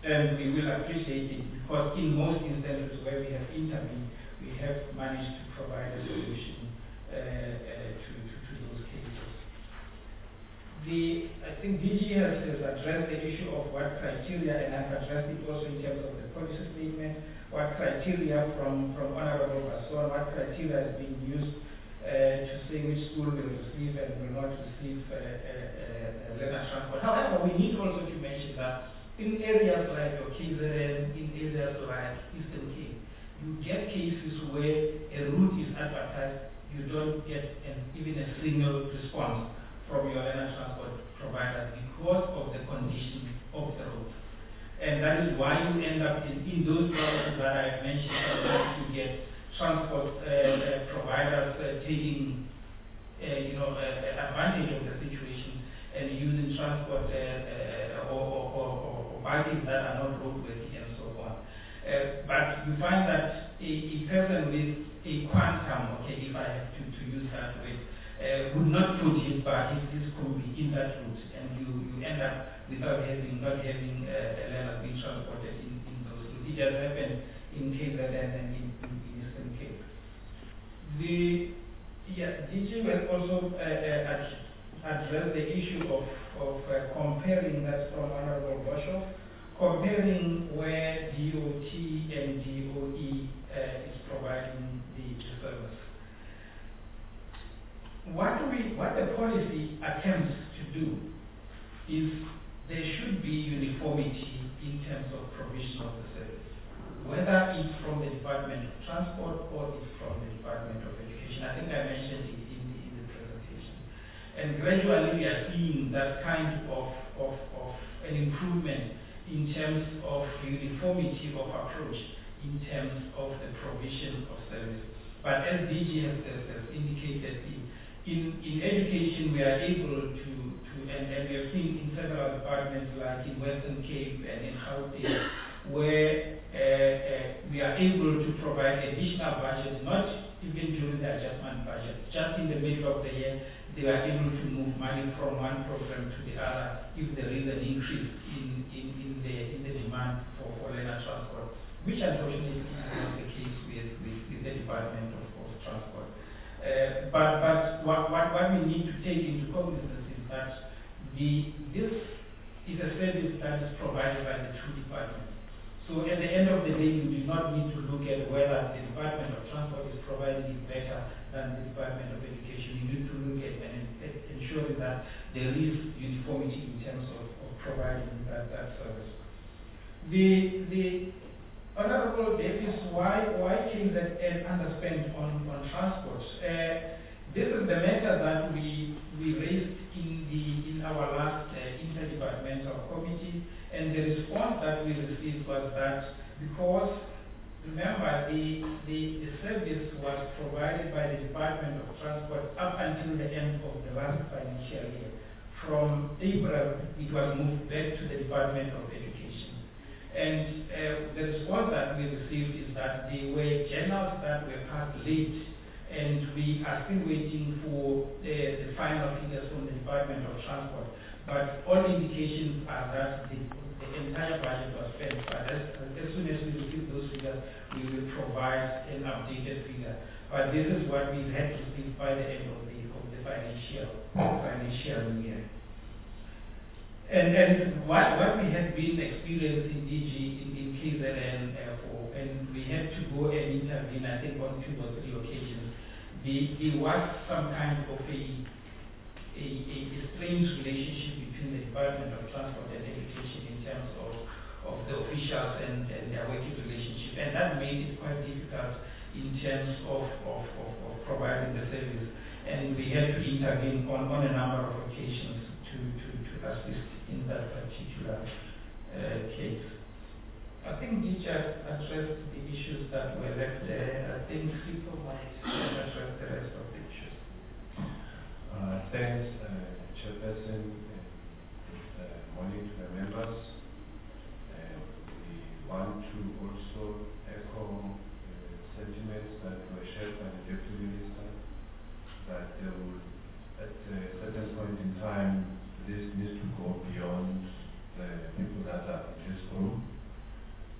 And we will appreciate it because in most instances where we have intervened, we have managed to provide a solution uh, uh, to, to, to those cases. The, I think D G has, has addressed the issue of what criteria, and I've addressed it also in terms of the policy statement, what criteria from, from Honorable Basson, what criteria is being used uh, to say which school will receive and will not receive uh, uh, uh, learner transport. However, we need also to mention that in areas like your K Z N, in areas like Eastern Cape, you get cases where a route is advertised, you don't get an, even a single response from your learner transport provider because of the condition of the road. And that is why you end up in, in those problems that I mentioned, that you get transport uh, uh, providers uh, taking uh, you know, uh, advantage of the situation and using transport uh, uh, or, or, or, or buses that are not roadworthy and so on. Uh, but you find that a, a person with a quantum, okay, if I have to, to use that word, uh, would not put his bar, his, his combi in that route, and you, you end up without having, not having uh, a learner being transported in, in those routes. It just happened in K Z N and in, in, in Eastern Cape. The, yeah, D G will also uh, uh, address the issue of, of uh, comparing, that's from Honorable Boshoff, comparing where D O T and D O E uh, is providing the, the service. What do we, what the policy attempts to do is there should be uniformity in terms of provision of the service, whether it's from the Department of Transport or it's from the Department of Education. I think I mentioned it in the, in the presentation. And gradually we are seeing that kind of, of, of an improvement in terms of uniformity of approach, in terms of the provision of service. But as D G has, has, has indicated, in, in, in education we are able to, to and, and we have seen in several departments like in Western Cape and in Gauteng, where uh, uh, we are able to provide additional budget, not even during the adjustment budget, just in the middle of the year, they are able to move money from one program to the other if there is an increase in, in, in, the, in the demand for, for learner transport, which unfortunately is not the case with, with, with the Department of, of Transport. Uh, but but what, what, what we need to take into cognizance is that the, this is a service that is provided by the two departments. So at the end of the day, you do not need to look at whether the Department of Transport is providing it better than the Department of Education. You need to look at and ensure that there is uniformity in terms of, of providing that, that service. The, the Honorable Davis, why, why K Z N underspent on, on transport? Uh, this is the matter that we, we raised in, the, in our last uh, interdepartmental committee, and the response that we received was that because, remember, the, the, the service was provided by the Department of Transport up until the end of the last financial year. From April, it was moved back to the Department of Education. And uh, the response that we received is that there were journals that were passed late, and we are still waiting for uh, the final figures from the Department of Transport. But all indications are that the, the entire budget was spent. But as, as soon as we receive those figures, we will provide an updated figure. But this is what we had received by the end of the, of the financial, financial year. And, and what, what we had been experiencing in D G, in, in K Z N, uh, for, and we had to go and intervene, I think, on two or three occasions. The, there was some kind of a, a, a, a strange relationship between the Department of Transport and Education in terms of, of the officials and, and their working relationship. And that made it quite difficult in terms of, of, of, of providing the service. And we had to intervene on, on a number of occasions to, to, to assist in that particular uh, case. I think we just addressed the issues that were left there. I think people might address the rest of the issues. Uh, thanks, uh, Chairperson, and uh, morning to the members. Uh, we want to also echo uh, sentiments that were shared by the Deputy Minister, that there will, at a certain point in time, this needs to go beyond the people that are in this room.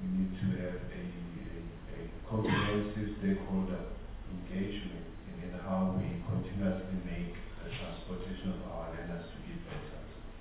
we need to have a, a, a comprehensive stakeholder engagement in, in how we continuously make the transportation of our learners to be better.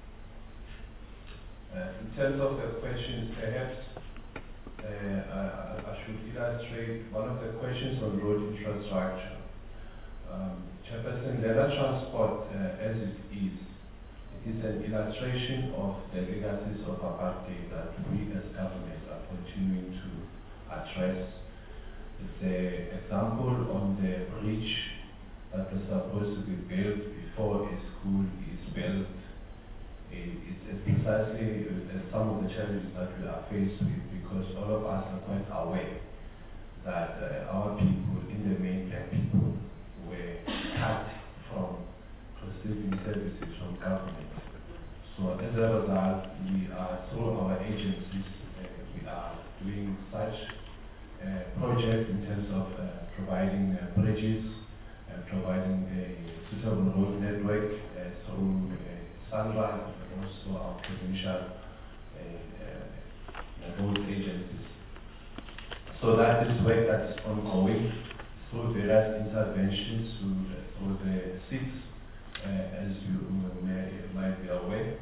Uh, in terms of the questions, perhaps uh, I, I should illustrate one of the questions on road infrastructure. Um, Chairperson, learner transport uh, as it is, it is an illustration of the legacies of apartheid that we as government are continuing to address. It's an example on the bridge that was supposed to be built before a school is built. It's precisely uh, some of the challenges that we are faced with, because all of us are quite aware that uh, our people, in the main black people, were cut from receiving services from government. So as a result, we are, through our agencies, uh, we are doing such uh, projects in terms of uh, providing uh, bridges and providing a suitable road network uh, through uh, Sunrise, also our provincial uh, uh, road agencies. So that is work that is ongoing through various interventions through the, through the six, uh, as you may, might be aware.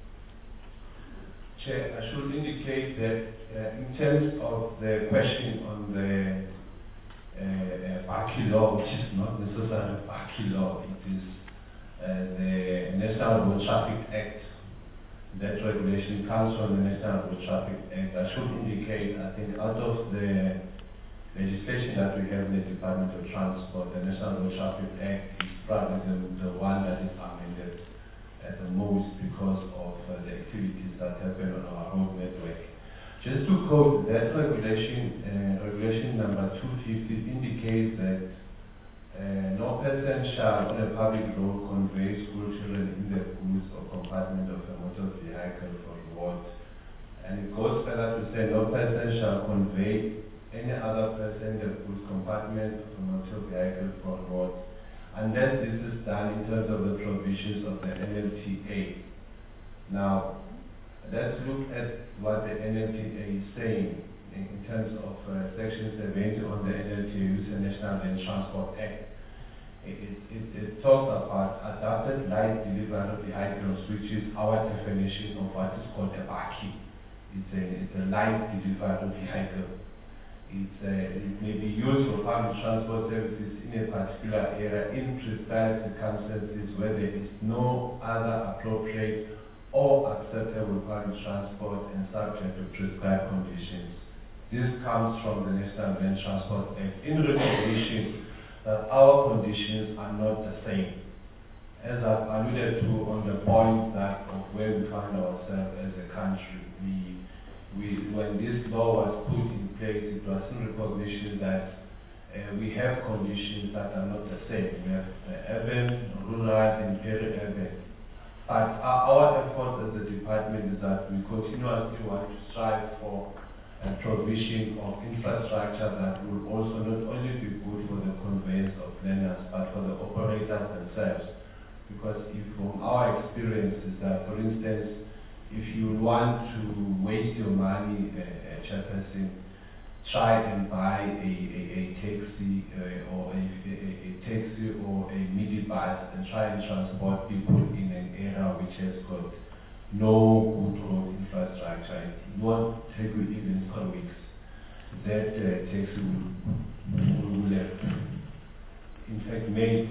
Chair, I should indicate that uh, in terms of the question on the uh, uh, Baki law, which is not necessarily Baki law, it is uh, the National Road Traffic Act. That regulation comes from the National Road Traffic Act. I should indicate, I think, out of the legislation that we have in the Department of Transport, the National Road Traffic Act is probably the, the one that is amended at the most because of uh, the activities that happen on our road network. Just to quote that regulation, uh, regulation number two fifty indicates that Uh, no person shall on a public road convey school children in the goods or compartment of a motor vehicle for reward. And it goes further to say no person shall convey any other person in the goods compartment of a motor vehicle for reward, unless this is done in terms of the provisions of the N L T A. Now, let's look at what the N L T A is saying in, in terms of uh, Section seventy on the N L T A, which is the National Land Transport Act. It, it, it talks about adapted light delivery vehicles, which is our definition of what is called a Baki. It's a, it's a light delivery vehicle. It's a, it may be used for public transport services in a particular area in precise circumstances where there is no other appropriate or acceptable public transport and subject to prescribed conditions. This comes from the National Land Transport Act in recognition that our conditions are not the same. As I've alluded to on the point that of where we find ourselves as a country, we, we, when this law was put in place, it was in recognition that uh, we have conditions that are not the same. We have uh, urban, rural, and peri-urban. But our, our effort as a department is that we continuously want to strive for a provision of infrastructure that will also not only be good for the conveyance of learners, but for the operators themselves. Because if from our experience is that, for instance, if you want to waste your money, uh, uh, Chairperson, try and buy a, a, a taxi uh, or a, a, a taxi or a minibus and try and transport people in an area which has got no good road infrastructure. It won't take you even four weeks. That uh, taxi will, will have, in fact, made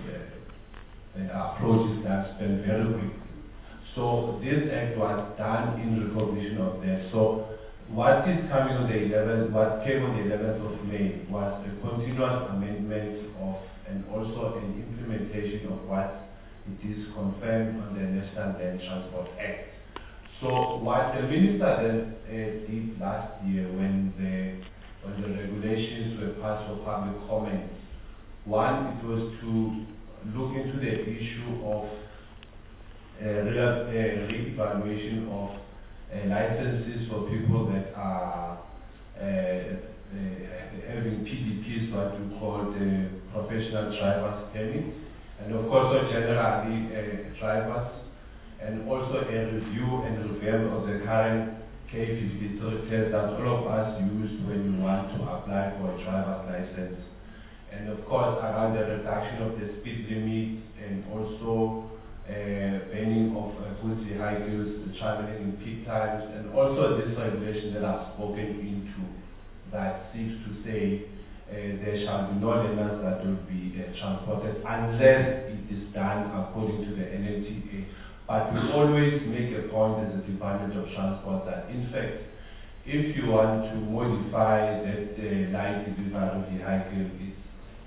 uh, uh, approaches that spend very quickly. So this act was done in recognition of that. So what is coming on the eleventh, what came on the eleventh of May was a continuous amendment of and also an implementation of what it is confirmed on the National Land Transport Act. So what the minister then uh, did last year when the when the regulations were passed for public comment, one, it was to look into the issue of uh, real, uh, re-evaluation of uh, licenses for people that are uh, uh, having P D Ps, what we call the professional driver's permit, and of course generally uh, drivers, and also a review and revamp of the current K fifty-three test that all of us use when we want to apply for a driver's license. And of course, around the reduction of the speed limit and also uh, banning of uh, goods vehicles, the traveling in peak times, and also this regulation that I've spoken into that seems to say uh, there shall be no learners that will be uh, transported unless it is done according to the N L T A. But we always make a point as a Department of Transport that in fact, if you want to modify that uh, light delivery vehicle, it's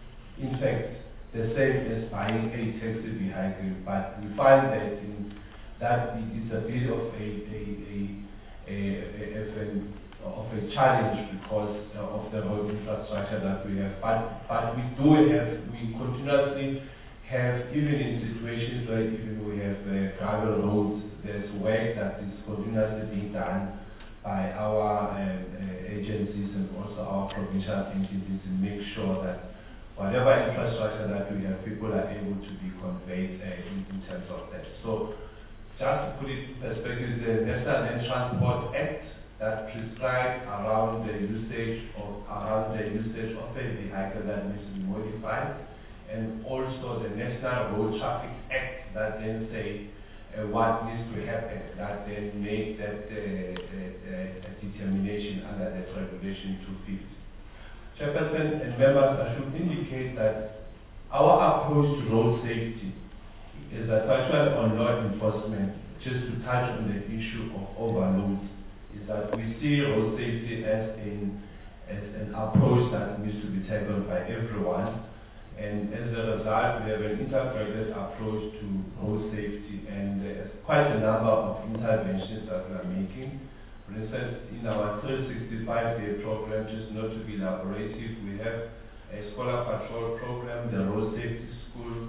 in fact the same as buying a taxi vehicle, but we find that in that it is a bit of a a a, a, a, a, a of a challenge because uh, of the road infrastructure that we have. But but we do have we continuously have, even in situations where even we have uh, gravel roads, there's work that is continuously being done by our uh, uh, agencies and also our provincial entities to make sure that whatever infrastructure that we have, people are able to be conveyed uh, in, in terms of that. So just to put it in perspective, the National Land Transport Act that prescribes around the usage of around the usage of a vehicle that needs to be modified, and also the National Road Traffic Act that then say uh, what needs to happen, that then make that uh, uh, uh, determination under that regulation two fifty. Chairperson and members, I should indicate that our approach to road safety is that actually on law enforcement, just to touch on the issue of overloads, is that we see road safety as, in, as an approach that needs to be tackled by everyone. And as a result, we have an integrated approach to road safety, and there's quite a number of interventions that we are making. For instance, in our three sixty-five day program, just not to be elaborative, we have a scholar patrol program, the road safety school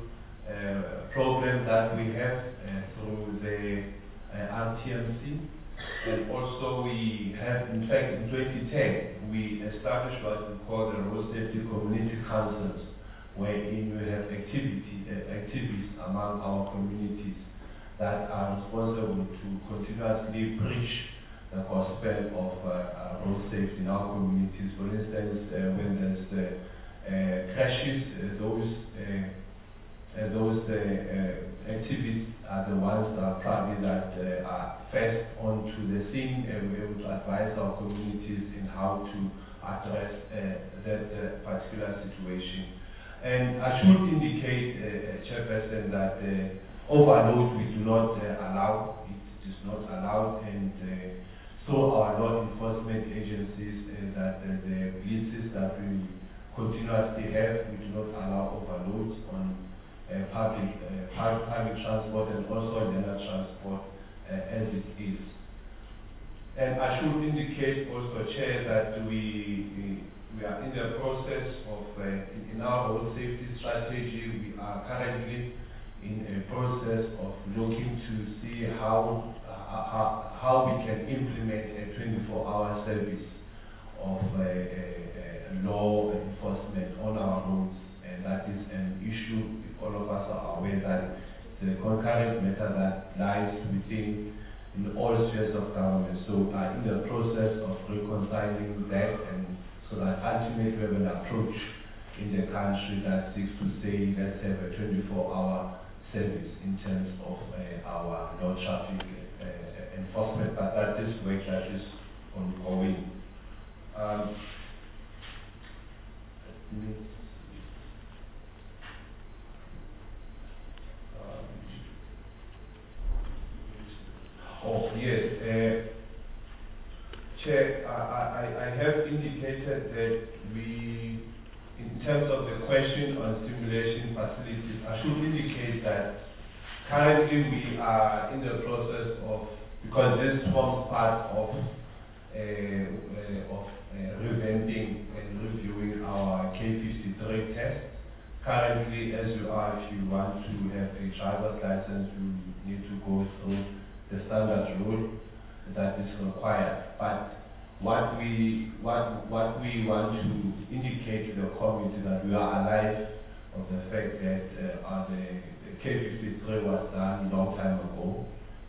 uh, program that we have uh, through the uh, R T M C. And also we have, in fact, in twenty ten, we established what we call the road safety community councils, wherein we have activity, uh, activists among our communities that are responsible to continuously preach the gospel of uh, uh, road safety in our communities. For instance, uh, when there's uh, uh, crashes, uh, those uh, uh, those uh, uh, activists are the ones that are probably that uh, are first onto the scene and we're able to advise our communities in how to address uh, that uh, particular situation. And I should indicate, uh, Chairperson, that uh, overload we do not uh, allow. It is not allowed, and uh, so our law enforcement agencies, uh, that uh, the policies that we continuously have, we do not allow overloads on uh, public, uh, public public transport and also general transport uh, as it is. And I should indicate also, Chair, that we, we We are in the process of, uh, in, in our road safety strategy, we are currently in a process of looking to see how, uh, how, how we can implement a twenty-four hour service of uh, uh, uh, law enforcement on our roads. And that is an issue, if all of us are aware that the concurrent matter that lies within in all spheres of government. So we are in the process of reconciling that, and so that ultimately we have an approach in the country that seeks to say let's have a twenty-four hour service in terms of uh, our road traffic uh, enforcement, but that is work that is ongoing. Um, um, oh yes. Uh, Chair, I, I, I have indicated that we, in terms of the question on simulation facilities, I should indicate that currently we are in the process of, because this forms part of, uh, uh, of uh, revamping and reviewing our K fifty-three test. Currently, as you are, if you want to have a driver's license, you need to go through the standard rule that is required. But what we what what we want to indicate to the community that we are alive of the fact that uh, uh, the, the K fifty-three was done a long time ago,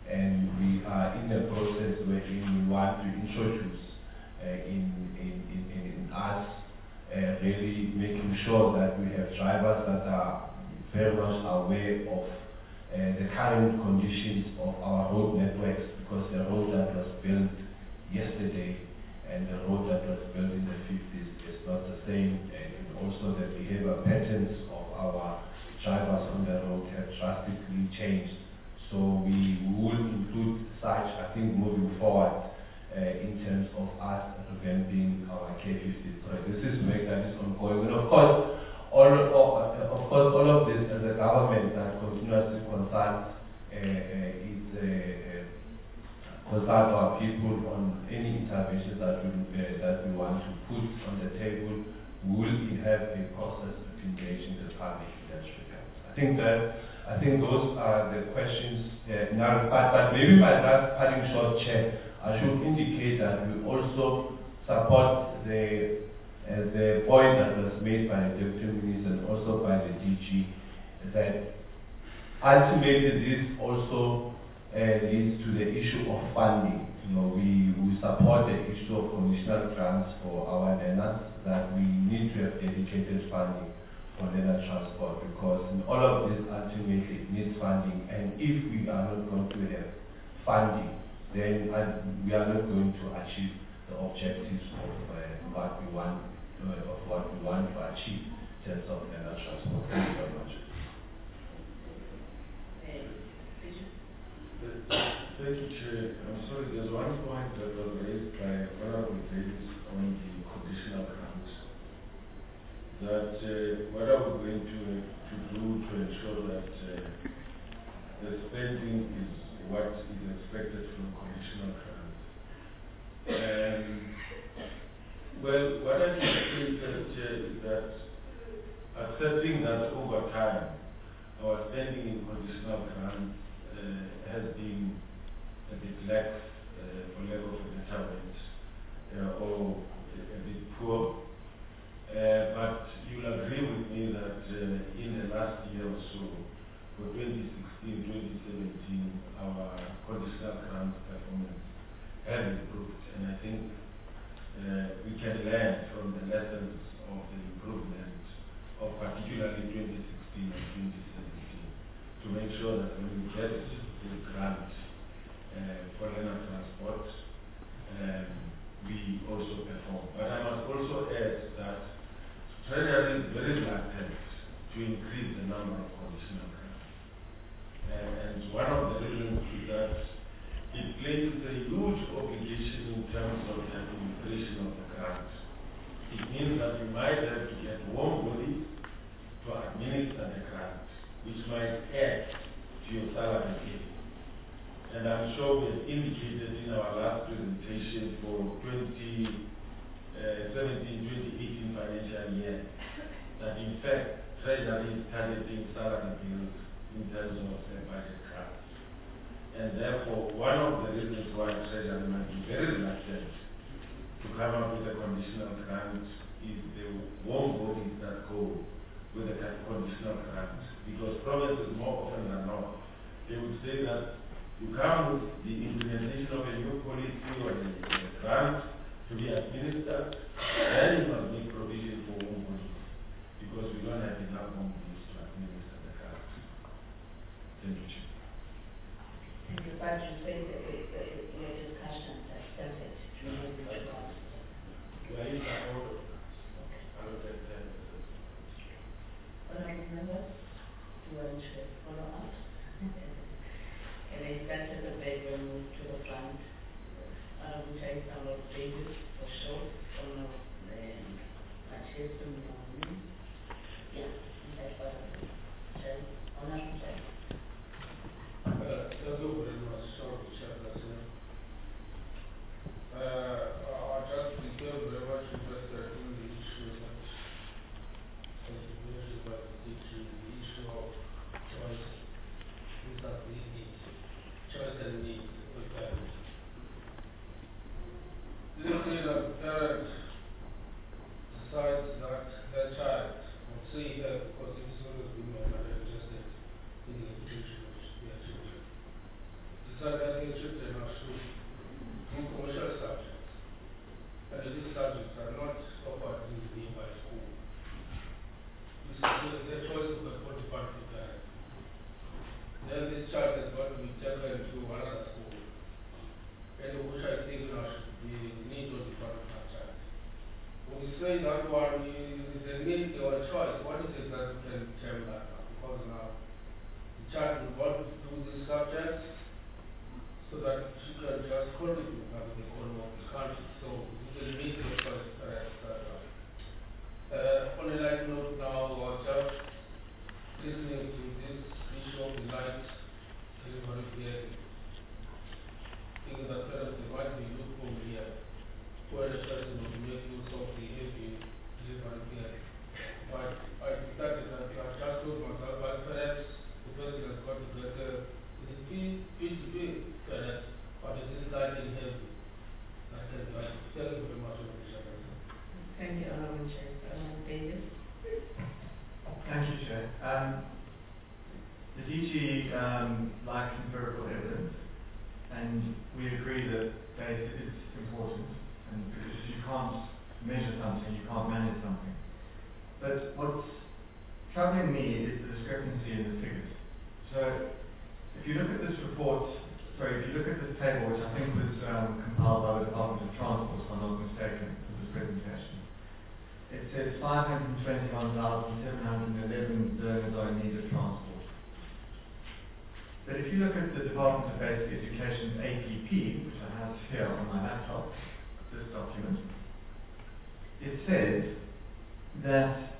and we are in a process wherein we want to introduce uh, in, in, in, in, in us uh, really making sure that we have drivers that are very much aware of uh, the current conditions of our road networks, because the road that was built yesterday and the road that was built in the fifties is not the same, and also the behavior patterns of our drivers on the road have drastically changed. So we will include such, I think, moving forward uh, in terms of us revamping our K fifty-three. This is work that is ongoing, and of course, all, all uh, of course, all of this as a government that continuously consults uh, uh, its uh, uh, consult our people on any interventions that we uh, that we want to put on the table. We will have a process of engaging the public in that regard. I think that I think those are the questions. Uh, now, but, but maybe my last parting shot, Chair, I should indicate that we also support the uh, the point that was made by the Deputy Minister and also by the D G, that ultimately this also uh, leads to the issue of funding. You know, we, we support the issue of conditional grants for our learners, that we need to have dedicated funding for learner transport, because in all of this ultimately needs funding, and if we are not going to have funding, then uh, we are not going to achieve the objectives of uh, what we want uh, of what we want to achieve in terms of learner transport. Thank you very much. Thank you, Chair. I'm sorry, there's one point that was raised by Honorable Davis on the conditional grants. That uh, what are we going to, to do to ensure that uh, the spending is what is expected from conditional grants? Um, well, what I can say is that, uh, is that accepting that over time our spending in conditional grants uh, has been a bit lax, uh, for lack of a better word, uh, or a, a bit poor. Uh, but you'll agree with me that uh, in the last year or so, for twenty sixteen, twenty seventeen, our conditional grant performance has improved, and I think uh, we can learn from the lessons of the improvement of particularly twenty sixteen and twenty seventeen to make sure that when we get the grant uh, for learner transport, um, we also perform. But I must also add that Treasury is very reluctant to increase the number of conditional grants. Uh, and one of the reasons is that it places a huge obligation in terms of the administration of the grant. It means that you might have to get warm bodies to administer the grant, which might add to your salary pay. And I'm sure we have indicated in our last presentation for twenty seventeen twenty eighteen financial year that in fact Treasury is targeting salary bills in terms of the budget cuts. And therefore, one of the reasons why Treasury might be very reluctant to come up with a conditional grant is the warm bodies that go with a conditional grant. Because provinces more often than not, they would say that you come with the implementation of a new policy or a, a grant to be administered, then you must make provision for warm bodies, because we don't have enough warm bodies to administer the grant. Thank you, Chair. Thank you, but you say that your discussion has started to move forward. Well, it's a order. Okay. Honorable members, do you want to follow up? And I started the bedroom, move to the front. Uh, which I found out Davis for sure, from the Manchester morning. Yeah, that's what I was saying. Honorable Chair. Uh, thank you very much, Honorable Chairperson. Uh, I just became very much interested in the issue that was raised by the D G, the issue of choice, is that we need choice and need requirement. Let's say that the parent decides that their child, or say her, because it's always women that are interested in the education of their children, decided that children are should do commercial subjects. And these subjects are not offered easily by school. This is the choice of the school department. Then this child is going to be taken to another school. And which I think now should be the need of the department child. When we say that one is a need or a choice, what is it that we can tell that now? Because now the child will want to do these subjects so that she can just contribute to the economy of the country. So it's a need or choice perhaps that one. Uh, on a light note now, uh, just listening to this issue of the light, everybody here, thinking that perhaps there might be loophole here where the person will make use of the A V delivery here. But I decided that I just told myself that perhaps the person has got to get uh, it is P to P, perhaps, but it is lighting heavy. I can do it. Thank you very much for the chance. Thank you, Honourable Chair. Uh, David? Thank you, Chair. Um, the D G um, likes empirical evidence, and we agree that data is important, and because you can't measure something, you can't manage something. But what's troubling me is the discrepancy in the figures. So, if you look at this report, sorry, if you look at this table, which I think was um, compiled by the Department of Transport, if I'm not mistaken, for this presentation, it says five hundred twenty-one thousand seven hundred eleven learners are in need of transport. But if you look at the Department of Basic Education's A P P, which I have here on my laptop, this document, it says that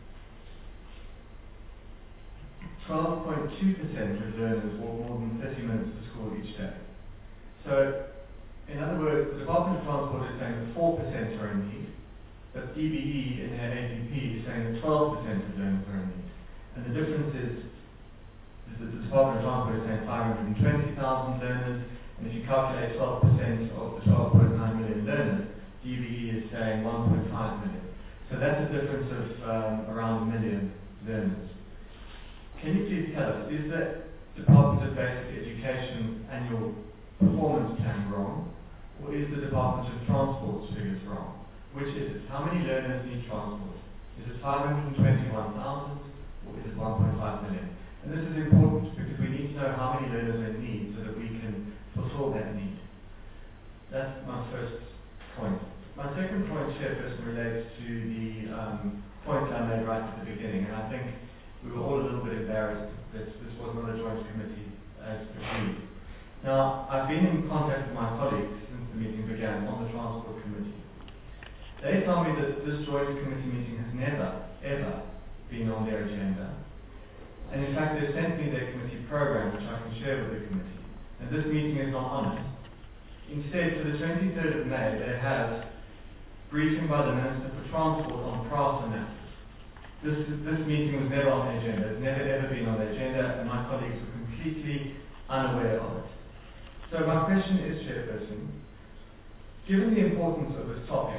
twelve point two percent of learners walk more than thirty minutes to school each day. So, in other words, the Department of Transport is saying that four percent are in need, but D B E in their A P P is saying that twelve percent of learners are in need. And the difference is, is that the Department of Transport is saying five hundred twenty thousand learners, and if you calculate twelve percent of the twelve point nine million learners, D B E is saying one point five million. So that's a difference of um, around a million learners. Can you please tell us, is the Department of Basic Education annual performance plan wrong, or is the Department of Transport's figures wrong? Which is it? How many learners need transport? Is it five hundred twenty-one thousand, or is it one point five million? And this is important because we need to know how many learners they need so that we can fulfill that need. That's my first point. My second point, Chairperson, relates to the um, point I made right at the beginning, and I think we were all a little bit embarrassed that this was not a joint committee as agreed. Now, I've been in contact with my colleagues since the meeting began on the Transport Committee. They tell me that this joint committee meeting has never, ever been on their agenda. And in fact, they sent me their committee program, which I can share with the committee. And this meeting is not on it. Instead, for the twenty-third of May, they have briefing by the Minister for Transport on price analysis. This, this meeting was never on the agenda. It's never ever been on the agenda, and my colleagues were completely unaware of it. So my question is, Chairperson, given the importance of this topic,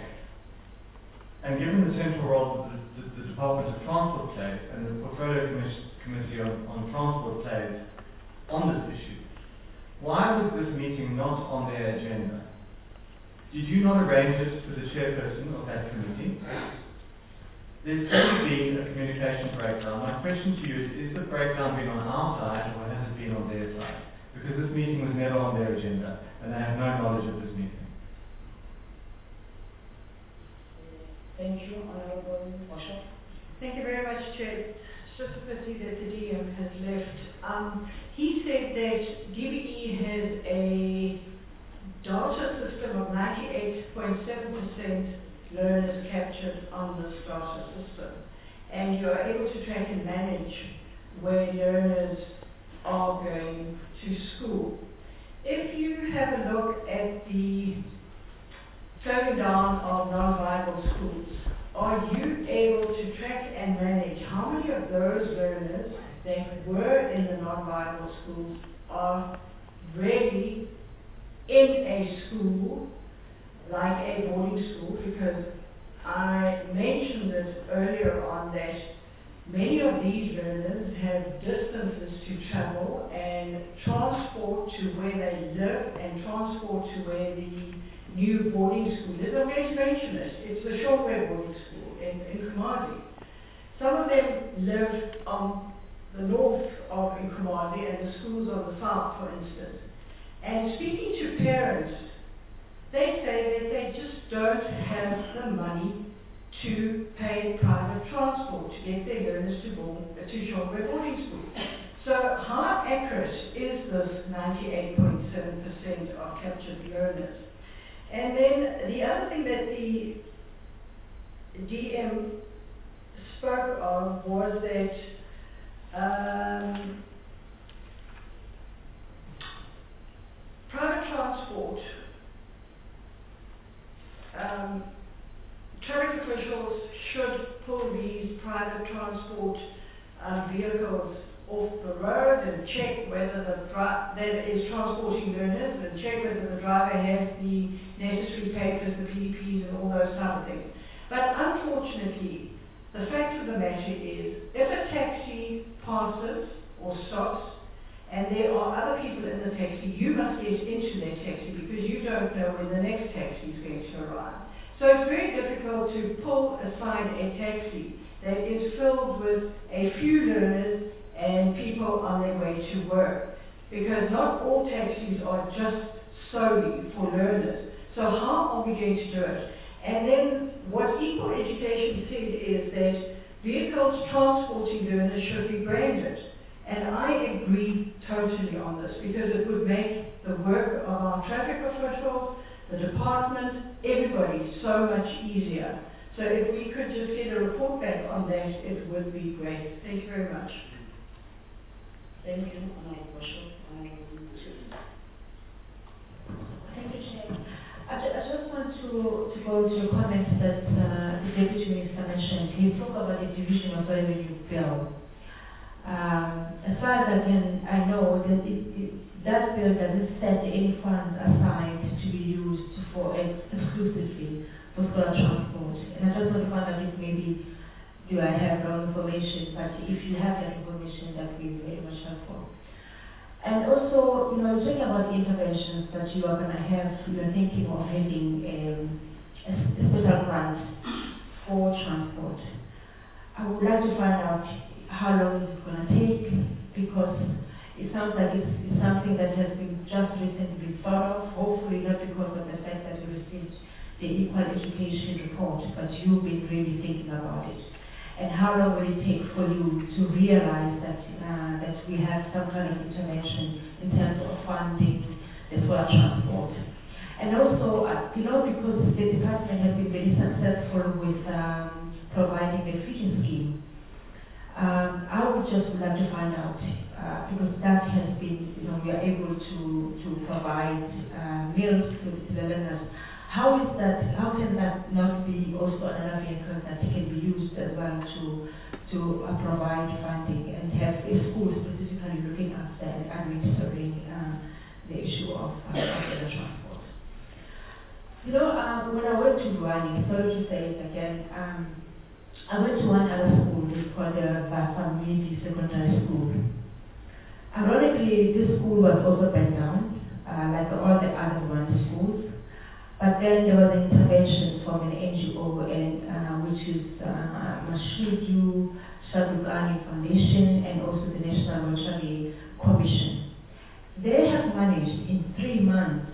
and given the central role that the, the, the Department of Transport plays, and the Portfolio Committee on, on Transport plays on this issue, why was this meeting not on their agenda? Did you not arrange it with the chairperson of that committee? There's clearly been a communication breakdown. My question to you is, is the breakdown been on our side or has it been on their side? Because this meeting was never on their agenda and they have no knowledge of this meeting. Thank you, Honourable Boshoff. Thank you very much, Chair. It's just a pity that the D M has left. Um, he said that D B E has a data system of ninety-eight point seven percent learners captured on this data system, and you are able to track and manage where learners are going to school. If you have a look at the closing down of non-viable schools, are you able to track and manage how many of those learners that were in the non-viable schools are really in a school, like a boarding school? Because I mentioned this earlier on, that many of these learners have distances to travel, and transport to where they live and transport to where the new boarding school is. I'm going to mention it. It's the Shortway boarding school in, in Nkomazi. Some of them live on the north of Nkomazi and the schools on the south, for instance. And speaking to parents, they say that they just don't have the money to pay private transport to get their learners to, board, uh, to Shortway boarding school. So how accurate is this ninety-eight point seven percent of captured learners? And then the other thing that the D M spoke of was that um, private transport, um, traffic officials should pull these private transport uh, vehicles off the road and check whether the dri- that is transporting learners, and check whether the driver has the necessary papers, the P D Ps and all those type of things. But unfortunately, the fact of the matter is, if a taxi passes or stops and there are other people in the taxi, you must get into that taxi because you don't know when the next taxi is going to arrive. So it's very difficult to pull aside a taxi that is filled with a few learners and people on their way to work, because not all taxis are just solely for learners. So how are we going to do it? And then what Equal Education said is that vehicles transporting learners should be branded. And I agree totally on this, because it would make the work of our traffic officials, the department, everybody so much easier. So if we could just get a report back on that, it would be great. Thank you very much. Thank you, Honorable Bishop. Thank you, Chair. I, ju- I just want to, to go to a comment that uh, the Deputy Minister mentioned. He spoke about the division of revenue bill. Um, as far as I can, I know that it, it, that bill doesn't set any funds aside to be used for ex- exclusively for scholar transport. And I just want to find out if maybe do I have wrong information, but if you have that information, that would be very much helpful. And also, you know, talking about the interventions that you are going to have, you are thinking of having um, a, a special grant for transport. I would like to find out how long it's going to take, because it sounds like it's, it's something that has been just recently been thought of, hopefully not because of the fact that you received the Equal Education report, but you've been really thinking about it. And how long will it take for you to realize that uh, that we have some kind of intervention in terms of funding the solar transport? And also, uh, you know, because the department has been very successful with um, providing a feeding scheme, um, I would just like to find out, uh, because that has been, you know, we are able to, to provide uh, meals to the learners. How is that, how can that not be also another vehicle that can be used as well to to uh, provide funding and have a school specifically looking after and administering uh, the issue of uh, the transport? You know, uh, when I went to Ruani, sorry to say it again, um, I went to one other school, it's called the Family Secondary School. Ironically, this school was also burnt down, uh, like all the other Ruani schools. But then there was an intervention from an N G O, and, uh, which is uh, Mashudu Shadukani Foundation and also the National Rotary Commission. They have managed in three months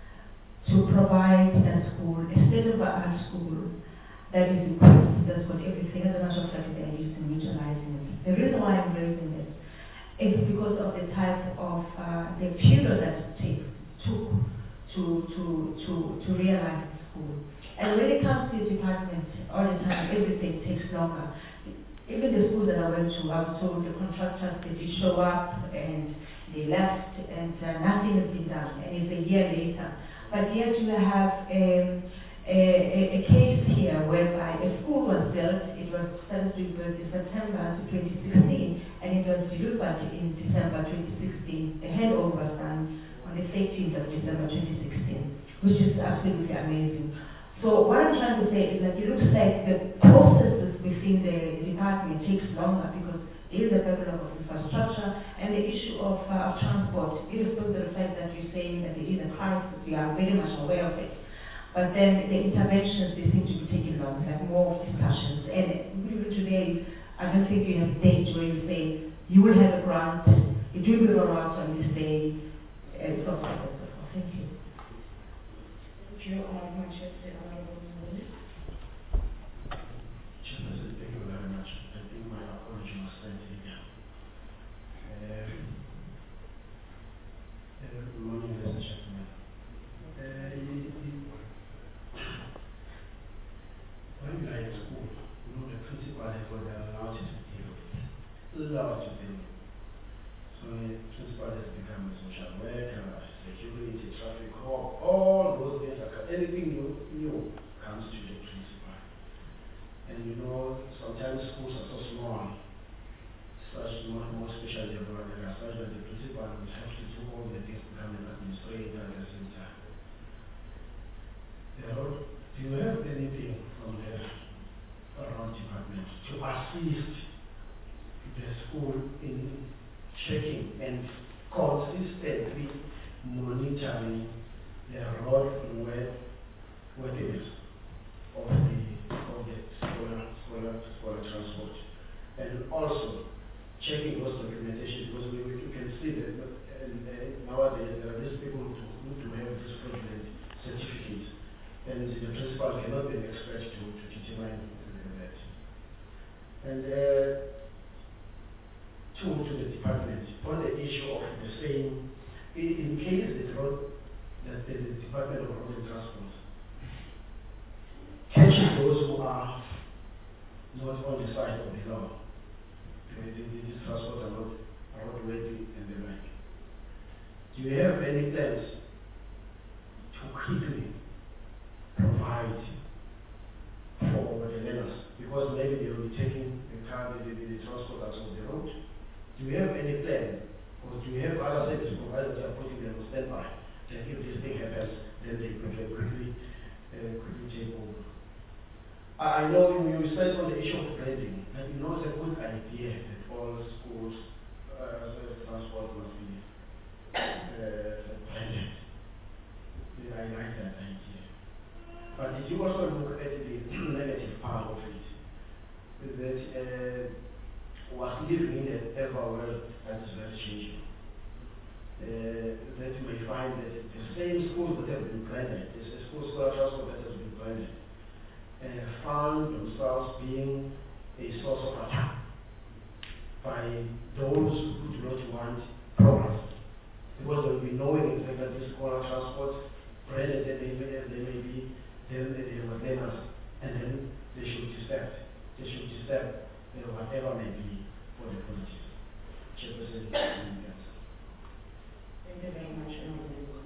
to provide a school, a state-of-the-art school that is equipped, that's what everything, as a matter of fact, they are used in utilizing it. The reason why I'm raising this is because of the type of, uh, the period that it takes, took to to to to realize the school. And when it comes to the department, all the time everything takes longer. Even the schools that I went to, I was told the contractors they did show up and they left and uh, nothing has been done, and it's a year later. But yet you have um, a, a, a case here whereby a school was built, it was supposed to be built in September twenty sixteen, and it was delivered in December twenty sixteen. The handover was done on the thirteenth of December twenty sixteen, which is absolutely amazing. So what I'm trying to say is that it looks like the processes within within the department takes longer because there is a backlog of infrastructure and the issue of, uh, of transport, irrespective of the fact that you're saying that there is a crisis, we are very much aware of it. But then the interventions, they seem to be taking long, like more discussions. And even today, I don't think you have a date where you say, you will have a grant, it will be rolled out on this day, and so forth and so forth. Thank you. Thank you, Honourable Manchester, Honourable Mawuli. Chairperson, thank you very much. I think my apology was sent in here. Uh, uh, good morning, ladies and gentlemen. Uh, when you are in school, you know the principal has got a lot to deal with. Lot to deal with. So the principal has become a social worker, security, traffic cop, all those things. Anything new, new comes to the principal. And you know, sometimes schools are so small, such more, more especially abroad, and as such that the principal would have to do all the things, become an administrator at the same time. Therefore, do you have anything from the around department to assist the school in checking and consistently monitoring the road and web worthiness of the of the scholar scholar scholar transport, and also checking those documentation, because we, we can see that and, uh, nowadays there are these people who who do have this fraudulent certificate, and the principal cannot be an expert to, to determine that. And uh, to, to the department, on the issue of the same, in, in case the road, that the, the Department of Road and Transport catches those who are not on the side of the law, the, the, the, these transports are not roadworthy and the like. Do you have any plans to quickly provide for the learners? Because maybe they will be taking the car, the, the, the transport out of the road. Do you have any plan, or do you have other service providers that are putting them on standby, that if this thing happens, then they can quickly, uh, quickly take over? I know you, you said on the issue of branding, and you know it's a good idea that all schools, uh, transport must be uh, branded. Yeah, I like that idea. But did you also look at the negative part of it? That uh, was living in an ever world that is very changing. Uh, that you may find that the same schools that have been branded, the school scholar transport that has been branded, uh, found themselves being a source of attack by those who do not want progress. Because they will be knowing in fact that this scholar transport, branded as they may, as they may be, then they were learners, and then they should disturb. They should disturb uh, whatever may be for the politics. Chairperson, thank you very much, Honourable.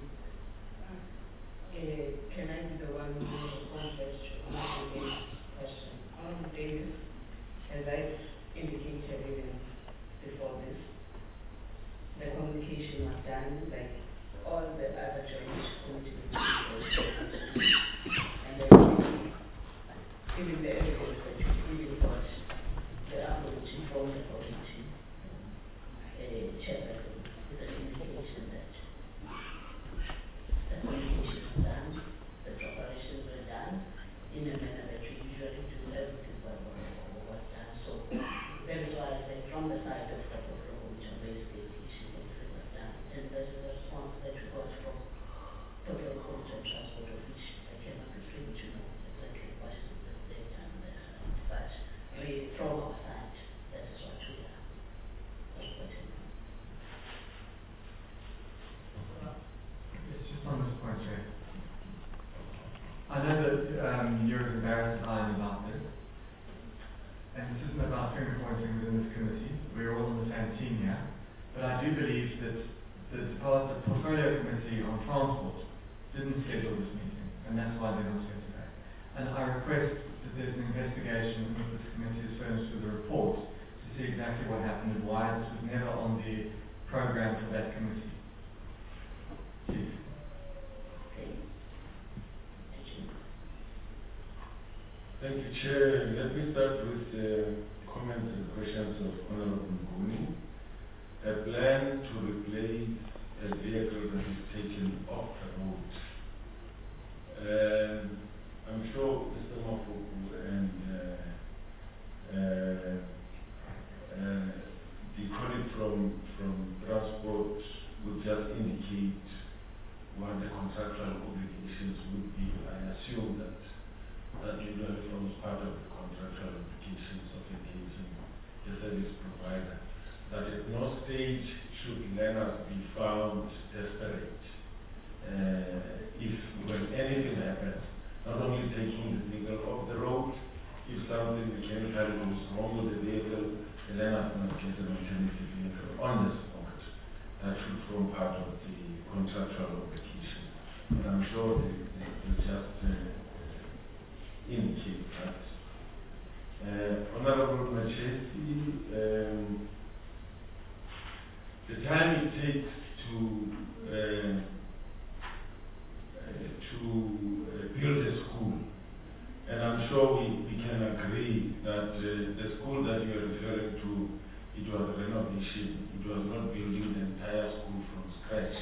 Uh, can I be the one who responds first to Honourable Davis' question? Honourable Davis, as I've indicated even before this, the communication was done like all the other joint committees, and then even the evidence that you even got the approach from the committee uh, chairperson with an indication that the communication was done, the preparations were done in a manner that you usually do everything what was done. So that is why I said from the side of Couple of Law, which are raised the issue, everything was done. And that is the response that we got from Total Court and Transport, of which I cannot be free to know exactly what is it that they've done on their side. But we, from our side, that is what we are reporting on. It's just on this point, Chair. I know that um, you're as embarrassed as I am about this, and this isn't about finger pointing within this committee. We're all on the same team here. But I do believe that the, the portfolio committee on transport didn't schedule this meeting, and that's why they're not here today. And I request that there's an investigation that this committee is furnished with a report to see exactly what happened and why this was never on the program for that committee. Please. Thank you, Chair, let me start with the comments and questions of Honorable Nguni. A plan to replace a vehicle that is taken off the road. Um, I'm sure Mister Mafuku and uh, uh, uh, the colleague from, from transport would just indicate what the contractual obligations would be. I assume that that usually forms part of the contractual obligations of engaging the service provider. That at no stage should learners be found desperate uh, if when anything happens, not only taking the vehicle off the road, if something mechanically goes wrong with the vehicle, the learner must get an alternative vehicle on the spot. That should form part of the contractual obligation. And I'm sure they, they, they just uh, indicate that. Uh, Honorable Majesty, um, the time it takes to uh, uh, to uh, build a school, and I'm sure we, we can agree that uh, the school that you are referring to, it was a renovation. It was not building the entire school from scratch.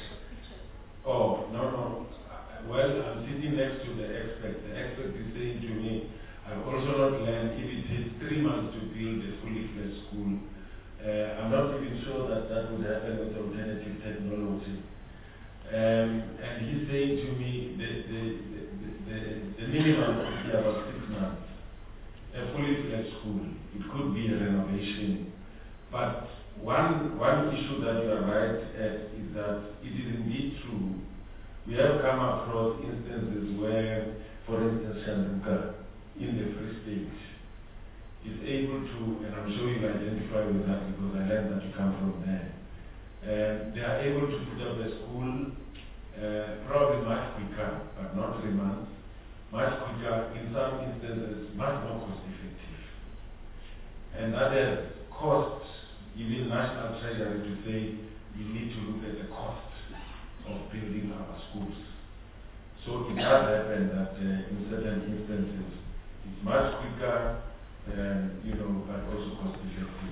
Oh, no, no. Well, I'm sitting next to the expert. The expert is saying to me, I've also not learned if it takes three months to build a fully fledged school. Uh, I'm not even sure that that would happen with alternative technology. Um, and he's saying to me that the, the, the, the minimum would be about six months. A fully fledged school. It could be a renovation. But one, one issue that you are right at is that it is indeed true. We have come across instances where, for instance, Shanduka in the Free State is able to, and I'm sure you identify with that because I learned that you come from there, uh, they are able to put up a school uh, probably much quicker, but not three months, much quicker, in some instances much more cost effective. And that has cost even National Treasury to say we need to look at the cost of building our schools. So it does happen that uh, in certain instances it's much quicker, um, you know, but also cost effective.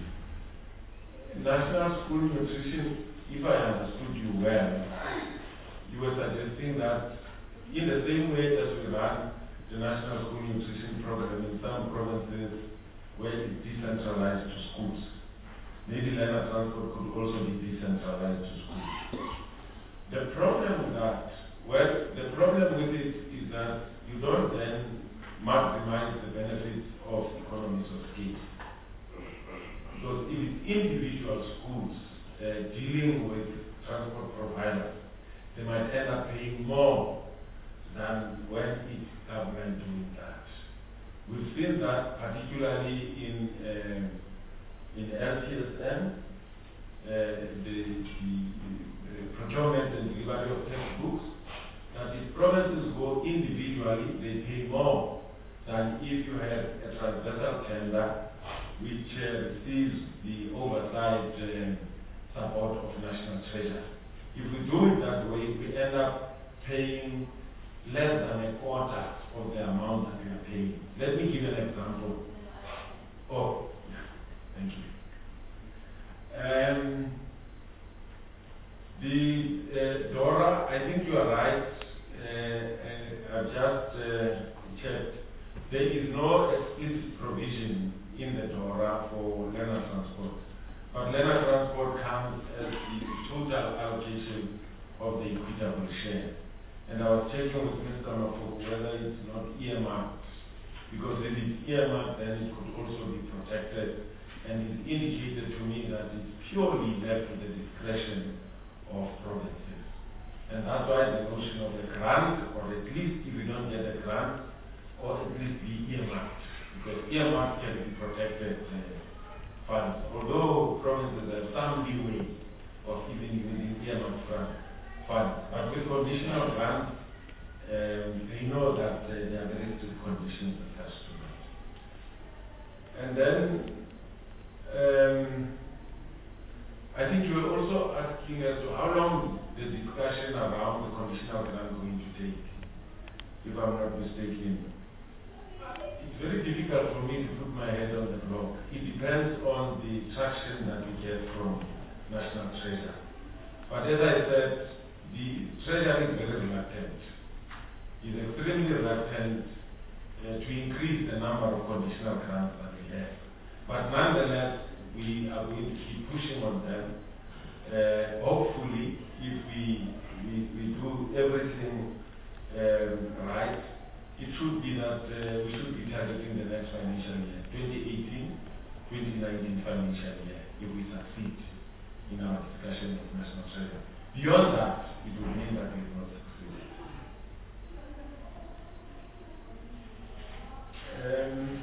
National School Nutrition, if I understood you well, you were suggesting that in the same way as we run the National School Nutrition Program in some provinces where it's decentralized to schools, maybe learner transport could also be decentralized to schools. The problem with that, well, the problem with it is that you don't then maximize the benefits of economies of scale. Because if it's individual schools uh, dealing with transport providers, they might end up paying more than when it's government doing that. We've seen that particularly in um, in L T S M, uh, the, the, the procurement and delivery of textbooks, that if provinces go individually, they pay more than if you have a transversal tender which uh, receives the oversight uh, support of National Treasury. If we do it that way, we end up paying less than a quarter of the amount that we are paying. Let me give you an example. Oh, thank you. Um, the uh, DORA, I think you are right. Uh, I've just uh, checked. There is no explicit provision in the DORA for learner transport. But learner transport comes as the total allocation of the equitable share. And I was checking with Mister Mafuku whether it's not earmarked, because if it's earmarked, then it could also be protected. And it indicated to me that it's purely left to the discretion of provinces. And that's why the notion of a grant, or at least if you don't get a grant, or at least be earmarked, because earmarked can be protected uh, funds. Although provinces have some leeway of even using earmarked funds, but with conditional grants, um, they know that uh, there are very strict conditions attached to that. And then, um, I think you were also asking as to how long the discussion around the conditional grant going to take, if I'm not mistaken. It's it's very difficult for me to put my head on the block. It depends on the traction that we get from National Treasury. But as I said, the Treasury is very reluctant. It's extremely reluctant uh, to increase the number of conditional grants that we have. But nonetheless, we are going to keep pushing on them. Uh, hopefully, if we, we, we do everything um, right, it should be that uh, we should be targeting the next financial year, twenty eighteen twenty nineteen financial year, if we succeed in our discussion with National Treasury. Beyond that, it would mean that we have not succeeded. Um,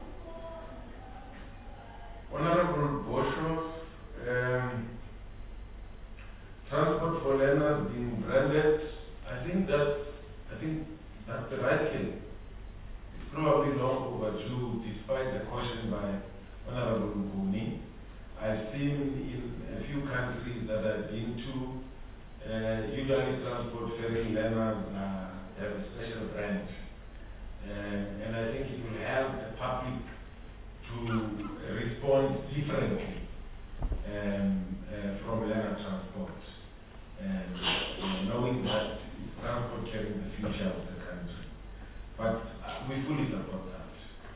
Honorable Boshoff, um, transport for learners being branded, I think that I think that's the right thing. It's probably long overdue, despite the caution by Honorable Nguni. I've seen in a few countries that I've been to, uh, usually transport ferry learners uh, have a special brand, uh, and I think it will help the public to uh, respond differently um, uh, from learner transport, and uh, knowing that it's transport carrying the future of the country. But uh, we fully support that.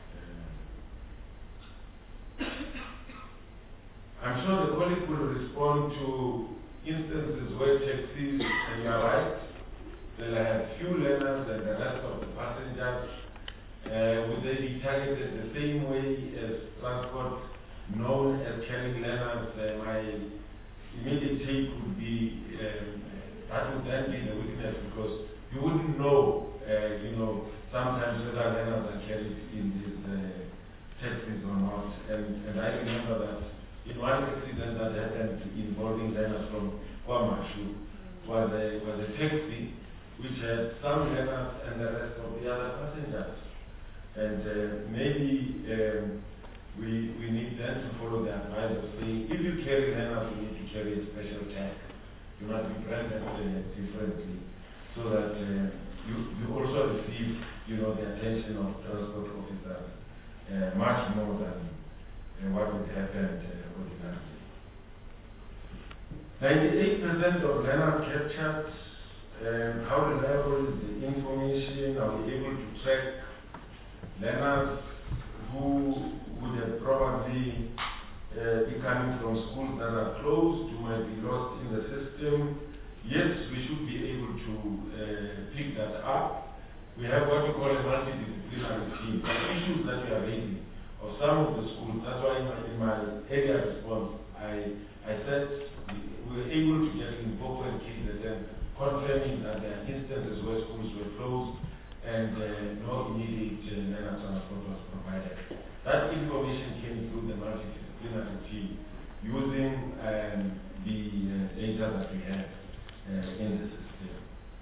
Uh, I'm sure the colleague will respond to instances where taxis, and you are right, they'll have few learners and the rest of the passengers. Uh, would they be targeted the same way as transport known as carrying learners? Uh, my immediate take would be um, that would then be the weakness, because you wouldn't know, uh, you know, sometimes whether learners are carried in these uh, taxis or not. And, and I remember that in one accident that happened involving learners from Kwamashu was a, was a taxi which had some learners and the rest of the other passengers. And uh, maybe um, we, we need then to follow the advice of saying, if you carry learners, you need to carry a special tag. You must be branded uh, differently, so that uh, you, you also receive, you know, the attention of transport officers uh, much more than uh, what would happen uh, ordinarily. ninety-eight percent of learners captured. Um, how reliable is the information? Are we able to track learners who would have probably uh, be coming from schools that are closed, who might be lost in the system? Yes, we should be able to uh, pick that up. We have what we call a multidisciplinary team. The issues that we are raising of some of the schools, that's why in my, in my earlier response, I, I said we were able to get involved cases and confirming that there are instances where schools were closed and uh, no immediate uh, learner transport was provided. That information came through the multidisciplinary team using um, the uh, data that we have uh, in the system.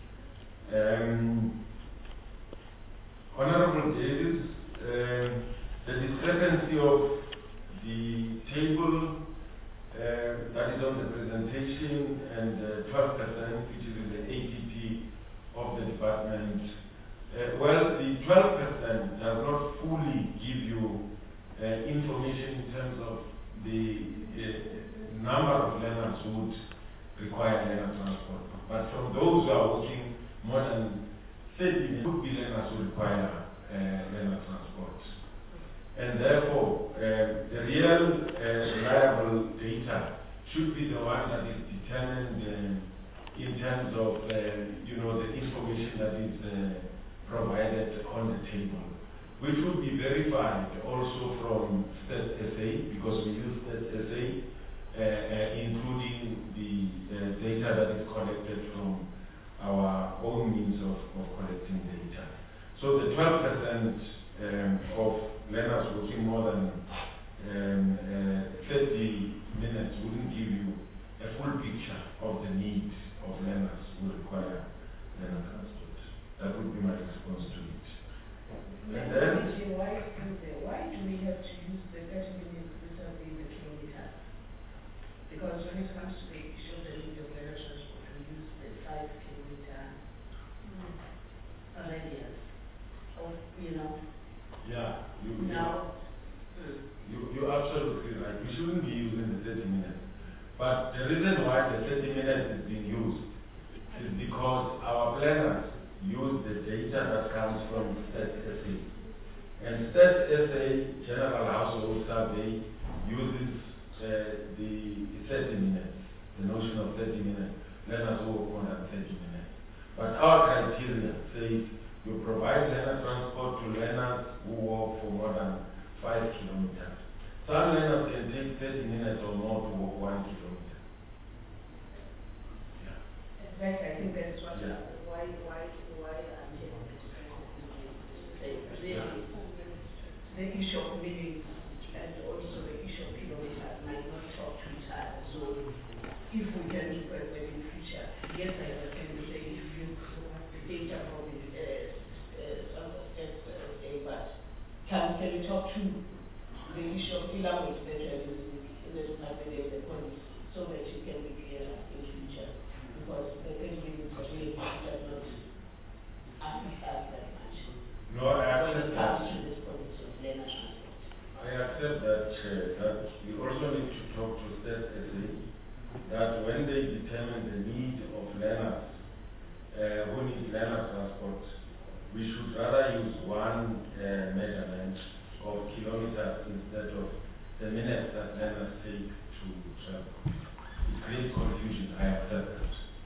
Um, Honorable Davis, uh, the discrepancy of the table uh, that is on the presentation and uh, twelve percent, which is in the A T P of the department. Uh, well, the twelve percent does not fully give you uh, information in terms of the uh, number of learners who would require learner transport. But from those who are working, more than thirty would be learners who require uh, learner transport. And therefore, uh, the real uh, reliable data should be the one that is determined uh, in terms of uh, you know, the information that is uh, provided on the table, which would be verified also from Stat S A, because we use Stat S A, uh, uh, including the uh, data that is collected from our own means of, of collecting data. So the twelve percent um, of learners working more than um, uh, thirty minutes wouldn't give you a full picture of the need of learners who require learner transport. That would be my response to it. And then, why, why do we have to use the thirty minutes instead of the kilometer? Because when it comes to the issue of the need of learner transport, we use the five kilometer mm. radius of, you know. yeah. we shouldn't be using the thirty minutes. But the reason why the thirty minutes is being used is because our planners use the data that comes from Stats S A. And Stats S A General Household Survey uses uh, the thirty minutes, the notion of thirty minutes. Learners who work more than thirty minutes. But our criteria says you provide learner transport to learners who walk for more than five kilometers. Some learners can take thirty minutes or more to walk one kilometer. Yeah. Right, I think that's what, Yeah. why, why, why I'm here. Really, the issue of living and also the issue of kilometers might not talk to each other. So if we can request that in future, yes, I understand you say if you data from the uh, uh, some of that uh, say, but can, can you talk to the issue of language that you are using in the department and the police so that you can be clear in future? Because the thing is that we does not affect us that much. No, I when it accept comes that. to this policy of learner transport. I accept that, uh, that we also need to talk to Stats S A that when they determine the need of learners uh, who need learner transport, we should rather use one uh, measurement of kilometers instead of the minutes that learners take to travel. It creates confusion. I accept that.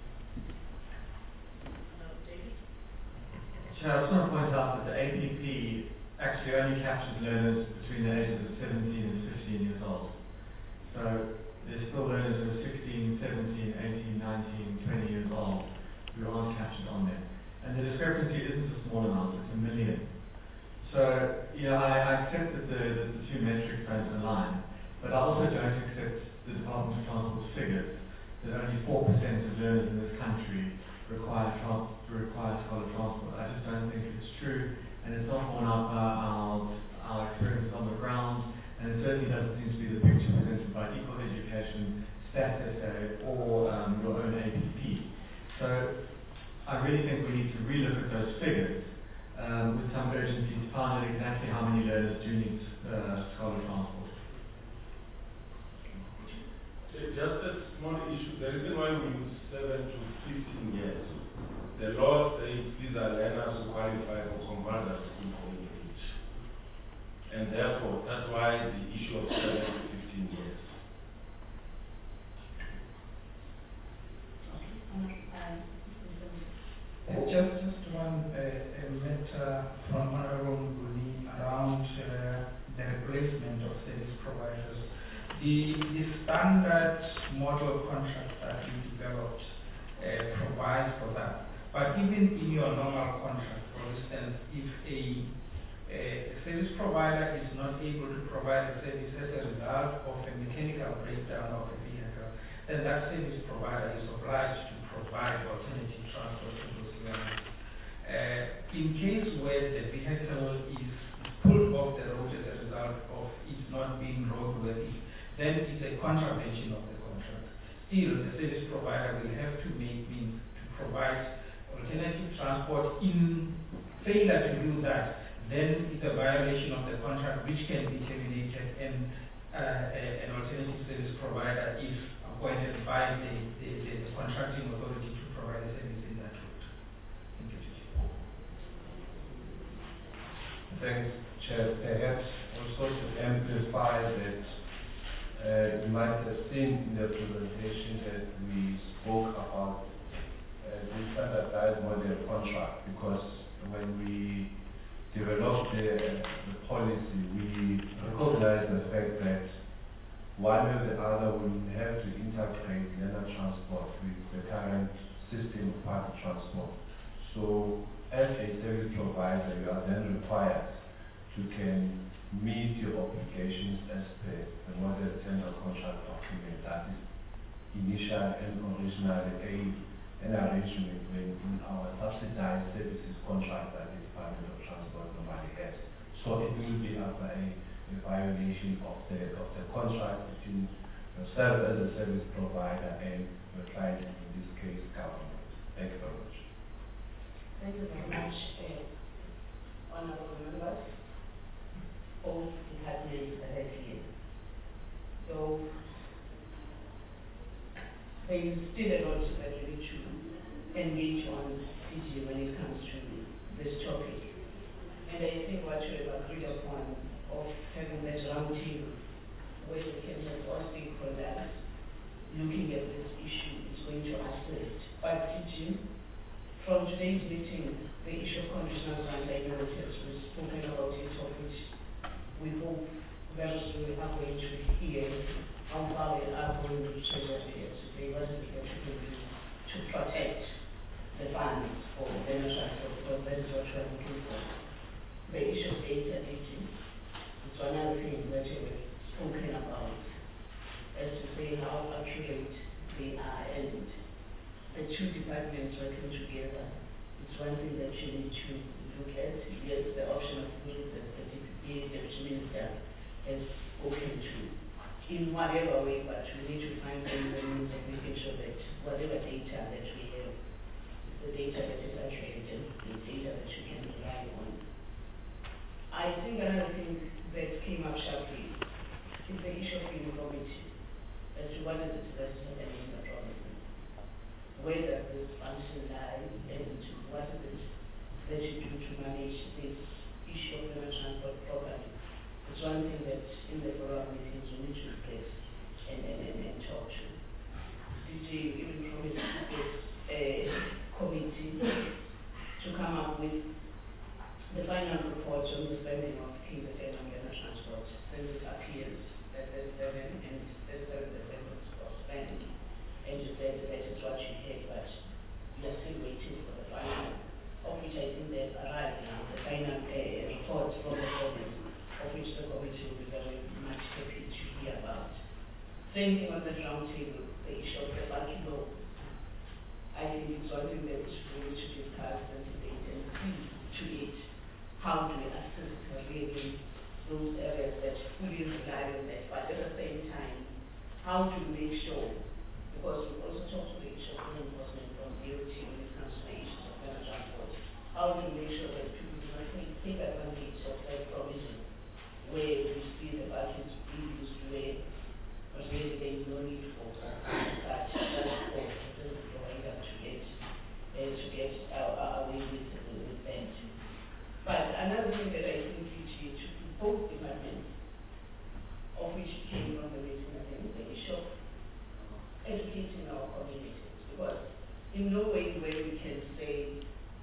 Chair, I just want to point out that the A P P actually only captures learners between the ages of seventeen and fifteen years old. So there's still learners who are sixteen, seventeen, eighteen, nineteen, twenty years old who aren't captured on there. And the discrepancy isn't a small amount, it's a million. So, you know, I, I accept that the, that the two metrics don't align, but I also don't accept the Department of Transport's figures that only four percent of learners in this country require, trans require scholar transport. I just don't think it's true, and it's not borne out by our, our experiences on the ground, and it certainly doesn't seem to be the picture presented by Equal Education, Stats S A, or um, your own A P P. So I really think we need to relook at those figures um, with some urgency to find out exactly how many learners do need uh, scholar transport. Just a small issue. The reason why we use seven to fifteen years, the law says these are learners who qualify for compulsory school going age. And therefore, that's why the issue of seven to fifteen years. Just, just one uh, a matter from Honorable Nguni around uh, the replacement of service providers. The, the standard model contract that we developed uh, provides for that. But even in your normal contract, for instance, if a, a service provider is not able to provide a service as a result of a mechanical breakdown of a vehicle, then that service provider is obliged to provide alternative transport to those learners. Uh, in case where the vehicle is pulled off the road as a result of it not being roadworthy, then it's a contravention of the contract. Still, the service provider will have to make means to provide alternative transport. In failure to do that, then it's a violation of the contract which can be terminated, and uh, a, an alternative service provider is appointed by the, the, the, the contracting authority to provide a service in that route. Thank you, Chair. Thanks, Chair. Perhaps also to amplify that, uh, you might have seen in the presentation that we spoke about uh, the standardized model contract, because when we developed the, the policy, we recognized the fact that one or the other will have to integrate learner transport with the current system of public transport. So as a service provider, you are then required to can meet your obligations as per the model tender contract document that is initial and originally a, an arrangement when in our subsidized services contract that the Department of Transport normally has. So it will be a, a, a violation of the of the contract between yourself as a service provider and your client, in this case government. Thank you very much. Thank you very much, uh, honorable members. Both departments are here. So there is still a lot that we need to engage on C G when it comes to this topic. And I think what we have agreed upon of having that round table where we can have all stakeholders looking at this issue is going to assist. But teaching, from today's meeting, the issue of conditional grant, I know it has been spoken about it, of which we hope very soon we are going to hear how far we are going to treasure here to say what is it that we can do to protect the funds for the national because that is what we are looking for. The issue of data leakage is one other thing that we have spoken about, as to say how accurate they are, and the two departments working together. It's one thing that you need to look at. Yes, the option of putting the D P P A, the minister has spoken to in whatever way, but we need to find the means of making sure that whatever data that we have, the data that is accurate and the data that you can rely on. I think another thing that came up sharply is the issue of uniformity as to what is it that is happening in the province. Where does this function lie and what is it that you do to manage this issue of the transport properly? It's one thing that in the forum meetings we need to address and, and, and, and talk to. D J even promised to get a committee to come up with the final report on the spending of K Z N on the transport. Then it appears that there's seven and there's seven percent of spending. And you said that is what you had, but we are still waiting for the final, of which I think they've arrived now, the final uh, report from the province, of which the committee will be very much happy to hear about. Same thing on the round table, the issue of the banking law. I think it's one thing that we need to discuss and debate and see to it. How do we assist really those areas that fully rely on that, but at the same time, how do we make sure, because we also talk to the issue of law enforcement from D O T when it comes to the issues of better transport, how do we make sure that people do not take, take advantage of that provision where we see the budget being used where really there is no need for that transport service provider to get, uh, to get uh, away with, with them. But another thing that I think we should to both departments, of which came from the meeting, I think, the issue of educating our communities. Because in no way where we can say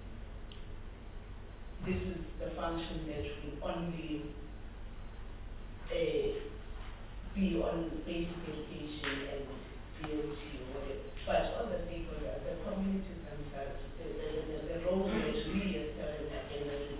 this is the function that will only uh, be on basic education and D O T or whatever. But all the stakeholders, the communities themselves, the, the, the, the role that we as parents are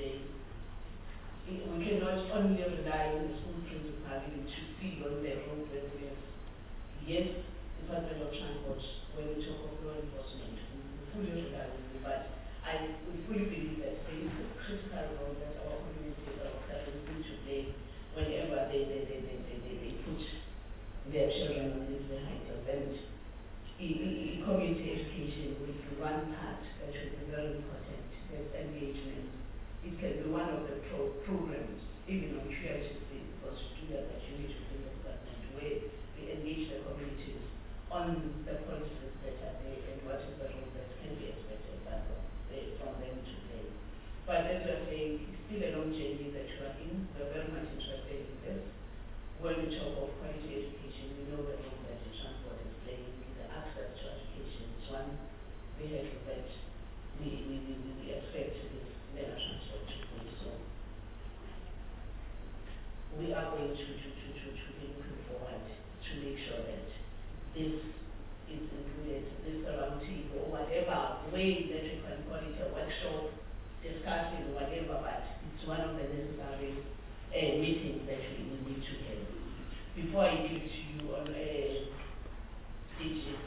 we cannot only rely on the school principal to see on the road residents. Yes, Department of Transport, when we talk of law enforcement, we fully rely on them, but I we fully believe that there is a critical role that our communities, our parents need to play whenever they, they, they, they, they, they, they put their children on these vehicles. And community education will be one part that will be very important. There's engagement. It can be one of the pro programs, even on Q I T C, because to do that, that you need to think of that where we engage the communities on the policies that are there and what is the role that can be expected from them to play. But as we are saying, it's still a long journey that we are in. We are very much interested in this. When we talk of quality education, we know the role that the transport is playing, the access to education is one vehicle that we, we, we, we expect this better transport to go. So we are going to, to, to, to, to be looking forward to make sure that this is included, this round table or whatever way that we can call it, a workshop, discussing whatever, but it's one of the necessary uh, meetings that we, we need to have. Before I give to you on a uh,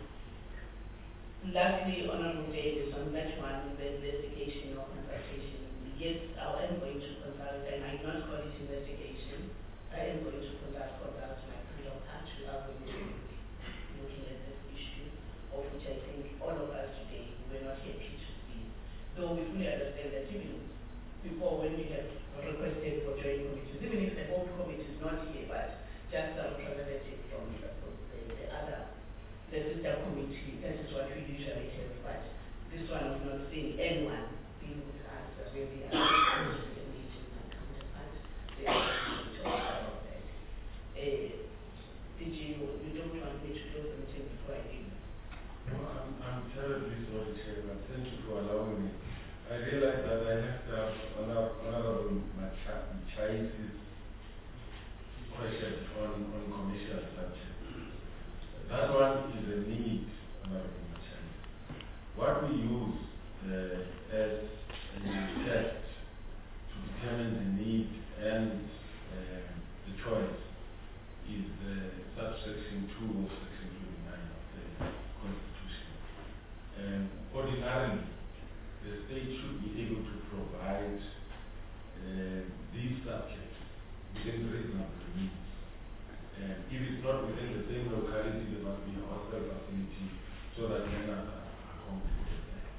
lastly, Honorable Davis, on that one, the investigation or consultation, yes, I am going to consult, and I not call it investigation. I am going to consult, consult my freedom act. We are going to be looking at this issue, of which I think all of us today were not happy to see. Though we fully understand that even before, when we have requested for joint committees, even if the whole committee is not here, but just the representative the sister committee, that is what we usually have, but this one of not seeing anyone being with us, as we are interested in meeting my counterparts, they are going to talk about that. Uh, did you, you don't want me to close the meeting before I leave? No, I'm, I'm terribly sorry, Chairman. Thank you for allowing me. I realize that I have to have honor, Honorable Machi's question on, on commercial structure. That one is a need, Honorable Machi. What we use uh, as a test to determine the need and uh, the choice is uh, subsection two of section twenty-nine of the Constitution. Um, ordinarily, the state should be able to provide uh, these subjects within reasonable means. And if it's not within the same locality, there must be a hostel facility so that learners are accommodated there.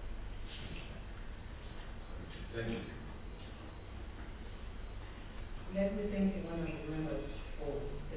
Thank you. Let me thank the one of the members for